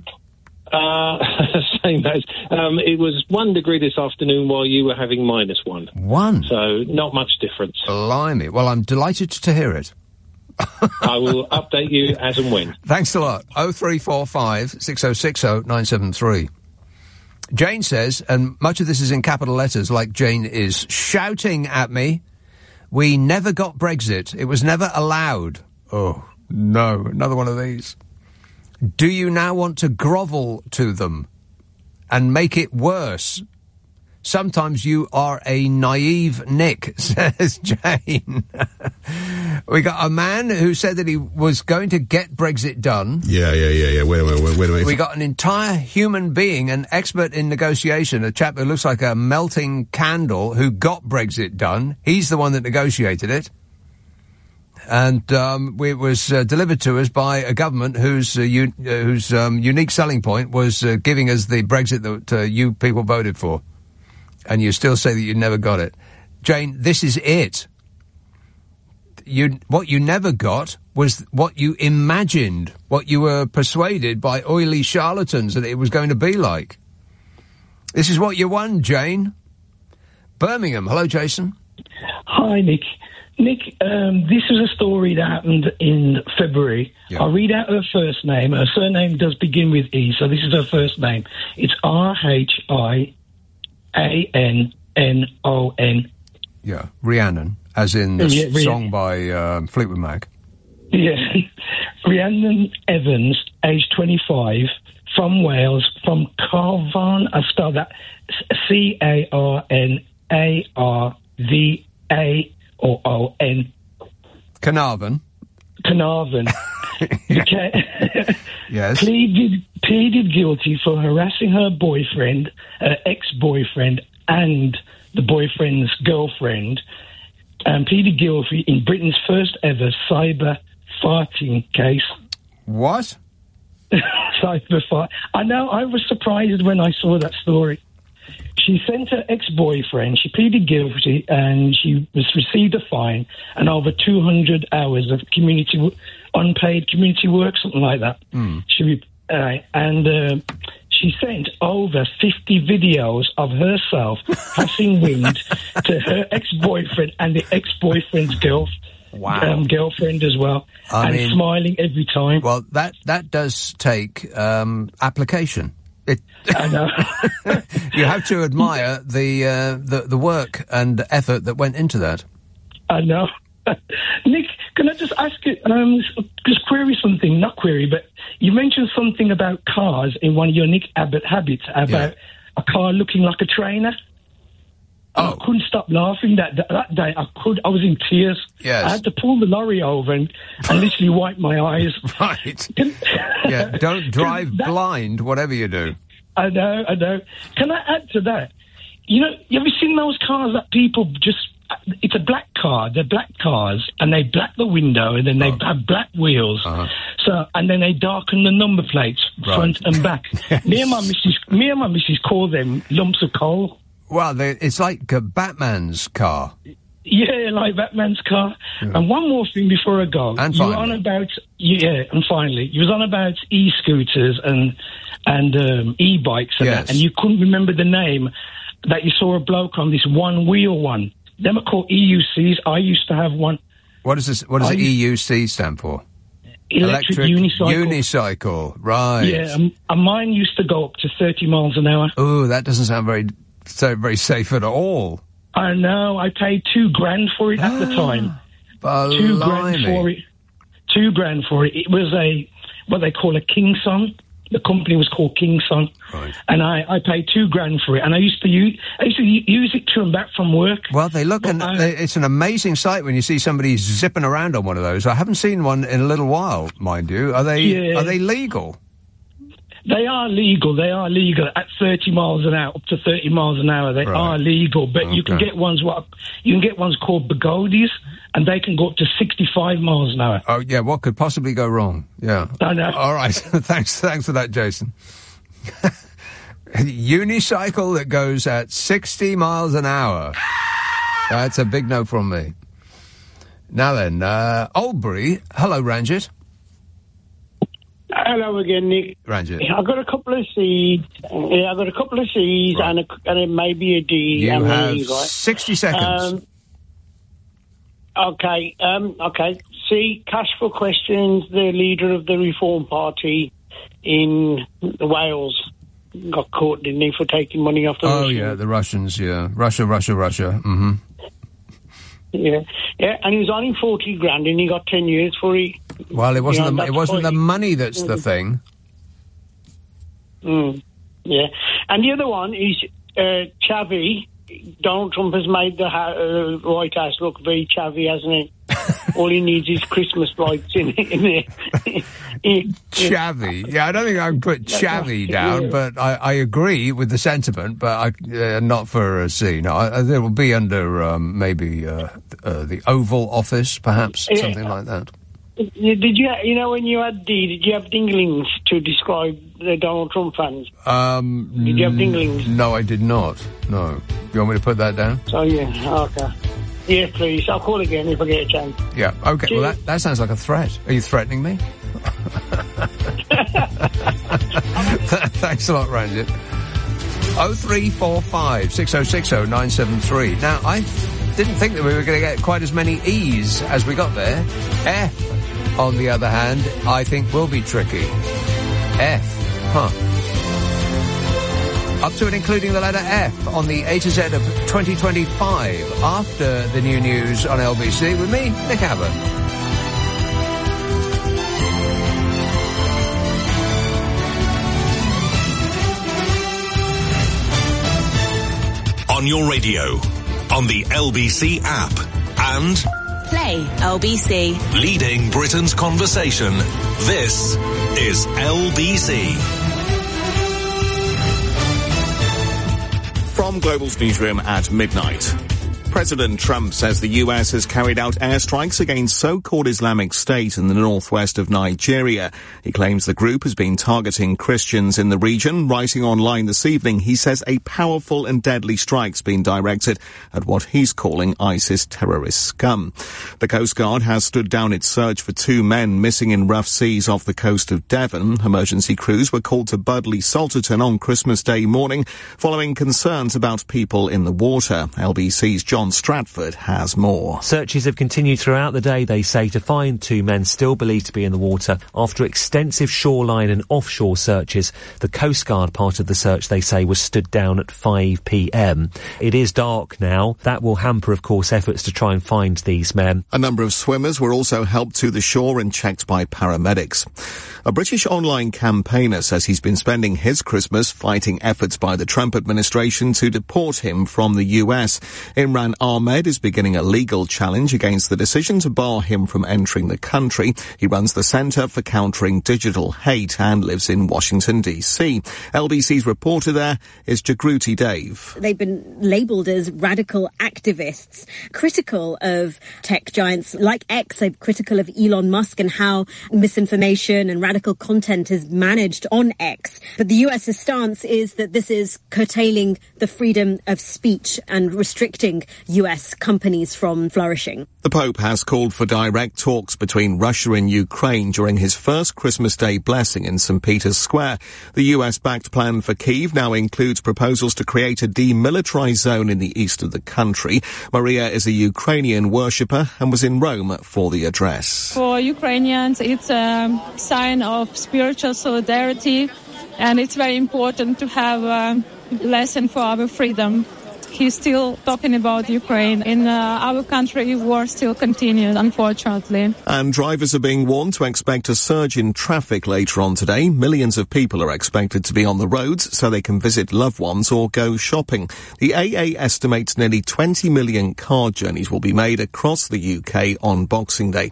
Same as. It was 1 degree this afternoon while you were having -1. 1? So, not much difference. Blimey. Well, I'm delighted to hear it. I will update you as and when. Thanks a lot. 0345 6060 973. Jane says, and much of this is in capital letters, like Jane is shouting at me, we never got Brexit. It was never allowed. Oh, no, another one of these. Do you now want to grovel to them and make it worse? Sometimes you are a naive Nick, says Jane. We got a man who said that he was going to get Brexit done. Yeah. Wait a minute. We got an entire human being, an expert in negotiation, a chap who looks like a melting candle who got Brexit done. He's the one that negotiated it. And it was delivered to us by a government whose unique selling point was giving us the Brexit that you people voted for. And you still say that you never got it. Jane, this is it. What you never got was what you imagined, what you were persuaded by oily charlatans that it was going to be like. This is what you won, Jane. Birmingham. Hello, Jason. Hi, Nick. Nick, this is a story that happened in February. Yeah. I'll read out her first name. Her surname does begin with E, so this is her first name. It's Rhiannon. Yeah, Rhiannon, as in the song by Fleetwood Mac. Yeah. Rhiannon Evans, age 25, from Wales, from Carvan. I spell that Carnarvon. Carnarvon. Yes. Pleaded guilty for harassing her boyfriend, her ex-boyfriend, and the boyfriend's girlfriend, and pleaded guilty in Britain's first ever cyber farting case. What? Cyber fart. I know, I was surprised when I saw that story. She sent her ex-boyfriend, she pleaded guilty, and she received a fine and over 200 hours of unpaid community work, something like that. She sent over 50 videos of herself passing wind to her ex-boyfriend and the ex-boyfriend's girlfriend as well, I mean, smiling every time. Well, that does take application. I know. You have to admire the work and effort that went into that. I know. Nick, can I just ask you, just query something, not query, but you mentioned something about cars in one of your Nick Abbott habits, about a car looking like a trainer. I couldn't stop laughing that day. I was in tears. Yes. I had to pull the lorry over and literally wipe my eyes. Right. Don't drive blind, whatever you do. I know. Can I add to that? You know, have you seen those cars that people just... It's a black car. They're black cars, and they black the window, and then they have black wheels. So, and then they darken the number plates, front and back. Me and my missus call them lumps of coal. Well, it's like Batman's car. Yeah, like Batman's car. Yeah. And one more thing before I go. And finally. You were on about... and finally. You was on about e-scooters and e-bikes and that, and you couldn't remember the name that you saw a bloke on this one-wheel one. Them are called EUCs. I used to have one. What does the EUC stand for? Electric unicycle. Right. Yeah, and mine used to go up to 30 miles an hour. Oh, that doesn't sound very safe at all. I know. I paid $2,000 for it at the time. $2,000 for it. $2,000 for it. It was what they call a King Song. The company was called King Song. Right. And I paid $2,000 for it. And I used to use it to and back from work. Well, it's an amazing sight when you see somebody zipping around on one of those. I haven't seen one in a little while, mind you. Are they legal? They are legal. They are legal at 30 miles an hour, up to 30 miles an hour. They are legal, but you can get ones called Bigodis, and they can go up to 65 miles an hour. Oh yeah, what could possibly go wrong? Yeah, I know. All right, thanks for that, Jason. Unicycle that goes at 60 miles an hour. That's a big no from me. Now then, Oldbury. Hello, Ranjit. Hello again, Nick. Ranjit. I've got a couple of C's. Yeah, I've got a couple of C's and maybe a D. You have 60 seconds. Okay. C, Cash for Questions, the leader of the Reform Party in Wales. got caught, didn't he, for taking money off the Oh, Russians? yeah, the Russians, yeah. Russia. Mm-hmm. Yeah, and he was on him 40 grand, and he got 10 years for it. Well, it wasn't the money that's the thing. Yeah, and the other one is Chavy. Donald Trump has made the White House look very chavvy, hasn't he? All he needs is Christmas lights in there. Chavvy. Yeah, I don't think I can put chavvy down, but I agree with the sentiment, but not for a C. No, it will be under maybe the Oval Office, perhaps, something like that. Did you know, when you had did you have dinglings to describe the Donald Trump fans? Did you have dinglings? No, I did not. No. You want me to put that down? So, yeah, okay. Yeah, please. I'll call again if I get a chance. Yeah, okay. Cheers. Well, that sounds like a threat. Are you threatening me? Thanks a lot, Ranjit. 0345 6060 973. Now, I didn't think that we were going to get quite as many E's as we got there. F, on the other hand, I think will be tricky. F, Up to and including the letter F on the A to Z of 2025 after the new news on LBC with me, Nick Abbott. On your radio, on the LBC app, and Play LBC. Leading Britain's conversation. This is LBC. From Global's newsroom at midnight. President Trump says the US has carried out airstrikes against so-called Islamic State in the northwest of Nigeria. He claims the group has been targeting Christians in the region. Writing online this evening, he says a powerful and deadly strike's been directed at what he's calling ISIS terrorist scum. The Coast Guard has stood down its search for two men missing in rough seas off the coast of Devon. Emergency crews were called to Budleigh Salterton on Christmas Day morning following concerns about people in the water. LBC's John Stratford has more. Searches have continued throughout the day, they say, to find two men still believed to be in the water after extensive shoreline and offshore searches. The Coast Guard part of the search, they say, was stood down at 5 p.m. It is dark now. That will hamper, of course, efforts to try and find these men. A number of swimmers were also helped to the shore and checked by paramedics. A British online campaigner says he's been spending his Christmas fighting efforts by the Trump administration to deport him from the US. Imran Ahmed is beginning a legal challenge against the decision to bar him from entering the country. He runs the Centre for Countering Digital Hate and lives in Washington, D.C. LBC's reporter there is Jagruti Dave. They've been labelled as radical activists, critical of tech giants like X, critical of Elon Musk and how misinformation and radical content is managed on X. But the US's stance is that this is curtailing the freedom of speech and restricting US companies from flourishing. The Pope has called for direct talks between Russia and Ukraine during his first Christmas Day blessing in St. Peter's Square. The US-backed plan for Kyiv now includes proposals to create a demilitarized zone in the east of the country. Maria is a Ukrainian worshipper and was in Rome for the address. For Ukrainians, it's a sign of spiritual solidarity, and it's very important to have a lesson for our freedom. He's still talking about Ukraine. In our country, war still continues, unfortunately. And drivers are being warned to expect a surge in traffic later on today. Millions of people are expected to be on the roads so they can visit loved ones or go shopping. The AA estimates nearly 20 million car journeys will be made across the UK on Boxing Day.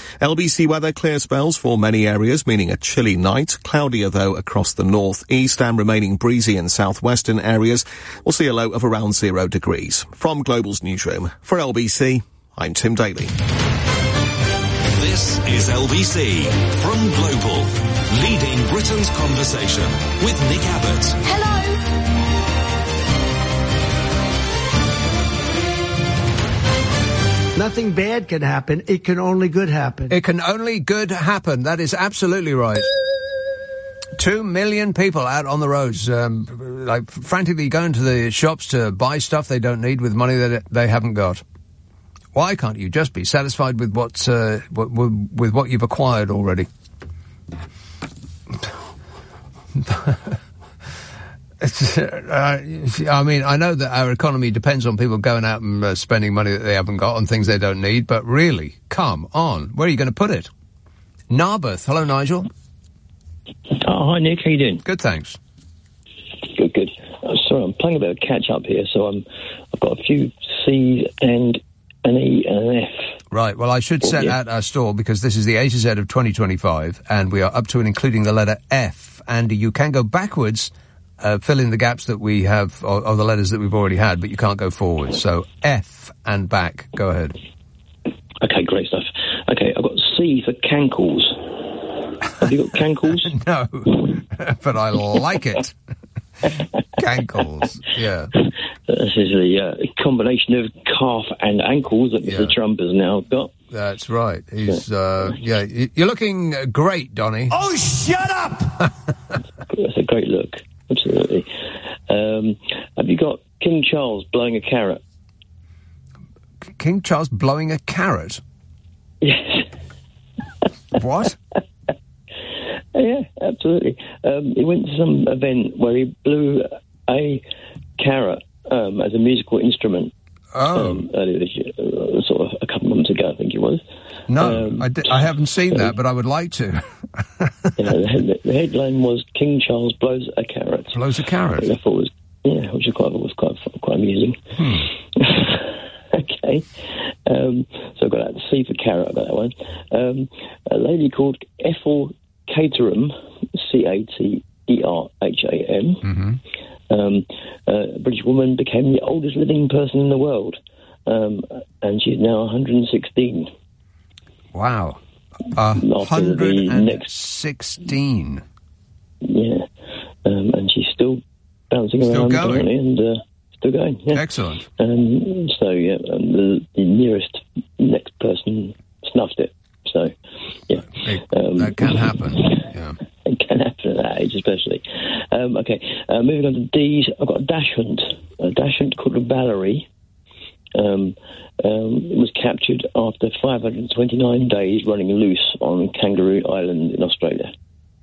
LBC weather, clear spells for many areas, meaning a chilly night. Cloudier, though, across the north-east and remaining breezy in southwestern areas. We'll see a low of around 0 degrees. From Global's newsroom, for LBC, I'm Tim Daly. This is LBC from Global, leading Britain's conversation with Nick Abbott. Hello. Nothing bad can happen. It can only good happen. It can only good happen. That is absolutely right. 2 million people out on the roads, frantically going to the shops to buy stuff they don't need with money that they haven't got. Why can't you just be satisfied with with what you've acquired already? I mean, I know that our economy depends on people going out and spending money that they haven't got on things they don't need, but really, come on. Where are you going to put it? Narberth. Hello, Nigel. Hi, Nick. How you doing? Good, thanks. Good. Sorry, I'm playing a bit of catch-up here, so I've got a few C's and an E and an F. Right, well, I should set out our stall because this is the A to Z of 2025, and we are up to and including the letter F. And you can go backwards, fill in the gaps that we have, or the letters that we've already had, but you can't go forward. So F and back. Go ahead. Okay, great stuff. Okay, I've got C for cankles. Have you got cankles? No, but I like it. Cankles, yeah. This is a combination of calf and ankles that Mr. Trump has now got. That's right. He's, you're looking great, Donny. Oh, shut up! That's a great look. Absolutely. Have you got King Charles blowing a carrot? King Charles blowing a carrot? Yes. What? Yeah, absolutely. He went to some event where he blew a carrot as a musical instrument. Earlier this year, sort of a couple of months ago, I think it was. No, I haven't seen that, but I would like to. The headline was "King Charles blows a carrot." Blows a carrot. I thought which was quite amusing. Okay, so I've got that C for carrot. I got that one. A lady called Ethel Caterham, Caterham. Mm-hmm. A British woman became the oldest living person in the world, and she's now 116. Wow. 116. Yeah. And she's still bouncing around. Still going. And still going, yeah. Excellent. The nearest next person snuffed it. So, yeah. That can happen, yeah. It can happen at that age, especially. Okay, moving on to D's, I've got a dachshund called Valerie. It was captured after 529 days running loose on Kangaroo Island in Australia.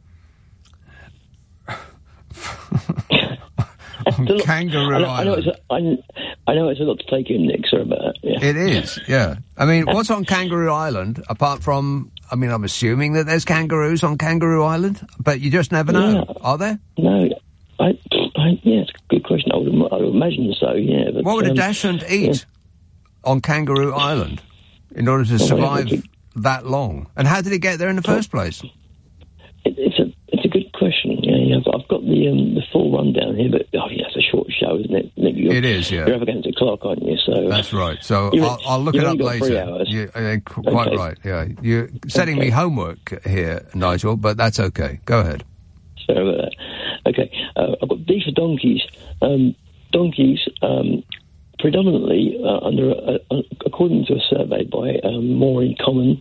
Kangaroo Island. I know it's a lot to take in, Nick. Sorry about that. Yeah. It is, yeah. I mean, what's on Kangaroo Island, apart from... I mean, I'm assuming that there's kangaroos on Kangaroo Island, but you just never know. Yeah. Are there? No. Yeah, it's a good question. I would imagine so, yeah. But, what would a dachshund eat on Kangaroo Island in order to survive that long? And how did it get there in the first place? It's a good question. Yeah, I've got the full rundown here, but it's a short show, isn't it? It is, yeah. You're up against the clock, aren't you? So that's right. So I'll look it up later. 3 hours. Quite right. Yeah, you're setting me homework here, Nigel, but that's okay. Go ahead. Sorry about that. Okay, I've got D for donkeys. Donkeys, predominantly according to a survey by Maureen Common.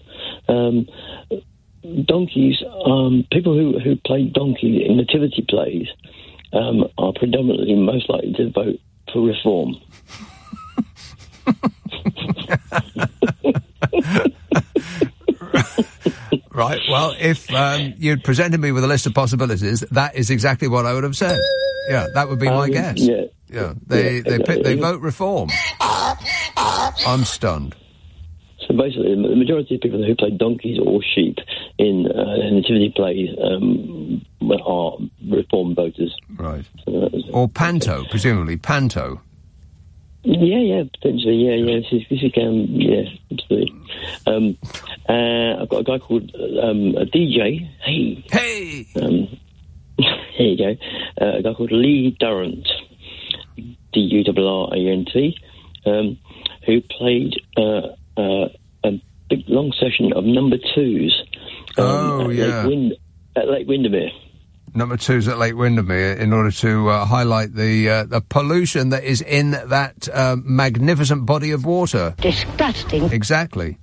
Donkeys, people who play donkey in nativity plays are predominantly most likely to vote for reform. Right, well, if you'd presented me with a list of possibilities, that is exactly what I would have said. Yeah, that would be my guess. Yeah. They vote reform. I'm stunned. So basically, the majority of people who play donkeys or sheep in nativity plays are reform voters. Right. Or panto, presumably. Panto. Yeah, potentially. Yeah. This is absolutely. I've got a guy called a DJ. Hey. Here you go. A guy called Lee Durrant, Durrant, who played a big long session of number twos. At Lake Windermere. Number twos at Lake Windermere in order to highlight the pollution that is in that magnificent body of water. Disgusting. Exactly.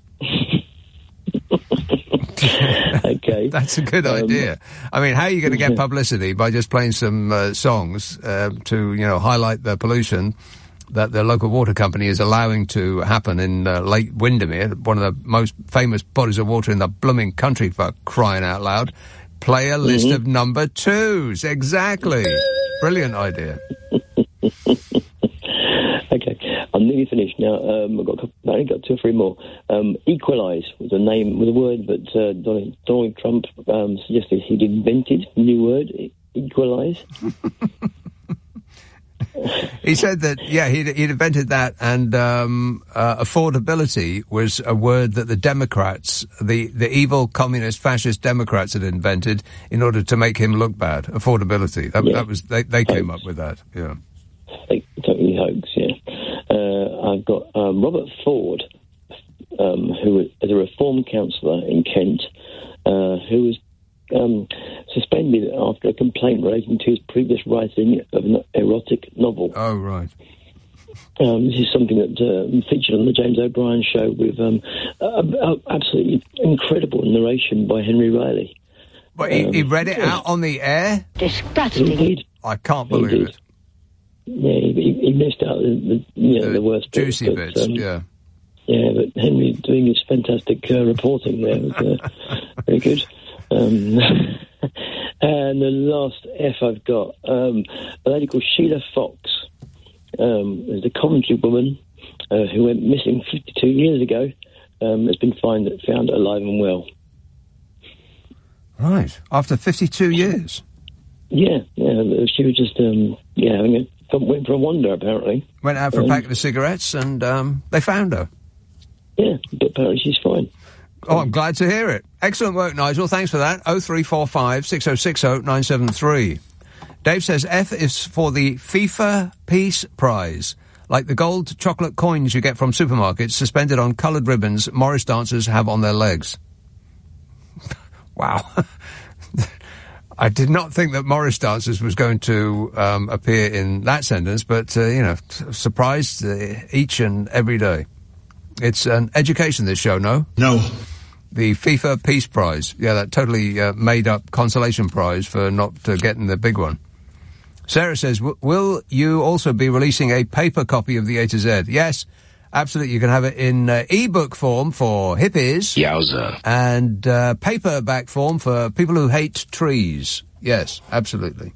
Okay. That's a good idea. I mean, how are you going to get publicity? By just playing some songs to, highlight the pollution that the local water company is allowing to happen in Lake Windermere, one of the most famous bodies of water in the blooming country, for crying out loud. Play a list of number twos. Exactly. brilliant idea. Okay, I'm nearly finished now. I only got 2 or 3 more. Equalise was a word that Donald Trump suggested he'd invented. New word, equalise. He said that, he'd invented that, and affordability was a word that the Democrats, the evil communist fascist Democrats, had invented in order to make him look bad. Affordability. That was they came up with that. Yeah. Totally hoax. Yeah. I've got Robert Ford, who is a reform counsellor in Kent, who was suspended after a complaint relating to his previous writing of an erotic novel. Oh, right. This is something that featured on the James O'Brien show with absolutely incredible narration by Henry Riley. But he read it out on the air? Disgusting. Indeed. I can't believe it. Yeah, he missed out the worst juicy bits, yeah. Yeah, but Henry doing his fantastic reporting there was very good. And the last F I've got, a lady called Sheila Fox, is a Coventry woman who went missing 52 years ago, has been found alive and well. Right, after 52 years? Yeah, she was just, went for a wander, apparently. Went out for a packet of cigarettes and they found her. Yeah, but apparently she's fine. Oh, I'm glad to hear it. Excellent work, Nigel. Thanks for that. 0345 6060 973. Dave says F is for the FIFA Peace Prize. Like the gold chocolate coins you get from supermarkets suspended on coloured ribbons Morris dancers have on their legs. Wow. I did not think that Morris dancers was going to appear in that sentence, but, surprised each and every day. It's an education, this show, no? No. The FIFA Peace Prize. Yeah, that totally made-up consolation prize for not getting the big one. Sarah says, will you also be releasing a paper copy of the A to Z? Yes, absolutely. You can have it in e-book form for hippies. Yowza. And paperback form for people who hate trees. Yes, absolutely.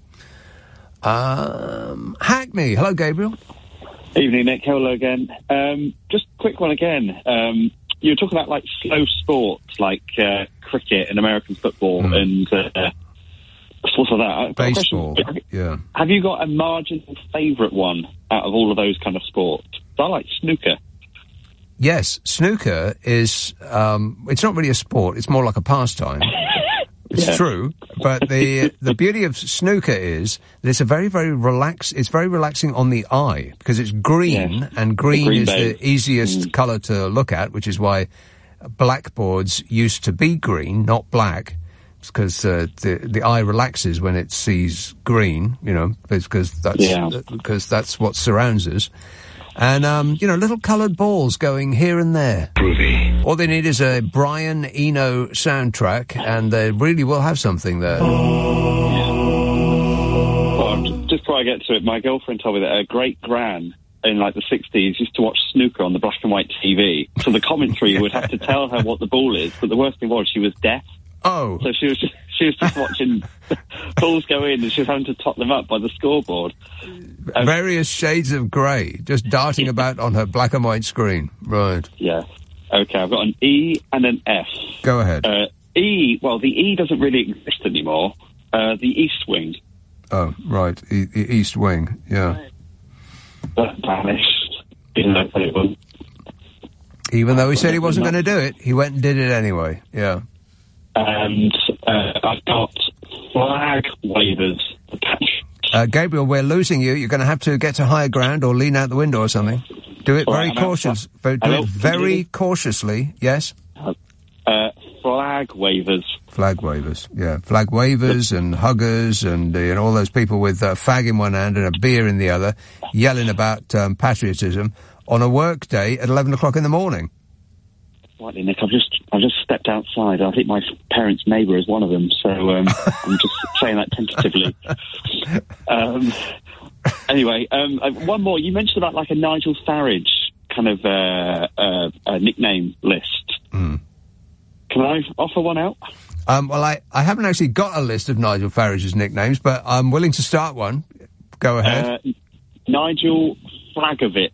Hackney. Hello, Gabriel. Evening, Nick. Hello again. Just a quick one again. You were talking about, slow sports, like cricket and American football and sports like that. Baseball, yeah. Have you got a marginal favourite one out of all of those kind of sports? I like snooker. Yes, snooker is, it's not really a sport, it's more like a pastime. It's true, but the beauty of snooker is that it's a very, very it's very relaxing on the eye, because it's green, and green is the easiest colour to look at, which is why blackboards used to be green, not black. It's because the eye relaxes when it sees green, because that's what surrounds us. And, little coloured balls going here and there. Groovy. All they need is a Brian Eno soundtrack, and they really will have something there. Well, just before I get to it, my girlfriend told me that her great-gran in, the 60s used to watch snooker on the black and white TV. So the commentary would have to tell her what the ball is, but the worst thing was she was deaf. Oh. So she was just watching balls go in, and she was having to tot them up by the scoreboard. Various shades of grey, just darting about on her black and white screen. Right. Yeah. Okay, I've got an E and an F. Go ahead. E, well, the E doesn't really exist anymore. The East Wing. Oh, right. The East Wing, yeah. That vanished. Even though he said he wasn't going to do it, he went and did it anyway, yeah. And I've got flag wavers. Gabriel, we're losing you. You're going to have to get to higher ground or lean out the window or something. Do it very cautiously. Do it very cautiously, yes? Flag wavers. Flag wavers, yeah. Flag wavers and huggers and all those people with a fag in one hand and a beer in the other yelling about patriotism on a work day at 11 o'clock in the morning. Slightly, Nick. I've just stepped outside. I think my parents' neighbour is one of them, so I'm just saying that tentatively. Anyway, one more. You mentioned about a Nigel Farage kind of a nickname list. Mm. Can I offer one out? Well, I haven't actually got a list of Nigel Farage's nicknames, but I'm willing to start one. Go ahead. Nigel Flagovic.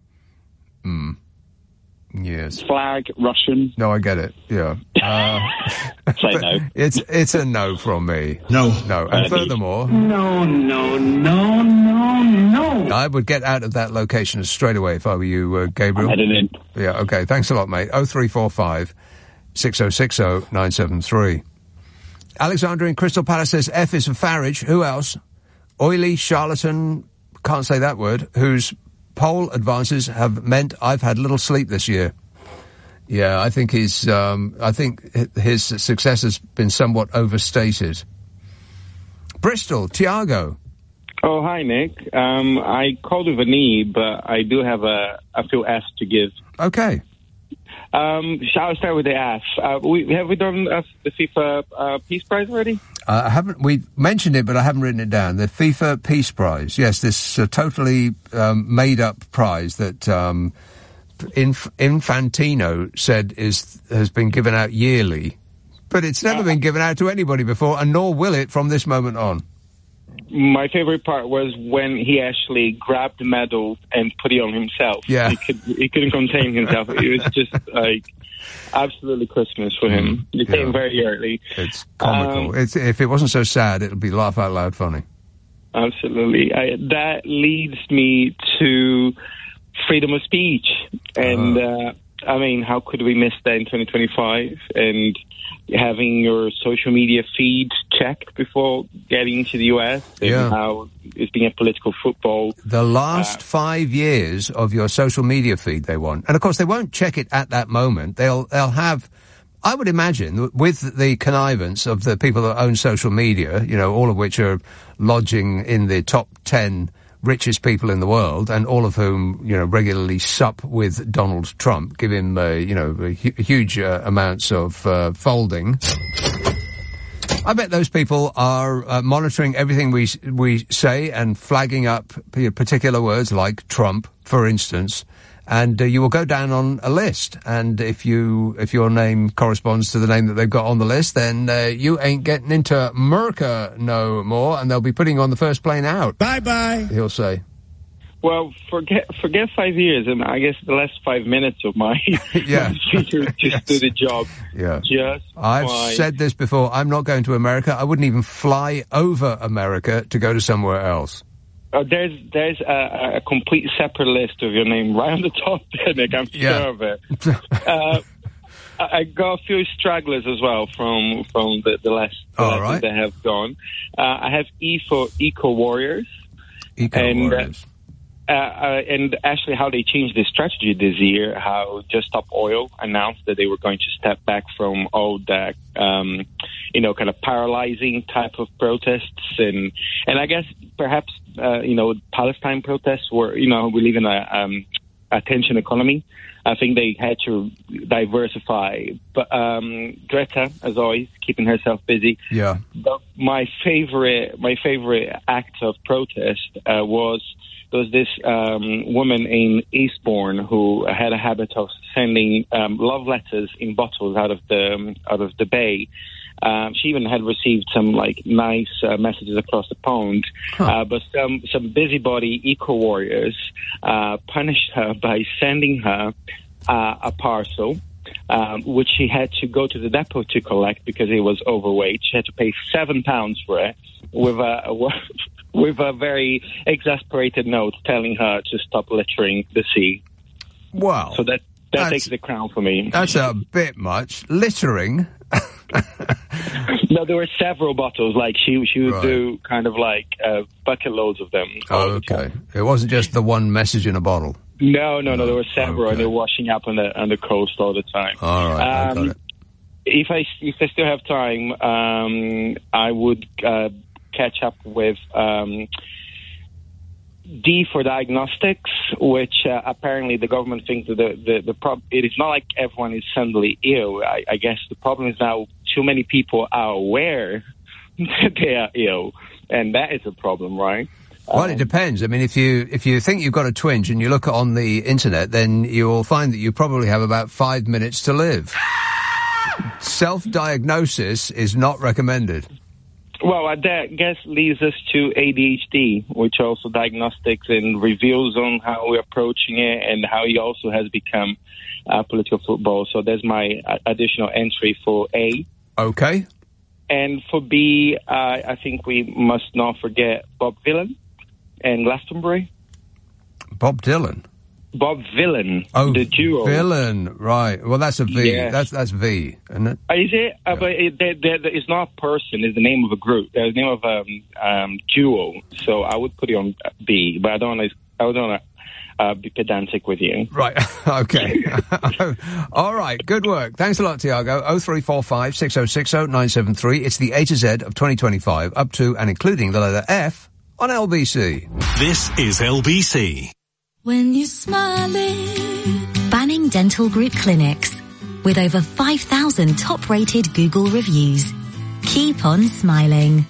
Yes. Flag, Russian. No, I get it. Yeah. Say no. It's a no from me. No. And furthermore... No. I would get out of that location straight away if I were you, Gabriel. I'm heading in. Yeah, okay. Thanks a lot, mate. 0345 6060 973. Alexander in Crystal Palace says F is for Farage. Who else? Oily charlatan, can't say that word, whose poll advances have meant I've had little sleep this year. Yeah, I think his success has been somewhat overstated. Bristol, Tiago. Oh, hi, Nick. I called with an E, but I do have a few F's to give. Okay. Shall I start with the F? Have we done the FIFA Peace Prize already? We mentioned it, but I haven't written it down. The FIFA Peace Prize. Yes, this totally made-up prize that Infantino said has been given out yearly, but it's never been given out to anybody before, and nor will it from this moment on. My favorite part was when he actually grabbed the medal and put it on himself. Yeah. He couldn't contain himself. It was just like absolutely Christmas for him. He came very early. It's comical. If it wasn't so sad, it would be laugh out loud funny. Absolutely. That leads me to freedom of speech. And, I mean, how could we miss that in 2025? And having your social media feed checked before getting into the U.S. and how it's being a political football. The last 5 years of your social media feed they want. And, of course, they won't check it at that moment. They'll have, I would imagine, with the connivance of the people that own social media, you know, all of which are lodging in the top 10 richest people in the world, and all of whom, you know, regularly sup with Donald Trump, give him, huge amounts of folding. I bet those people are monitoring everything we say and flagging up particular words like Trump, for instance, and you will go down on a list. And if your name corresponds to the name that they've got on the list, then you ain't getting into America no more, and they'll be putting you on the first plane out. Bye-bye, he'll say. Well, forget 5 years, and I guess the last 5 minutes of my feature just do the job. Yeah. I've said this before. I'm not going to America. I wouldn't even fly over America to go to somewhere else. There's a complete separate list of your name right on the top there, Nick. I'm sure of it. I got a few stragglers as well from the last that have gone. I have E for Eco Warriors. Warriors. And actually how they changed their strategy this year, how Just Stop Oil announced that they were going to step back from all that, kind of paralyzing type of protests. And I guess perhaps, Palestine protests were, we live in a tension economy. I think they had to diversify. But Greta, as always, keeping herself busy. Yeah. But my favorite act of protest was this woman in Eastbourne who had a habit of sending love letters in bottles out of the bay. She even had received some nice messages across the pond, but some busybody eco warriors punished her by sending her a parcel, which she had to go to the depot to collect because it was overweight. She had to pay £7 for it with a very exasperated note telling her to stop littering the sea. Wow! So that takes the crown for me. That's a bit much. Littering. No, there were several bottles. She would do kind of bucket loads of them. Okay. It wasn't just the one message in a bottle. No, there were several, and they're washing up on the coast all the time. All right, I got it. If I still have time, I would catch up with D for diagnostics, which apparently the government thinks that the problem. It is not like everyone is suddenly ill. I guess the problem is now too many people are aware that they are ill, and that is a problem, right? Well, it depends. I mean, if you think you've got a twinge and you look on the internet, then you'll find that you probably have about 5 minutes to live. Self-diagnosis is not recommended. Well, that guess leads us to ADHD, which also diagnostics and reviews on how we're approaching it and how he also has become political football. So there's my additional entry for A. Okay. And for B, I think we must not forget Bob Dylan and Glastonbury. Bob Dylan? Bob Dylan, the duo. Villain, right. Well, that's a V. Yes. That's V, isn't it? Is it? Yeah. But it's not a person. It's the name of a group. It's the name of a duo. So I would put it on B, but I don't want to be pedantic with you. Right. Okay. All right. Good work. Thanks a lot, Tiago. 0345 6060 973. It's the A to Z of 2025, up to and including the letter F on LBC. This is LBC. When you're smiling. Banning Dental Group Clinics. With over 5,000 top-rated Google reviews. Keep on smiling.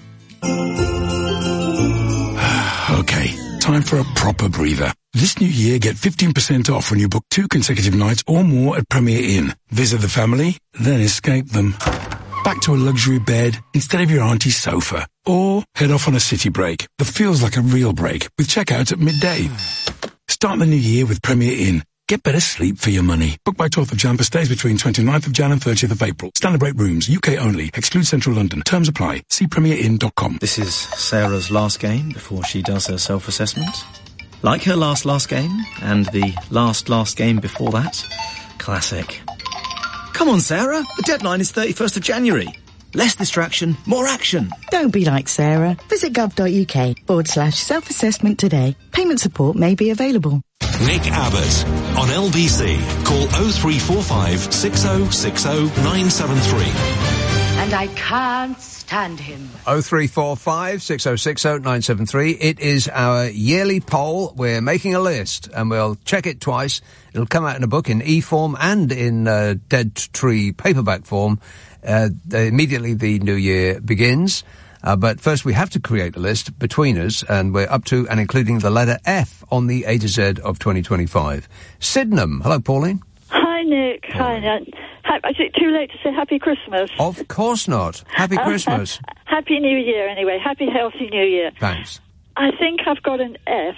Okay, time for a proper breather. This new year, get 15% off when you book 2 consecutive nights or more at Premier Inn. Visit the family, then escape them. Back to a luxury bed instead of your auntie's sofa. Or head off on a city break that feels like a real break with checkouts at midday. Start the new year with Premier Inn. Get better sleep for your money. Book by 12th of Jan for stays between 29th of Jan and 30th of April. Standard rate rooms, UK only. Exclude Central London. Terms apply. See premierinn.com. This is Sarah's last game before she does her self-assessment. Like her last game, and the last game before that. Classic. Come on, Sarah. The deadline is 31st of January. Less distraction, more action. Don't be like Sarah. Visit gov.uk/self-assessment today. Payment support may be available. Nick Abbott on LBC. Call 0345 6060 973. And I can't stand him. 0345 6060 973. It is our yearly poll. We're making a list and we'll check it twice. It'll come out in a book in e-form and in Dead Tree paperback form. Immediately the new year begins. But first we have to create a list between us, and we're up to and including the letter F on the A to Z of 2025. Sydenham. Hello, Pauline. Hi, Nick. Pauline. Hi, is it too late to say Happy Christmas? Of course not. Happy Christmas. Happy New Year, anyway. Happy, healthy New Year. Thanks. I think I've got an F.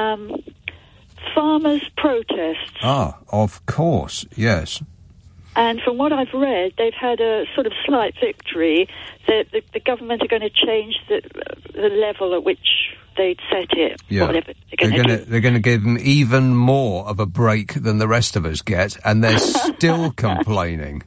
Farmers' protests. Ah, of course, yes. And from what I've read, they've had a sort of slight victory. The government are going to change the level at which they'd set it. Yeah. Whatever They're going to give them even more of a break than the rest of us get, and they're still complaining.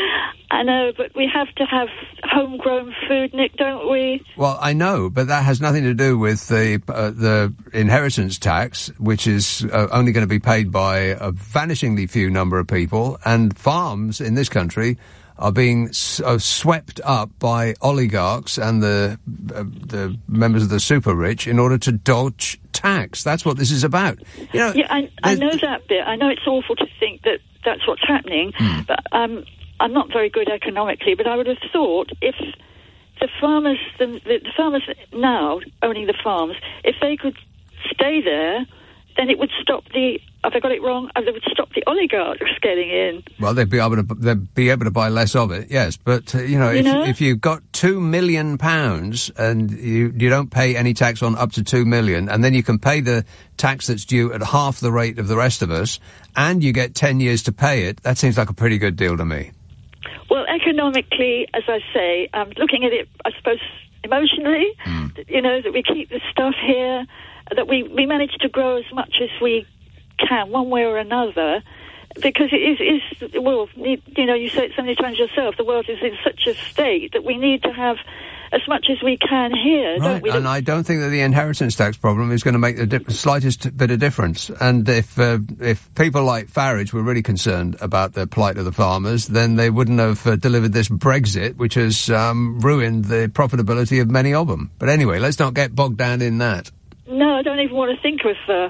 I know, but we have to have homegrown food, Nick, don't we? Well, I know, but that has nothing to do with the inheritance tax, which is only going to be paid by a vanishingly few number of people, and farms in this country are being swept up by oligarchs and the members of the super rich in order to dodge tax. That's what this is about. You know, yeah, I know that bit. I know it's awful to think that that's what's happening, but I'm not very good economically, but I would have thought if the farmers, the farmers now owning the farms, if they could stay there, then it would stop the. Have I got it wrong? They would stop the oligarchs getting in. Well, they'd be able to buy less of it, yes. But if you've got £2 million and you don't pay any tax on up to £2 million, and then you can pay the tax that's due at half the rate of the rest of us, and you get 10 years to pay it, that seems like a pretty good deal to me. Well, economically, as I say, looking at it, I suppose, emotionally, that we keep the stuff here, that we manage to grow as much as we can, one way or another, because it is well, you say it so many times yourself, the world is in such a state that we need to have as much as we can here, don't we? And I don't think that the inheritance tax problem is going to make the slightest bit of difference. And if people like Farage were really concerned about the plight of the farmers, then they wouldn't have delivered this Brexit, which has ruined the profitability of many of them. But anyway, let's not get bogged down in that. No, I don't even want to think of the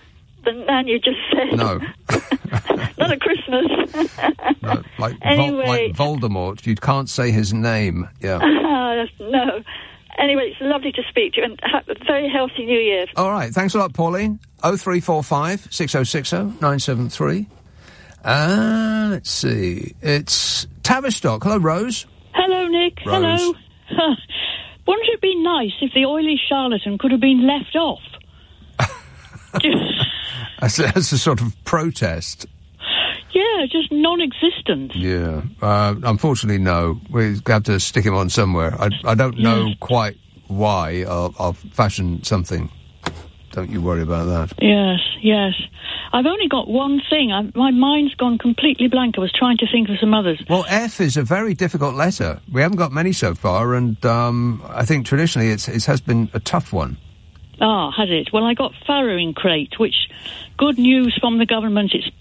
man you just said. No. Not at Christmas. No, anyway. Like Voldemort, you can't say his name. Yeah. No. Anyway, it's lovely to speak to you, and a very healthy New Year. All right, thanks a lot, Pauline. 0345 6060 973. Let's see. It's Tavistock. Hello, Rose. Hello, Nick. Rose. Hello. Wouldn't it be nice if the oily charlatan could have been left off? That's a sort of protest. Yeah, just non-existent. Yeah. Unfortunately, no. We have to stick him on somewhere. I don't know quite why. I'll fashion something. Don't you worry about that. Yes. I've only got one thing. My mind's gone completely blank. I was trying to think of some others. Well, F is a very difficult letter. We haven't got many so far, and I think traditionally it has been a tough one. Ah, has it? Well, I got farrowing crate, which, good news from the government, is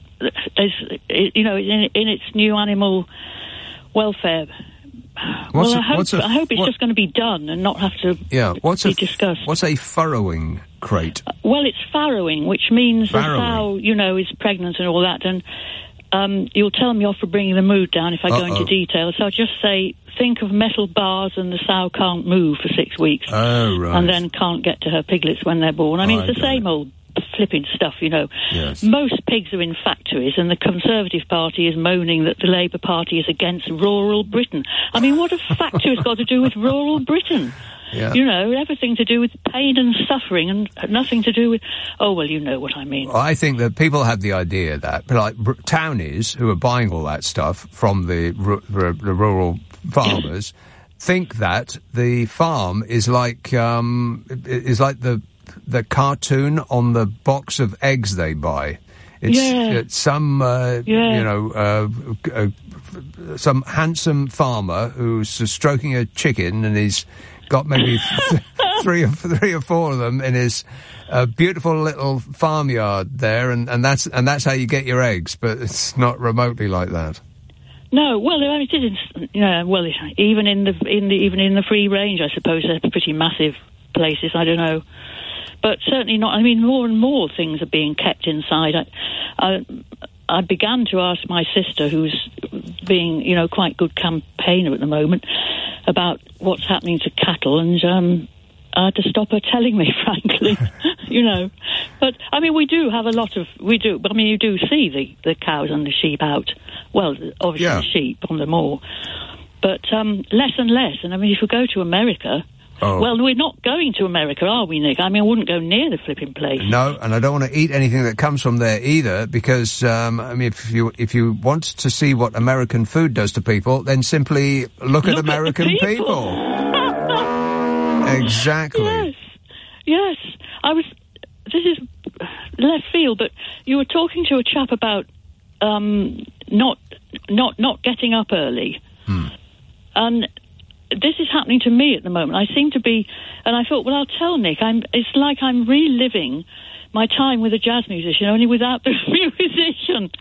in its new animal welfare. I hope it's just going to be done and not have to be discussed. What's a furrowing crate? Well, it's farrowing, which means the sow, is pregnant and all that, and you'll tell me off for bringing the mood down if I go into detail. So I'll just say, think of metal bars and the sow can't move for 6 weeks. Oh, right. And then can't get to her piglets when they're born. I mean, it's the same old flipping stuff, Yes. Most pigs are in factories, and the Conservative Party is moaning that the Labour Party is against rural Britain. I mean, what have factories got to do with rural Britain? Yeah. Everything to do with pain and suffering, and nothing to do with... Oh, well, you know what I mean. I think that people have the idea that, like townies who are buying all that stuff from the rural farmers, think that the farm is like the cartoon on the box of eggs they buy. It's some some handsome farmer who's stroking a chicken, and he's got maybe three or four of them in his beautiful little farmyard there, and that's how you get your eggs. But it's not remotely like that. No, well, it isn't. Even in the free range, I suppose they're pretty massive places. I don't know, but certainly not. I mean, more and more things are being kept inside. I began to ask my sister, who's being, quite good campaigner at the moment, about what's happening to cattle, and I had to stop her telling me, frankly, But, I mean, we do have a lot of... I mean, you do see the cows and the sheep out. Well, obviously the sheep on the moor. But less and less. And, I mean, if you go to America... Oh. Well, we're not going to America, are we, Nick? I mean, I wouldn't go near the flipping place. No, and I don't want to eat anything that comes from there either, because, I mean, if you want to see what American food does to people, then simply look at American people. Exactly. Yes. This is left field, but you were talking to a chap about not getting up early. And this is happening to me at the moment. I seem to be, and I thought, well, I'll tell Nick. It's like I'm reliving my time with a jazz musician, only without the musician.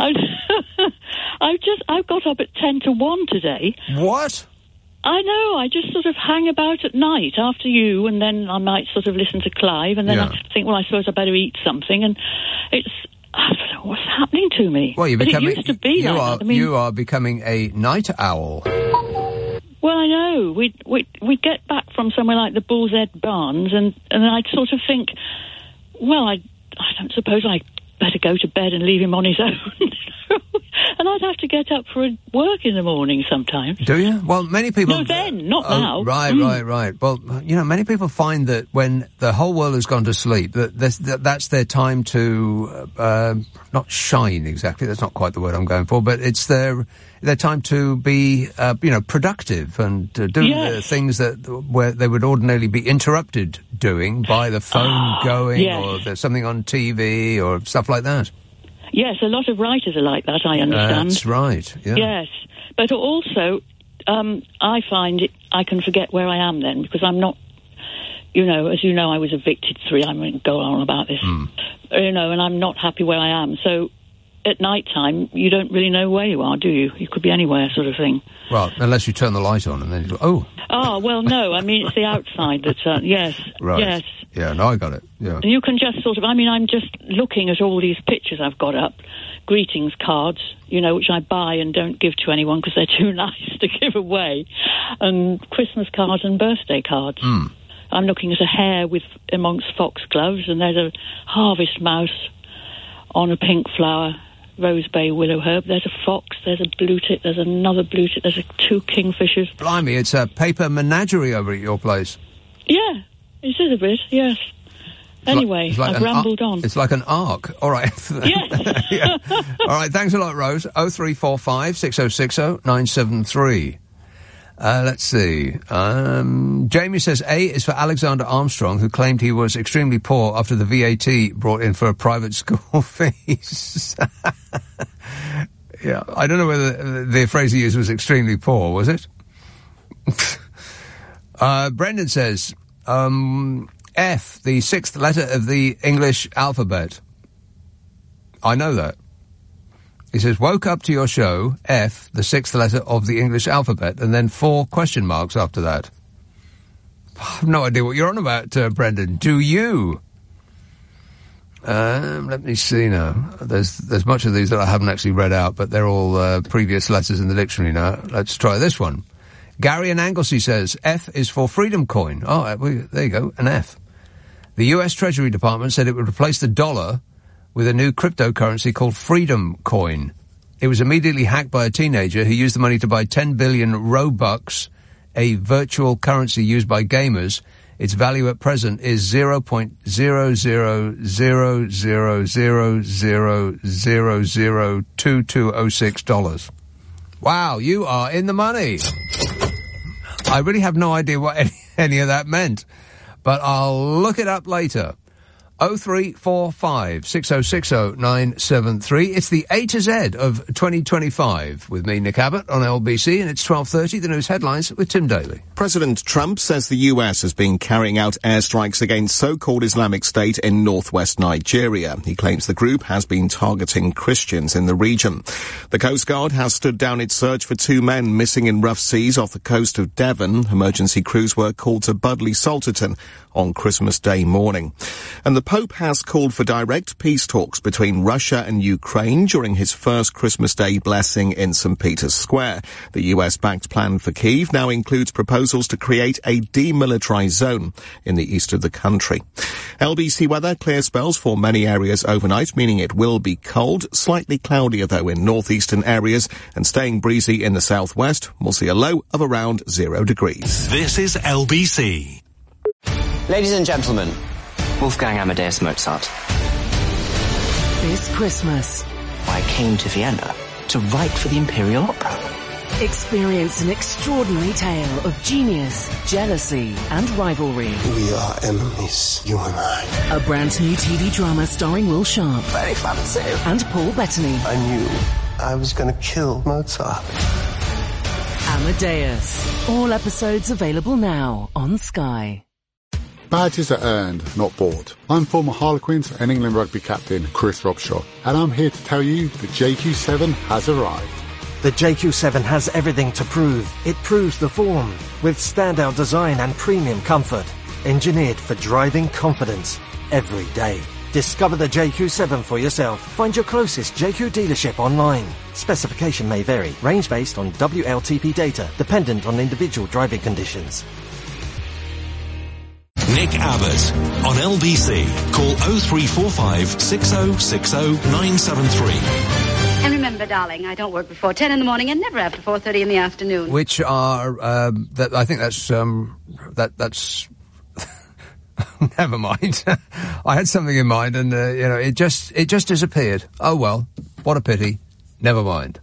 I've got up at 10 to 1 today. What? I know. I just sort of hang about at night after you, and then I might sort of listen to Clive, and then I think, well, I suppose I better eat something, and I don't know what's happening to me. Well, it used to be like that. I mean, you are becoming a night owl. Well, I know. We'd get back from somewhere like the Bull's Head Barns, and I'd sort of think, well, I don't suppose I'd better go to bed and leave him on his own. And I'd have to get up for work in the morning sometimes. Do you? Well, many people... No, then, not now. Right. Well, many people find that when the whole world has gone to sleep, that's their time to, not shine exactly, that's not quite the word I'm going for, but it's their time to be, productive and do the things where they would ordinarily be interrupted doing by the phone going, or there's something on TV or stuff like that. Yes, a lot of writers are like that, I understand. That's right, yeah. Yes, but also, I find I can forget where I am then, because I'm not, as you know, I was evicted 3, I won't go on about this, and I'm not happy where I am, so at night time, you don't really know where you are, do you? You could be anywhere, sort of thing. Well, unless you turn the light on and then you go, oh. Oh, well, no, I mean, it's the outside that, yes. Right. Yes. Yeah, no, I got it, yeah. And you can just sort of, I'm just looking at all these pictures I've got up, greetings cards, which I buy and don't give to anyone because they're too nice to give away, and Christmas cards and birthday cards. I'm looking at a hare amongst foxgloves, and there's a harvest mouse on a pink flower. Rose Bay willow herb. There's a fox, there's a blue-tit, there's another blue-tit, there's two kingfishers. Blimey, it's a paper menagerie over at your place. Yeah, it is a bit, yes. Anyway, It's like I've rambled on. It's like an arc. All right. Yes. Yeah. All right, thanks a lot, Rose. 0345 6060 973. Let's see. Jamie says A is for Alexander Armstrong, who claimed he was extremely poor after the VAT brought in for a private school fees. Yeah, I don't know whether the phrase he used was extremely poor, was it? Brendan says, F, the sixth letter of the English alphabet. I know that. He says, woke up to your show, F, the sixth letter of the English alphabet, and then 4 question marks after that. I have no idea what you're on about, Brendan. Do you? Let me see now. There's much of these that I haven't actually read out, but they're all previous letters in the dictionary now. Let's try this one. Gary in Anglesey says, F is for Freedom Coin. Oh, there you go, an F. The US Treasury Department said it would replace the dollar with a new cryptocurrency called Freedom Coin. It was immediately hacked by a teenager who used the money to buy 10 billion Robux, a virtual currency used by gamers. Its value at present is $0.00000002206. Wow, you are in the money. I really have no idea what any of that meant, but I'll look it up later. 0345 6060 973. It's the A to Z of 2025 with me, Nick Abbott, on LBC, and it's 12:30. The news headlines with Tim Daly. President Trump says the US has been carrying out airstrikes against so-called Islamic State in northwest Nigeria. He claims the group has been targeting Christians in the region. The Coast Guard has stood down its search for 2 men missing in rough seas off the coast of Devon. Emergency crews were called to Budleigh Salterton on Christmas Day morning. And the Pope has called for direct peace talks between Russia and Ukraine during his first Christmas Day blessing in St. Peter's Square. The US-backed plan for Kyiv now includes proposals to create a demilitarized zone in the east of the country. LBC weather, clear spells for many areas overnight, meaning it will be cold. Slightly cloudier, though, in northeastern areas and staying breezy in the southwest. We'll see a low of around 0 degrees. This is LBC. Ladies and gentlemen, Wolfgang Amadeus Mozart. This Christmas, I came to Vienna to write for the Imperial Opera. Experience an extraordinary tale of genius, jealousy, and rivalry. We are enemies, you and I. A brand new TV drama starring Will Sharp. Very fancy. And Paul Bettany. I knew I was going to kill Mozart. Amadeus. All episodes available now on Sky. Badges are earned, not bought. I'm former Harlequins and England rugby captain Chris Robshaw, and I'm here to tell you the JQ7 has arrived. The JQ7 has everything to prove. It proves the form, with standout design and premium comfort. Engineered for driving confidence every day. Discover the JQ7 for yourself. Find your closest JQ dealership online. Specification may vary. Range based on WLTP data, dependent on individual driving conditions. Nick Abbott on LBC. Call 0345 6060 973. And remember, darling, I don't work before 10 in the morning and never after 4:30 in the afternoon. Which are, I think that's never mind. I had something in mind and, it just disappeared. Oh well, what a pity. Never mind.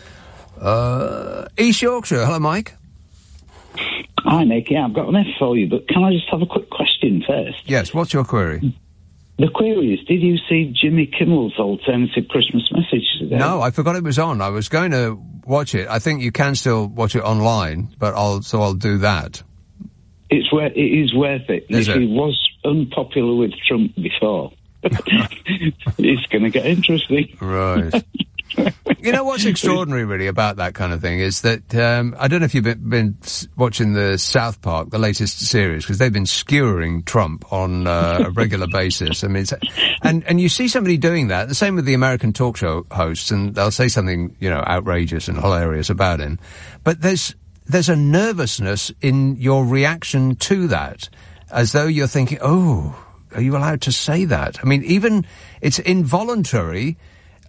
East Yorkshire, hello Mike. Hi, Nick. Yeah, I've got an F for you, but can I just have a quick question first? Yes, what's your query? The query is, did you see Jimmy Kimmel's alternative Christmas message today? No, I forgot it was on. I was going to watch it. I think you can still watch it online, but I'll do that. It is worth it. If he was unpopular with Trump before, it's going to get interesting. Right. You know what's extraordinary really about that kind of thing is that I don't know if you've been watching the South Park, the latest series, because they've been skewering Trump on a regular basis. I mean, and you see somebody doing that. The same with the American talk show hosts, and they'll say something outrageous and hilarious about him, but there's a nervousness in your reaction to that, as though you're thinking, "Oh, are you allowed to say that?" I mean, even it's involuntary.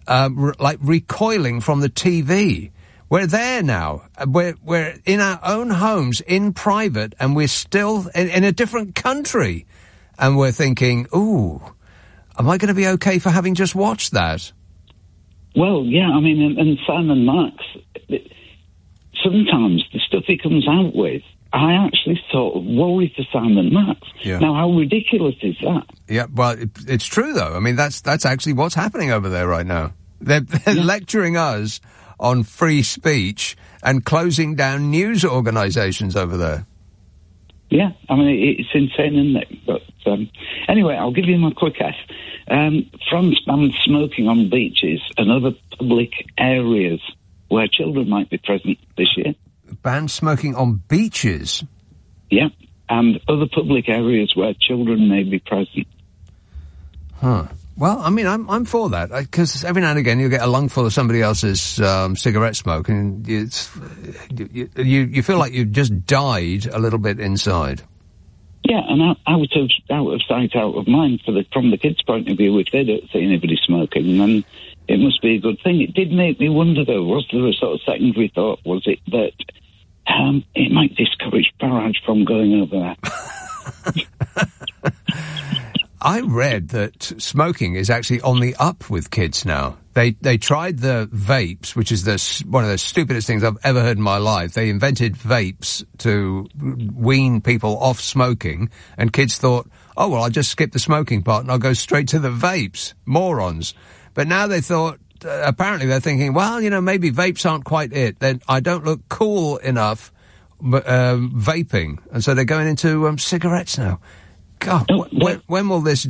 recoiling from the TV. We're there now. We're in our own homes, in private, and we're still in a different country. And we're thinking, ooh, am I going to be okay for having just watched that? Well, yeah, I mean, and Simon Marks, sometimes the stuff he comes out with, I actually sort of worry for Simon Marks. Yeah. Now, how ridiculous is that? Yeah, well, it's true, though. I mean, that's actually what's happening over there right now. They're lecturing us on free speech and closing down news organisations over there. Yeah, I mean, it's insane, isn't it? But anyway, I'll give you my quick F. France banned smoking on beaches and other public areas where children might be present this year. Banned smoking on beaches? Yeah, and other public areas where children may be present. Huh. Well, I mean, I'm for that, because every now and again you get a lungful of somebody else's cigarette smoke, and you feel like you've just died a little bit inside. Yeah, and out of sight, out of mind from the kids' point of view. If they don't see anybody smoking, then it must be a good thing. It did make me wonder, though, was there a sort of secondary thought? Was it that it might discourage Farage from going over that? I read that smoking is actually on the up with kids now. They tried the vapes, which is one of the stupidest things I've ever heard in my life. They invented vapes to wean people off smoking, and kids thought, oh, well, I'll just skip the smoking part and I'll go straight to the vapes. Morons. But now they thought, apparently they're thinking, well, maybe vapes aren't quite it. Then I don't look cool enough vaping. And so they're going into cigarettes now. God, when will this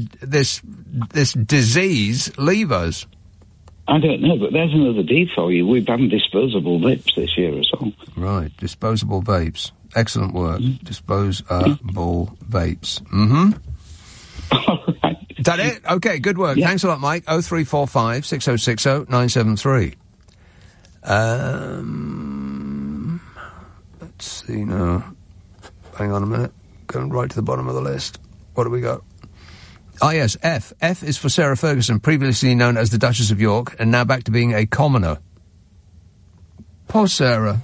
disease leave us? I don't know, but there's another D for you. We banned disposable vapes this year as well. Right, disposable vapes. Excellent work. Disposable vapes. Mm-hmm. All right. Is that it? Okay, good work. Yeah. Thanks a lot, Mike. 0345 6060 973. Let's see now. Hang on a minute. Going right to the bottom of the list. What do we got? Ah, yes, F. F is for Sarah Ferguson, previously known as the Duchess of York, and now back to being a commoner. Poor Sarah.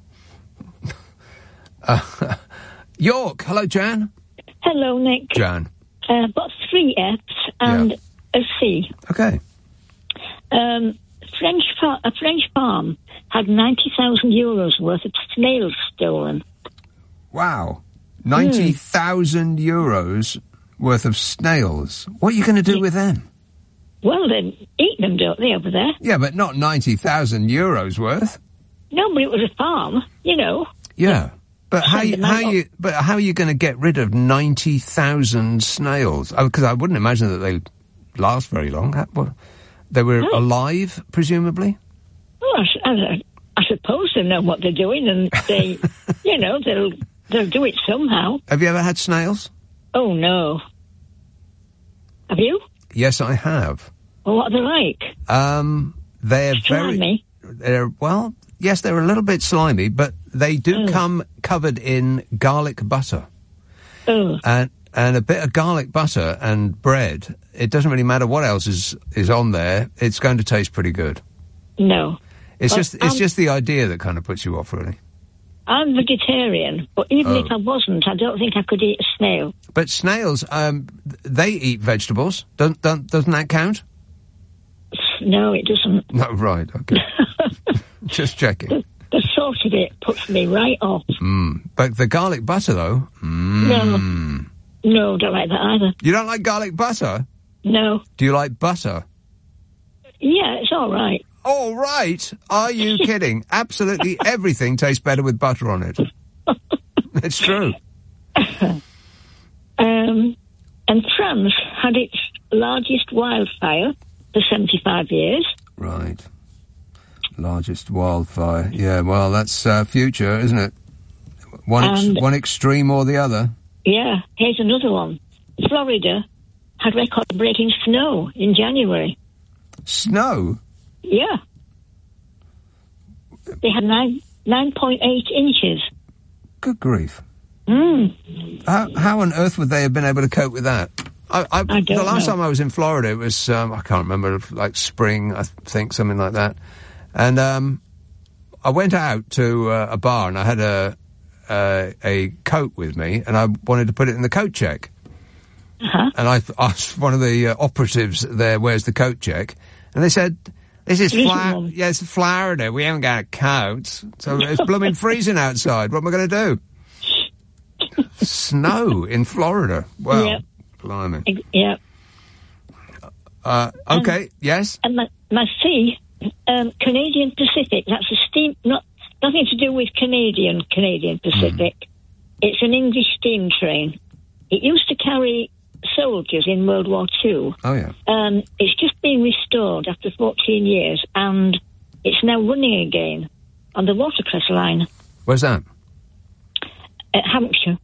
York. Hello, Jan. Hello, Nick. Jan. Got 3 Fs and a C. Okay. A French farm had 90,000 euros worth of snails stolen. Wow. 90,000 euros worth of snails. What are you going to do with them? Well, they eat them, don't they, over there? Yeah, but not 90,000 euros worth. No, but it was a farm, Yeah. But how are you going to get rid of 90,000 snails? Because I wouldn't imagine that they last very long. They were alive, presumably? Well, I suppose they know what they're doing, and they, they'll do it somehow. Have you ever had snails? Oh, no. Have you? Yes, I have. Well, what are they like? They're slimy. Yes, they're a little bit slimy, but they do come covered in garlic butter. Oh. And a bit of garlic butter and bread. It doesn't really matter what else is on there. It's going to taste pretty good. No. It's just the idea that kind of puts you off, really. I'm vegetarian, but even if I wasn't, I don't think I could eat a snail. But snails, they eat vegetables. Doesn't that count? No, it doesn't. No, right, okay. Just checking. The thought of it puts me right off. But the garlic butter, though? No, don't like that either. You don't like garlic butter? No. Do you like butter? Yeah, it's all right. All right? Are you kidding? Absolutely everything tastes better with butter on it. It's true. And France had its largest wildfire for 75 years. Right. Largest wildfire. Yeah, well, that's future, isn't it? One extreme or the other. Yeah, here's another one. Florida had record-breaking snow in January. Snow? Yeah. They had 9.8 inches. Good grief. How on earth would they have been able to cope with that? The last time I was in Florida, it was, I can't remember, like spring, I think, something like that. And I went out to a bar and I had a coat with me and I wanted to put it in the coat check. And I asked one of the operatives there, where's the coat check? And they said, this is it's Florida, we haven't got a coat. So it's blooming freezing outside. What am I going to do? Snow in Florida. Well, Yep. Blimey. Yeah. Okay, yes? And my C, Canadian Pacific, that's a steam, nothing to do with Canadian Pacific. It's an English steam train. It used to carry soldiers in World War II. Oh, yeah. It's just been restored after 14 years, and it's now running again on the Watercress line. Where's that? At Hampshire.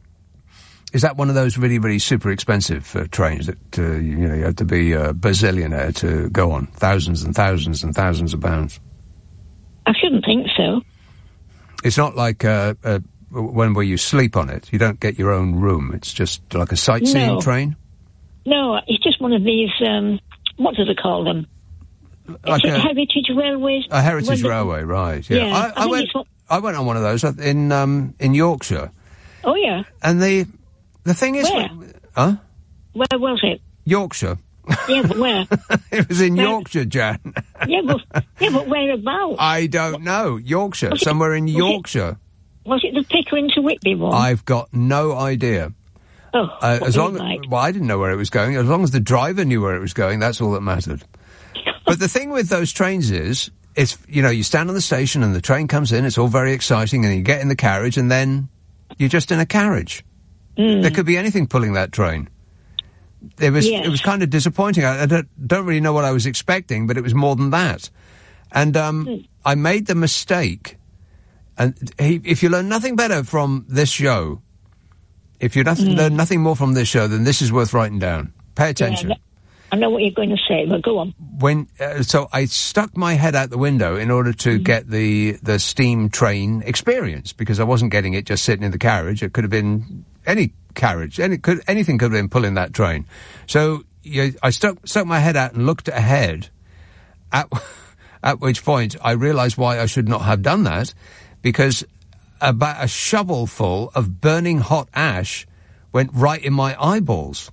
Is that one of those really, really super expensive trains that, you had to be a bazillionaire to go on? Thousands and thousands and thousands of pounds? I shouldn't think so. It's not like one where you sleep on it. You don't get your own room. It's just like a sightseeing train? No, it's just one of these, what do they call them? Like Heritage Railways? A heritage railway, right, yeah. I went on one of those in Yorkshire. Oh, yeah. And the thing is... Where? Huh? Where was it? Yorkshire. Yeah, but where? It was in Yorkshire, Jan. yeah, but whereabouts? I don't know. Yorkshire. Somewhere in Yorkshire. Was it the Pickering to Whitby one? I've got no idea. Oh, well, I didn't know where it was going. As long as the driver knew where it was going, that's all that mattered. But the thing with those trains is, it's, you stand on the station and the train comes in, it's all very exciting, and you get in the carriage, and then you're just in a carriage. There could be anything pulling that train. It was kind of disappointing. I don't really know what I was expecting, but it was more than that. And I made the mistake, and if you learn nothing better from this show, if you learn nothing more from this show, then this is worth writing down. Pay attention. Yeah, I know what you're going to say, but go on. So I stuck my head out the window in order to get the steam train experience, because I wasn't getting it just sitting in the carriage. It could have been any carriage, anything could have been pulling that train. So I stuck my head out and looked ahead, at which point I realised why I should not have done that, because about a shovelful of burning hot ash went right in my eyeballs.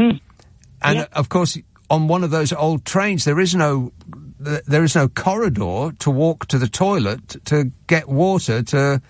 And of course, on one of those old trains, there is no corridor to walk to the toilet to get water to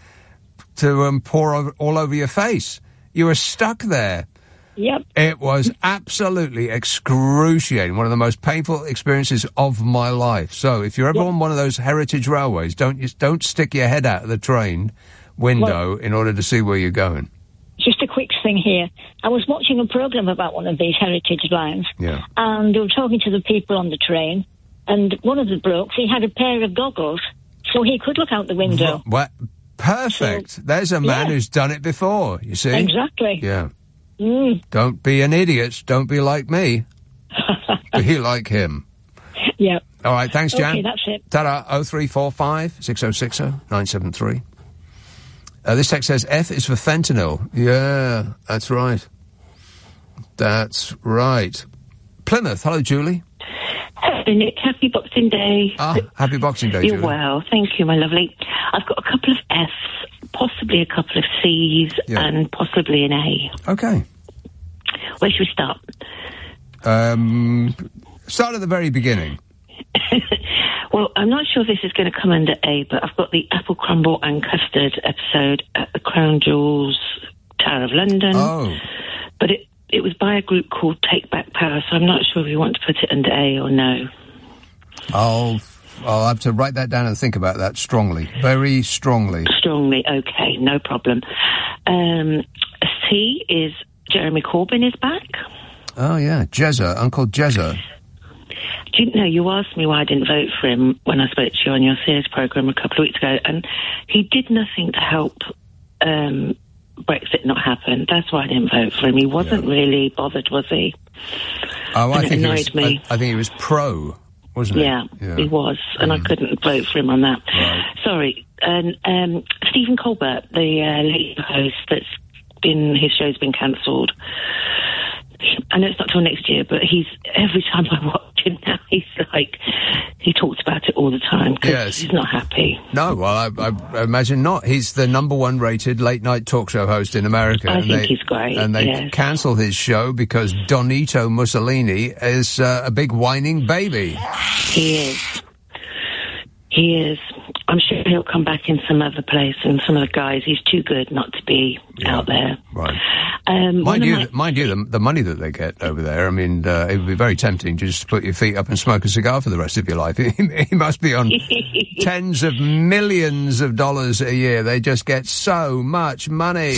pour all over your face. You were stuck there. Yep. It was absolutely excruciating. One of the most painful experiences of my life. So if you're ever on one of those heritage railways, don't stick your head out of the train window in order to see where you're going. Just a quick thing here. I was watching a programme about one of these heritage lines, and they were talking to the people on the train, and one of the blokes, he had a pair of goggles, so he could look out the window. Well, perfect. So, there's a man who's done it before, you see? Exactly. Yeah. Don't be an idiot. Don't be like me. Be like him. Yeah. All right, thanks, Jan. Okay, that's it. Ta-da, 0345 6060 973. This text says, F is for fentanyl. Yeah, that's right. That's right. Plymouth, hello, Julie. Hello, Nick. Happy Boxing Day. Happy Boxing Day, You're Julie. well. Thank you, my lovely. I've got a couple of Fs, possibly a couple of Cs, and possibly an A. Okay. Where should we start? Start at the very beginning. Well, I'm not sure this is going to come under A, but I've got the apple crumble and custard episode at the Crown Jewels Tower of London. Oh. But it was by a group called Take Back Power, so I'm not sure if you want to put it under A or no. I'll have to write that down and think about that strongly. Very strongly. Strongly, okay, no problem. C is Jeremy Corbyn is back. Oh, yeah, Jezza, Uncle Jezza. Do you know, you asked me why I didn't vote for him when I spoke to you on your Sears programme a couple of weeks ago, and he did nothing to help Brexit not happen. That's why I didn't vote for him. He wasn't really bothered, was he? Oh, I think he was pro, wasn't he? Yeah, he was, and I couldn't vote for him on that. Right. Sorry. And Stephen Colbert, the Labour host, his show's been cancelled. I know it's not till next year, but every time I watch him now, he talks about it all the time because he's not happy. No, well, I imagine not. He's the number 1 rated late night talk show host in America. I think he's great. And they cancelled his show because Donito Mussolini is a big whining baby. He is. He is. I'm sure he'll come back in some other place, and some of the guys, he's too good not to be out there. Right. Mind you, the money that they get over there, I mean, it would be very tempting to just put your feet up and smoke a cigar for the rest of your life. He must be on tens of millions of dollars a year. They just get so much money.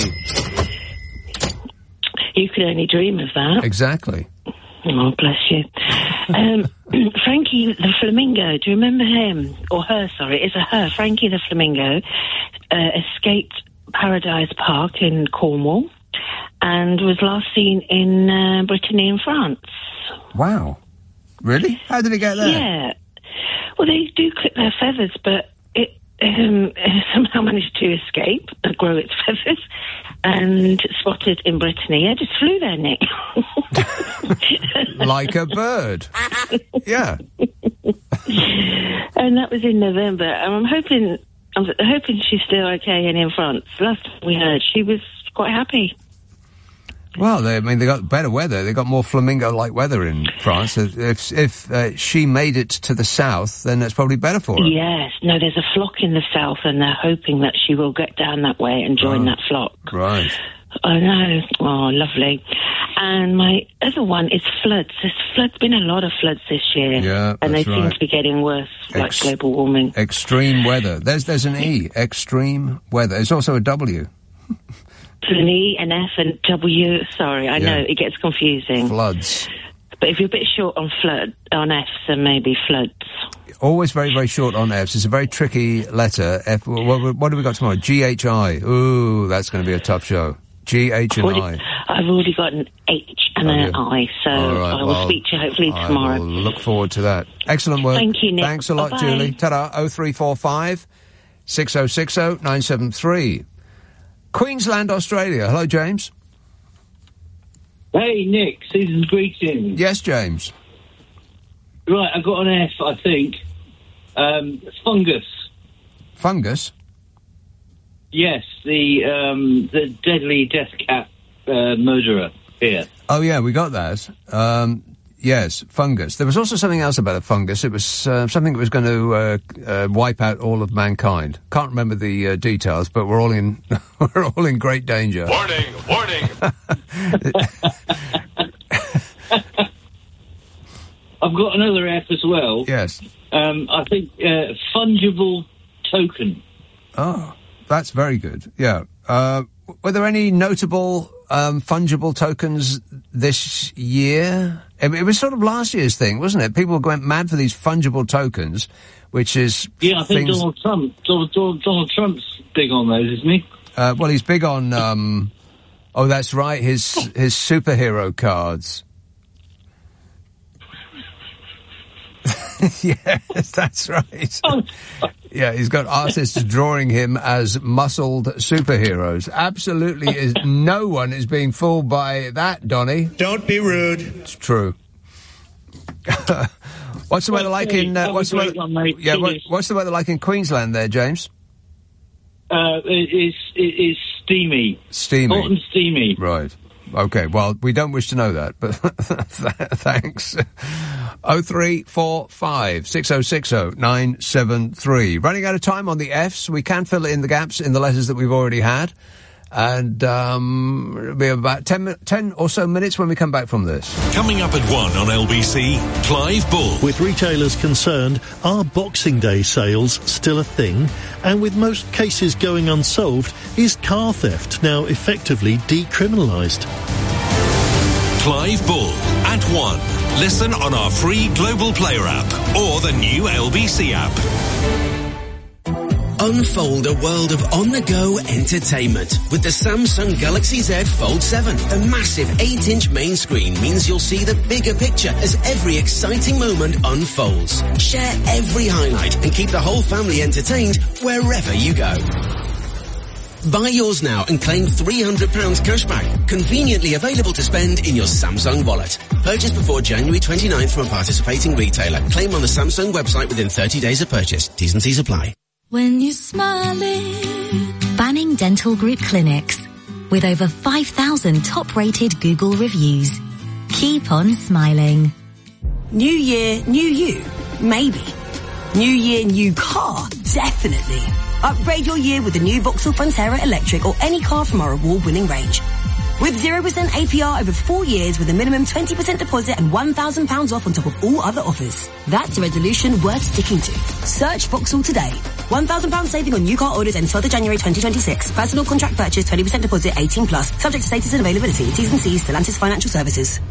You could only dream of that. Exactly. Oh, bless you. Frankie the Flamingo, do you remember him? Or her, sorry. It's a her. Frankie the Flamingo escaped Paradise Park in Cornwall and was last seen in Brittany in France. Wow. Really? How did he get there? Yeah. Well, they do clip their feathers, but it somehow managed to escape and grow its feathers and spotted in Brittany. I just flew there, Nick. Like a bird. Yeah. And that was in November. And I'm hoping she's still okay and in France. Last time we heard, she was quite happy. Well, they got better weather. They got more flamingo-like weather in France. If she made it to the south, then that's probably better for her. Yes. No, there's a flock in the south, and they're hoping that she will get down that way and join that flock. Right. I know. Oh, lovely. And my other one is floods. There's been a lot of floods this year. Yeah, and they seem to be getting worse, like global warming. Extreme weather. There's an E. Extreme weather. There's also a W. An E, an F, and W. Sorry, I know it gets confusing. Floods. But if you're a bit short on F's, then maybe floods. Always very, very short on F's. It's a very tricky letter. F. What have we got tomorrow? G-H-I. Ooh, that's going to be a tough show. G-H and I. I've already got an H and an I, so I will speak to you hopefully tomorrow. I will look forward to that. Excellent work. Thank you, Nick. Thanks a lot, Bye-bye. Julie. Ta-da. 0345 6060 973. Queensland, Australia. Hello, James. Hey, Nick. Season's greetings. Yes, James. Right, I got an F, I think. Fungus. Fungus? Yes, the deadly death cat murderer here. Oh, yeah, we got that. Yes, fungus. There was also something else about a fungus. It was something that was going to wipe out all of mankind. Can't remember the details, but we're all in great danger. Warning! Warning! I've got another F as well. Yes. I think fungible token. Oh, that's very good. Yeah. Were there any notable fungible tokens this year? It was sort of last year's thing, wasn't it? People went mad for these fungible tokens, which is... Yeah, I think Donald Trump's big on those, isn't he? Well, he's big on... oh, that's right, his superhero cards. Yes, that's right. Yeah, he's got artists drawing him as muscled superheroes. Absolutely, no one is being fooled by that, Donny. Don't be rude. It's true. What's the weather like in? What's the weather like in Queensland, there, James? It is steamy. Steamy. Hot and steamy. Right. Okay, well, we don't wish to know that, but thanks. 0345 6060 973. Running out of time on the Fs. We can fill in the gaps in the letters that we've already had. And it'll be about 10 or so minutes when we come back from this. Coming up at 1 on LBC, Clive Bull. With retailers concerned, are Boxing Day sales still a thing? And with most cases going unsolved, is car theft now effectively decriminalised? Clive Bull at 1. Listen on our free Global Player app or the new LBC app. Unfold a world of on-the-go entertainment with the Samsung Galaxy Z Fold 7. The massive 8-inch main screen means you'll see the bigger picture as every exciting moment unfolds. Share every highlight and keep the whole family entertained wherever you go. Buy yours now and claim £300 cashback, conveniently available to spend in your Samsung wallet. Purchase before January 29th from a participating retailer. Claim on the Samsung website within 30 days of purchase. T's and C's apply. When you're smiling. Banning Dental Group Clinics. With over 5,000 top-rated Google reviews. Keep on smiling. New year, new you. Maybe. New year, new car. Definitely. Upgrade your year with the new Vauxhall Frontera Electric or any car from our award-winning range. With 0% APR over 4 years with a minimum 20% deposit and £1,000 off on top of all other offers. That's a resolution worth sticking to. Search Vauxhall today. £1,000 saving on new car orders ends 12th of January 2026. Personal contract purchase, 20% deposit, 18+. Subject to status and availability. T's and C's, Stellantis Financial Services.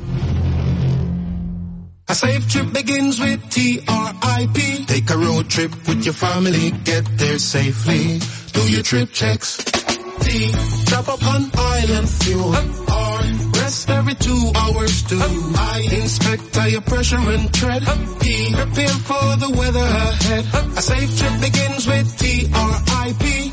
A safe trip begins with TRIP. Take a road trip with your family. Get there safely. Do your trip checks. T. Top up on island fuel. R. Rest every 2 hours too. I. Inspect tire pressure and tread. P. Prepare for the weather ahead. A safe trip begins with TRIP.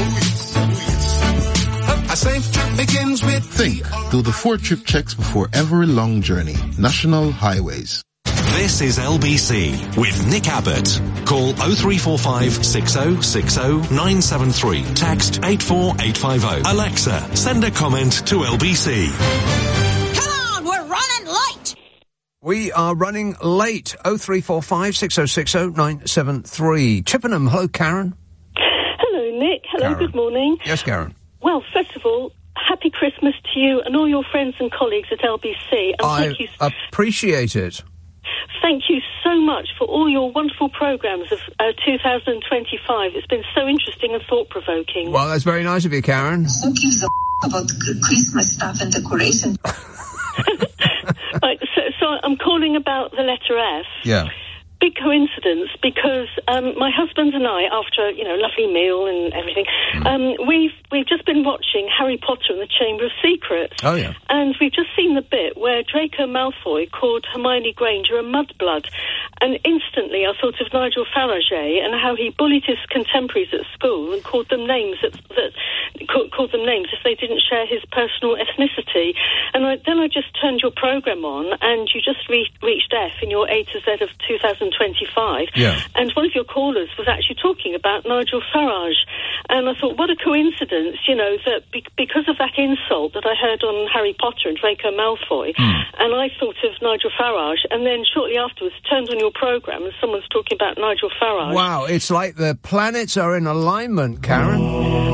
A safe trip begins with Think. Do the 4 trip checks before every long journey. National Highways. This is LBC with Nick Abbott. Call 0345 6060 973. Text 84850. Alexa, send a comment to LBC. Come on, we're running late. We are running late. 0345 6060 973. Chippenham. Hello, Karen. Hello, Nick. Hello, Karen. Good morning. Yes, Karen. Well, first of all, happy Christmas to you and all your friends and colleagues at LBC. And I appreciate it. Thank you so much for all your wonderful programmes of 2025. It's been so interesting and thought-provoking. Well, that's very nice of you, Karen. Who gives a about the Christmas stuff and decoration? Right, so I'm calling about the letter F. Yeah. Big coincidence because my husband and I, after a lovely meal and everything, we've just been watching Harry Potter and the Chamber of Secrets. Oh yeah. And we've just seen the bit where Draco Malfoy called Hermione Granger a mudblood, and instantly I thought of Nigel Farage and how he bullied his contemporaries at school and called them names called them names if they didn't share his personal ethnicity. And then I just turned your programme on, and you just reached F in your A to Z of 2025. Yeah. And one of your callers was actually talking about Nigel Farage. And I thought, what a coincidence, that because of that insult that I heard on Harry Potter and Draco Malfoy, and I thought of Nigel Farage, and then shortly afterwards turned on your programme and someone's talking about Nigel Farage. Wow, it's like the planets are in alignment, Karen.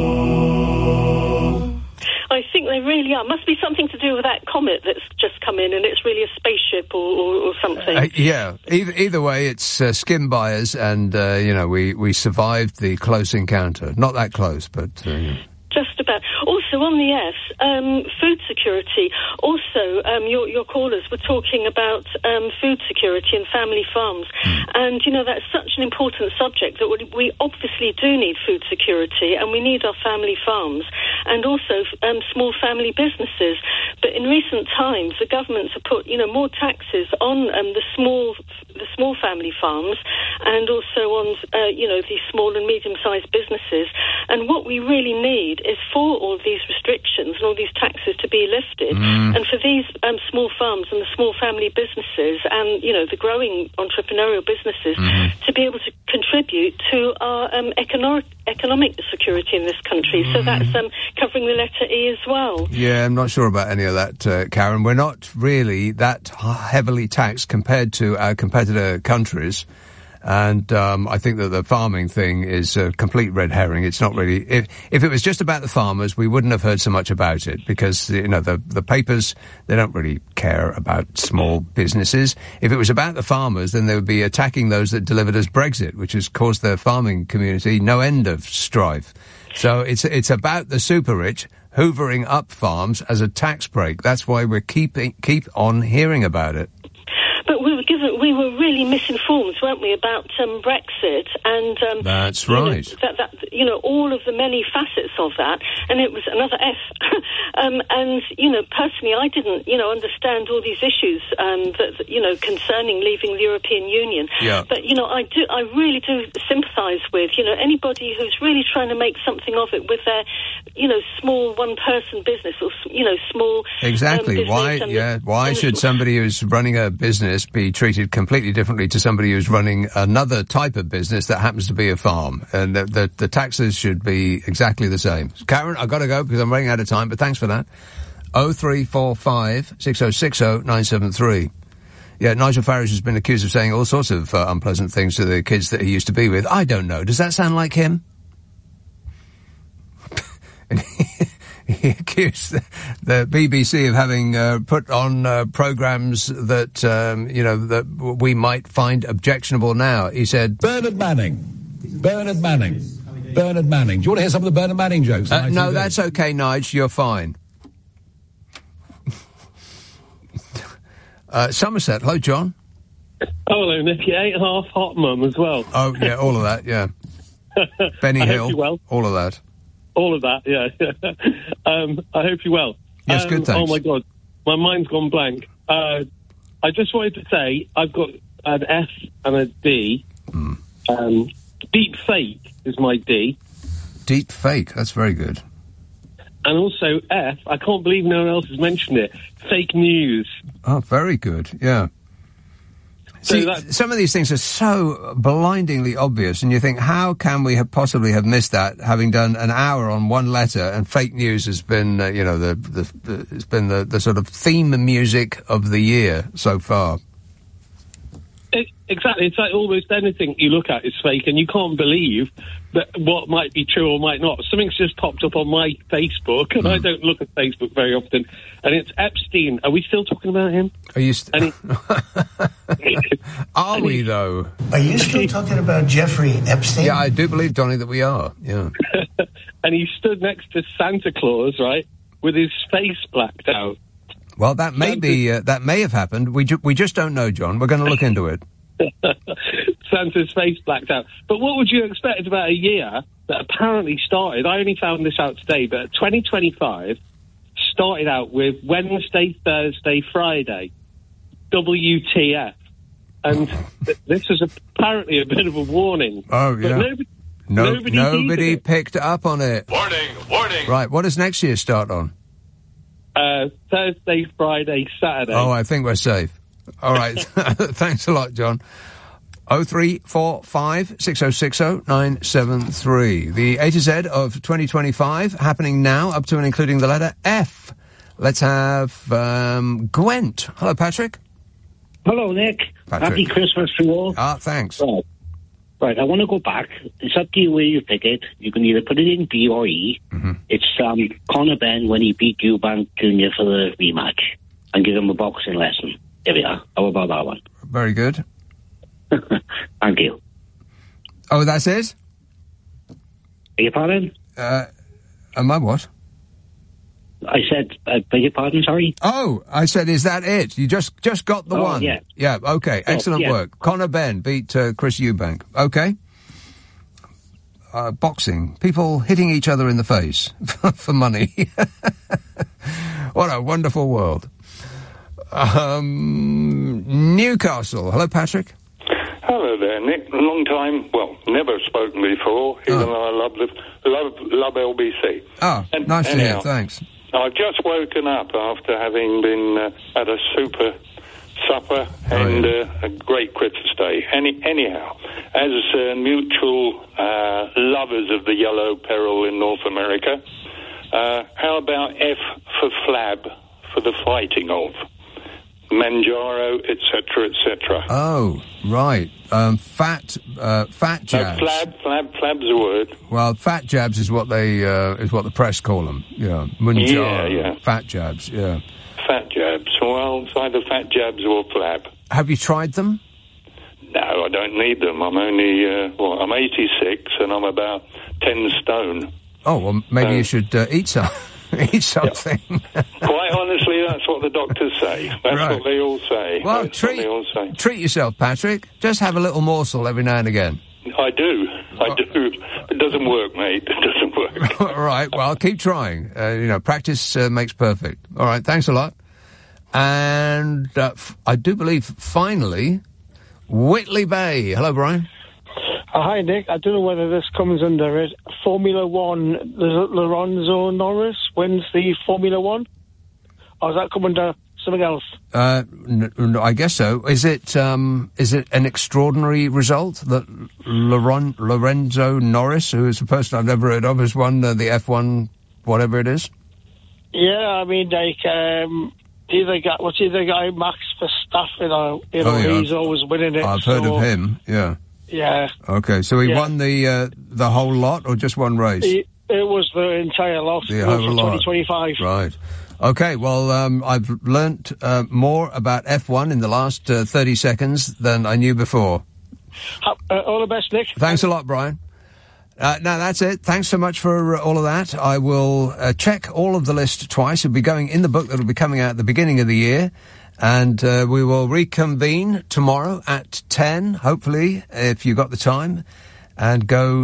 I think they really are. Must be something to do with that comet that's just come in, and it's really a spaceship or something. Yeah. Either way, it's skim by us, and we survived the close encounter. Not that close, but. Just about. Also, on the S, food security. Also, your callers were talking about food security and family farms. And, that's such an important subject that we obviously do need food security, and we need our family farms and also small family businesses. But in recent times, the governments have put, more taxes on the small family farms and also on, the small and medium-sized businesses. And what we really need is for all of these restrictions and all these taxes to be lifted, and for these small farms and the small family businesses and, the growing entrepreneurial businesses to be able to contribute to our economic security in this country. So that's covering the letter E as well. Yeah, I'm not sure about any of that, Karen. We're not really that heavily taxed compared to our competitor countries. And I think that the farming thing is a complete red herring. It's not really. If it was just about the farmers, we wouldn't have heard so much about it because the papers, they don't really care about small businesses. If it was about the farmers, then they would be attacking those that delivered us Brexit, which has caused the farming community no end of strife. So it's about the super rich hoovering up farms as a tax break. That's why we keep on hearing about it. But we were really misinformed, weren't we, about Brexit and that's right. All of the many facets of that, and it was another F. And personally, I didn't understand all these issues that concerning leaving the European Union. Yeah. But I really do sympathise with anybody who's really trying to make something of it with their small one-person business or small exactly. Why should somebody who's running a business be treated completely differently to somebody who's running another type of business that happens to be a farm? And the taxes should be exactly the same. Karen, I've got to go because I'm running out of time, but thanks for that. 0345 6060 973. Yeah, Nigel Farage has been accused of saying all sorts of unpleasant things to the kids that he used to be with. I don't know. Does that sound like him? And he accused the BBC of having put on programmes that, that we might find objectionable now. He said... Bernard Manning. Do you want to hear some of the Bernard Manning jokes? No, that's okay, Nige. You're fine. Somerset. Hello, John. Oh, hello, Nick. Yeah, 8.5 hot mum as well. Oh, yeah, all of that, yeah. Benny Hill. Hope you're well. All of that. All of that, yeah. I hope you're well. Yes, good, thanks. Oh, my God. My mind's gone blank. I just wanted to say I've got an F and a D. Deep fake is my D. Deep fake, that's very good. And also F, I can't believe no one else has mentioned it, fake news. Oh, very good, yeah. See, some of these things are so blindingly obvious, and you think, how can we possibly have missed that, having done an hour on one letter, and fake news has been, it's been the sort of theme music of the year so far. Exactly. It's like almost anything you look at is fake, and you can't believe that what might be true or might not. Something's just popped up on my Facebook, and I don't look at Facebook very often, and it's Epstein. Are we still talking about him? Are you Are we, though? Are you still talking about Jeffrey Epstein? Yeah, I do believe, Donny, that we are, yeah. And he stood next to Santa Claus, right, with his face blacked out. Well, that may have happened. We just don't know, John. We're going to look into it. Santa's face blacked out. But what would you expect? It's about a year that apparently started, I only found this out today, but 2025 started out with Wednesday, Thursday, Friday. WTF. And this was apparently a bit of a warning. Oh, yeah. But nobody picked up on it. Warning. Right, what does next year start on? Thursday, Friday, Saturday. Oh, I think we're safe. All right. Thanks a lot, John. 0345 6060 973. The A to Z of 2025 happening now, up to and including the letter F. Let's have Gwent. Hello, Patrick. Hello, Nick. Patrick. Happy Christmas to all. Thanks. Right, I want to go back. It's up to you where you pick it. You can either put it in B or E. Mm-hmm. It's Conor Benn when he beat Eubank Jr. for the rematch and give him a boxing lesson. There we are. How about that one? Very good. Thank you. Oh, that's it? Beg your pardon? Am I what? I said, beg your pardon, sorry? Oh, I said, is that it? You just got the one? Yeah. Yeah, okay. Excellent work. Conor Benn beat Chris Eubank. Okay. Boxing. People hitting each other in the face for money. What a wonderful world. Newcastle. Hello, Patrick. Hello there, Nick. Long time, never spoken before, even though I love LBC. Oh, nice to hear, thanks. I've just woken up after having been at a super supper and a great Christmas day. Anyhow, as mutual lovers of the yellow peril in North America, how about F for flab, for the fighting of? Manjaro, etc., etc. Oh, right. Fat jabs. Flab's a word. Well, fat jabs is what the press call them. Yeah, Manjaro. Yeah. Fat jabs. Yeah. Fat jabs. Well, it's either fat jabs or flab. Have you tried them? No, I don't need them. I'm only I'm 86 and I'm about 10 stone. Oh, well, maybe you should eat some. Eat something. Quite honestly, that's what the doctors say. That's Right. what they all say. Well, That's what they all say. treat yourself, Patrick. Just have a little morsel every now and again. I do. It doesn't work, mate. It doesn't work. All right, well, keep trying. Practice makes perfect. All right, thanks a lot. And I do believe, finally, Whitley Bay. Hello, Brian. Hi, Nick. I don't know whether this comes under it. Formula One, Lorenzo Norris wins the Formula One? Or does that come under something else? I guess so. Is it an extraordinary result that Lorenzo Norris, who is a person I've never heard of, has won the F1, whatever it is? Yeah, I mean, like, either guy Max Verstappen, or, he's always winning it. I've heard of him, yeah. Yeah. Okay, so he won the whole lot, or just one race? It was the entire lot. The whole lot. 2025. Right. Okay, well, I've learnt more about F1 in the last 30 seconds than I knew before. All the best, Nick. Thanks a lot, Brian. No, that's it. Thanks so much for all of that. I will check all of the list twice. It'll be going in the book that'll be coming out at the beginning of the year. And we will reconvene tomorrow at 10, hopefully, if you got the time, and go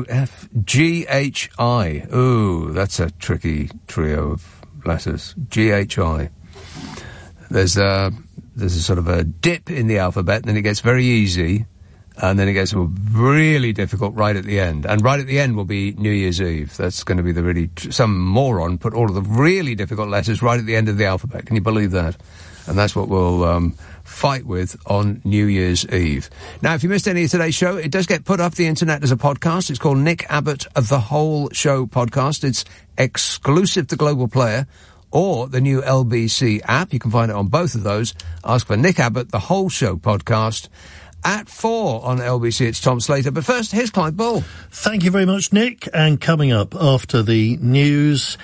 F-G-H-I. Ooh, that's a tricky trio of letters. G-H-I. There's a sort of a dip in the alphabet, and then it gets very easy, and then it gets really difficult right at the end. And right at the end will be New Year's Eve. That's going to be the really... Some moron put all of the really difficult letters right at the end of the alphabet. Can you believe that? And that's what we'll fight with on New Year's Eve. Now, if you missed any of today's show, it does get put up the internet as a podcast. It's called Nick Abbott of The Whole Show Podcast. It's exclusive to Global Player or the new LBC app. You can find it on both of those. Ask for Nick Abbott, The Whole Show Podcast. At 4 on LBC, it's Tom Slater. But first, here's Clive Bull. Thank you very much, Nick. And coming up after the news...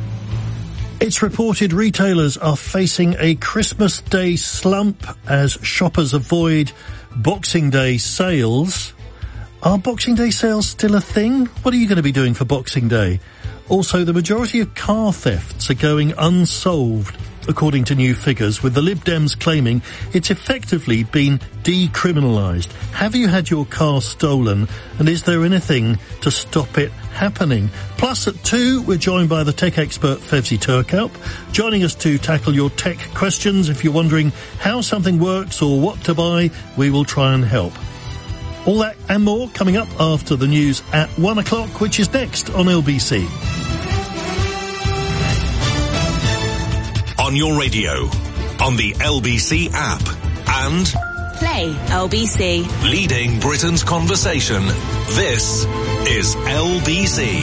It's reported retailers are facing a Christmas Day slump as shoppers avoid Boxing Day sales. Are Boxing Day sales still a thing? What are you going to be doing for Boxing Day? Also, the majority of car thefts are going unsolved, according to new figures, with the Lib Dems claiming it's effectively been decriminalised. Have you had your car stolen, and is there anything to stop it happening? Plus, at 2, we're joined by the tech expert Fevzi Turkalp, joining us to tackle your tech questions. If you're wondering how something works or what to buy, we will try and help. All that and more coming up after the news at 1 o'clock, which is next on LBC. On your radio, on the LBC app, and Play LBC. leading Britain's conversation. This is LBC.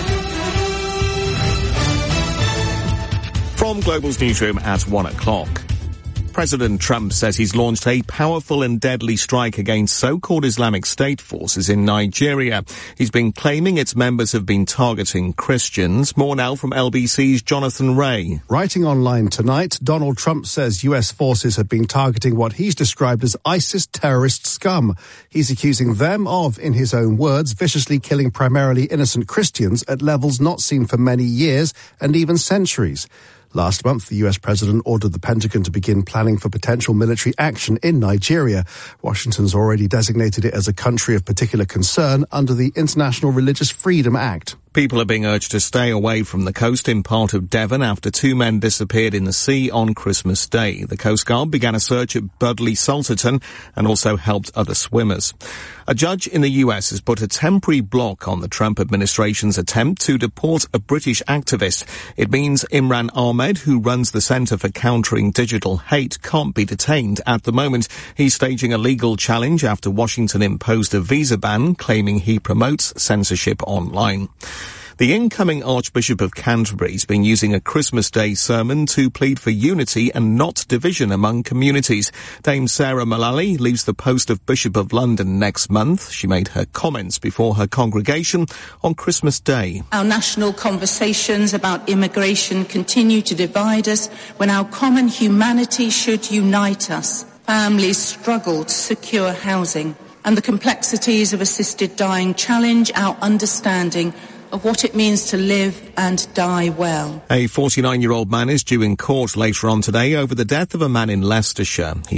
From Global's newsroom at 1 o'clock. President Trump says he's launched a powerful and deadly strike against so-called Islamic State forces in Nigeria. He's been claiming its members have been targeting Christians. More now from LBC's Jonathan Ray. Writing online tonight, Donald Trump says US forces have been targeting what he's described as ISIS terrorist scum. He's accusing them of, in his own words, viciously killing primarily innocent Christians at levels not seen for many years and even centuries. Last month, the US president ordered the Pentagon to begin planning for potential military action in Nigeria. Washington's already designated it as a country of particular concern under the International Religious Freedom Act. People are being urged to stay away from the coast in part of Devon after 2 men disappeared in the sea on Christmas Day. The Coast Guard began a search at Budleigh Salterton and also helped other swimmers. A judge in the US has put a temporary block on the Trump administration's attempt to deport a British activist. It means Imran Ahmed, who runs the Centre for Countering Digital Hate, can't be detained at the moment. He's staging a legal challenge after Washington imposed a visa ban, claiming he promotes censorship online. The incoming Archbishop of Canterbury has been using a Christmas Day sermon to plead for unity and not division among communities. Dame Sarah Mullally leaves the post of Bishop of London next month. She made her comments before her congregation on Christmas Day. Our national conversations about immigration continue to divide us when our common humanity should unite us. Families struggle to secure housing, and the complexities of assisted dying challenge our understanding of what it means to live and die well. A 49-year-old man is due in court later on today over the death of a man in Leicestershire. He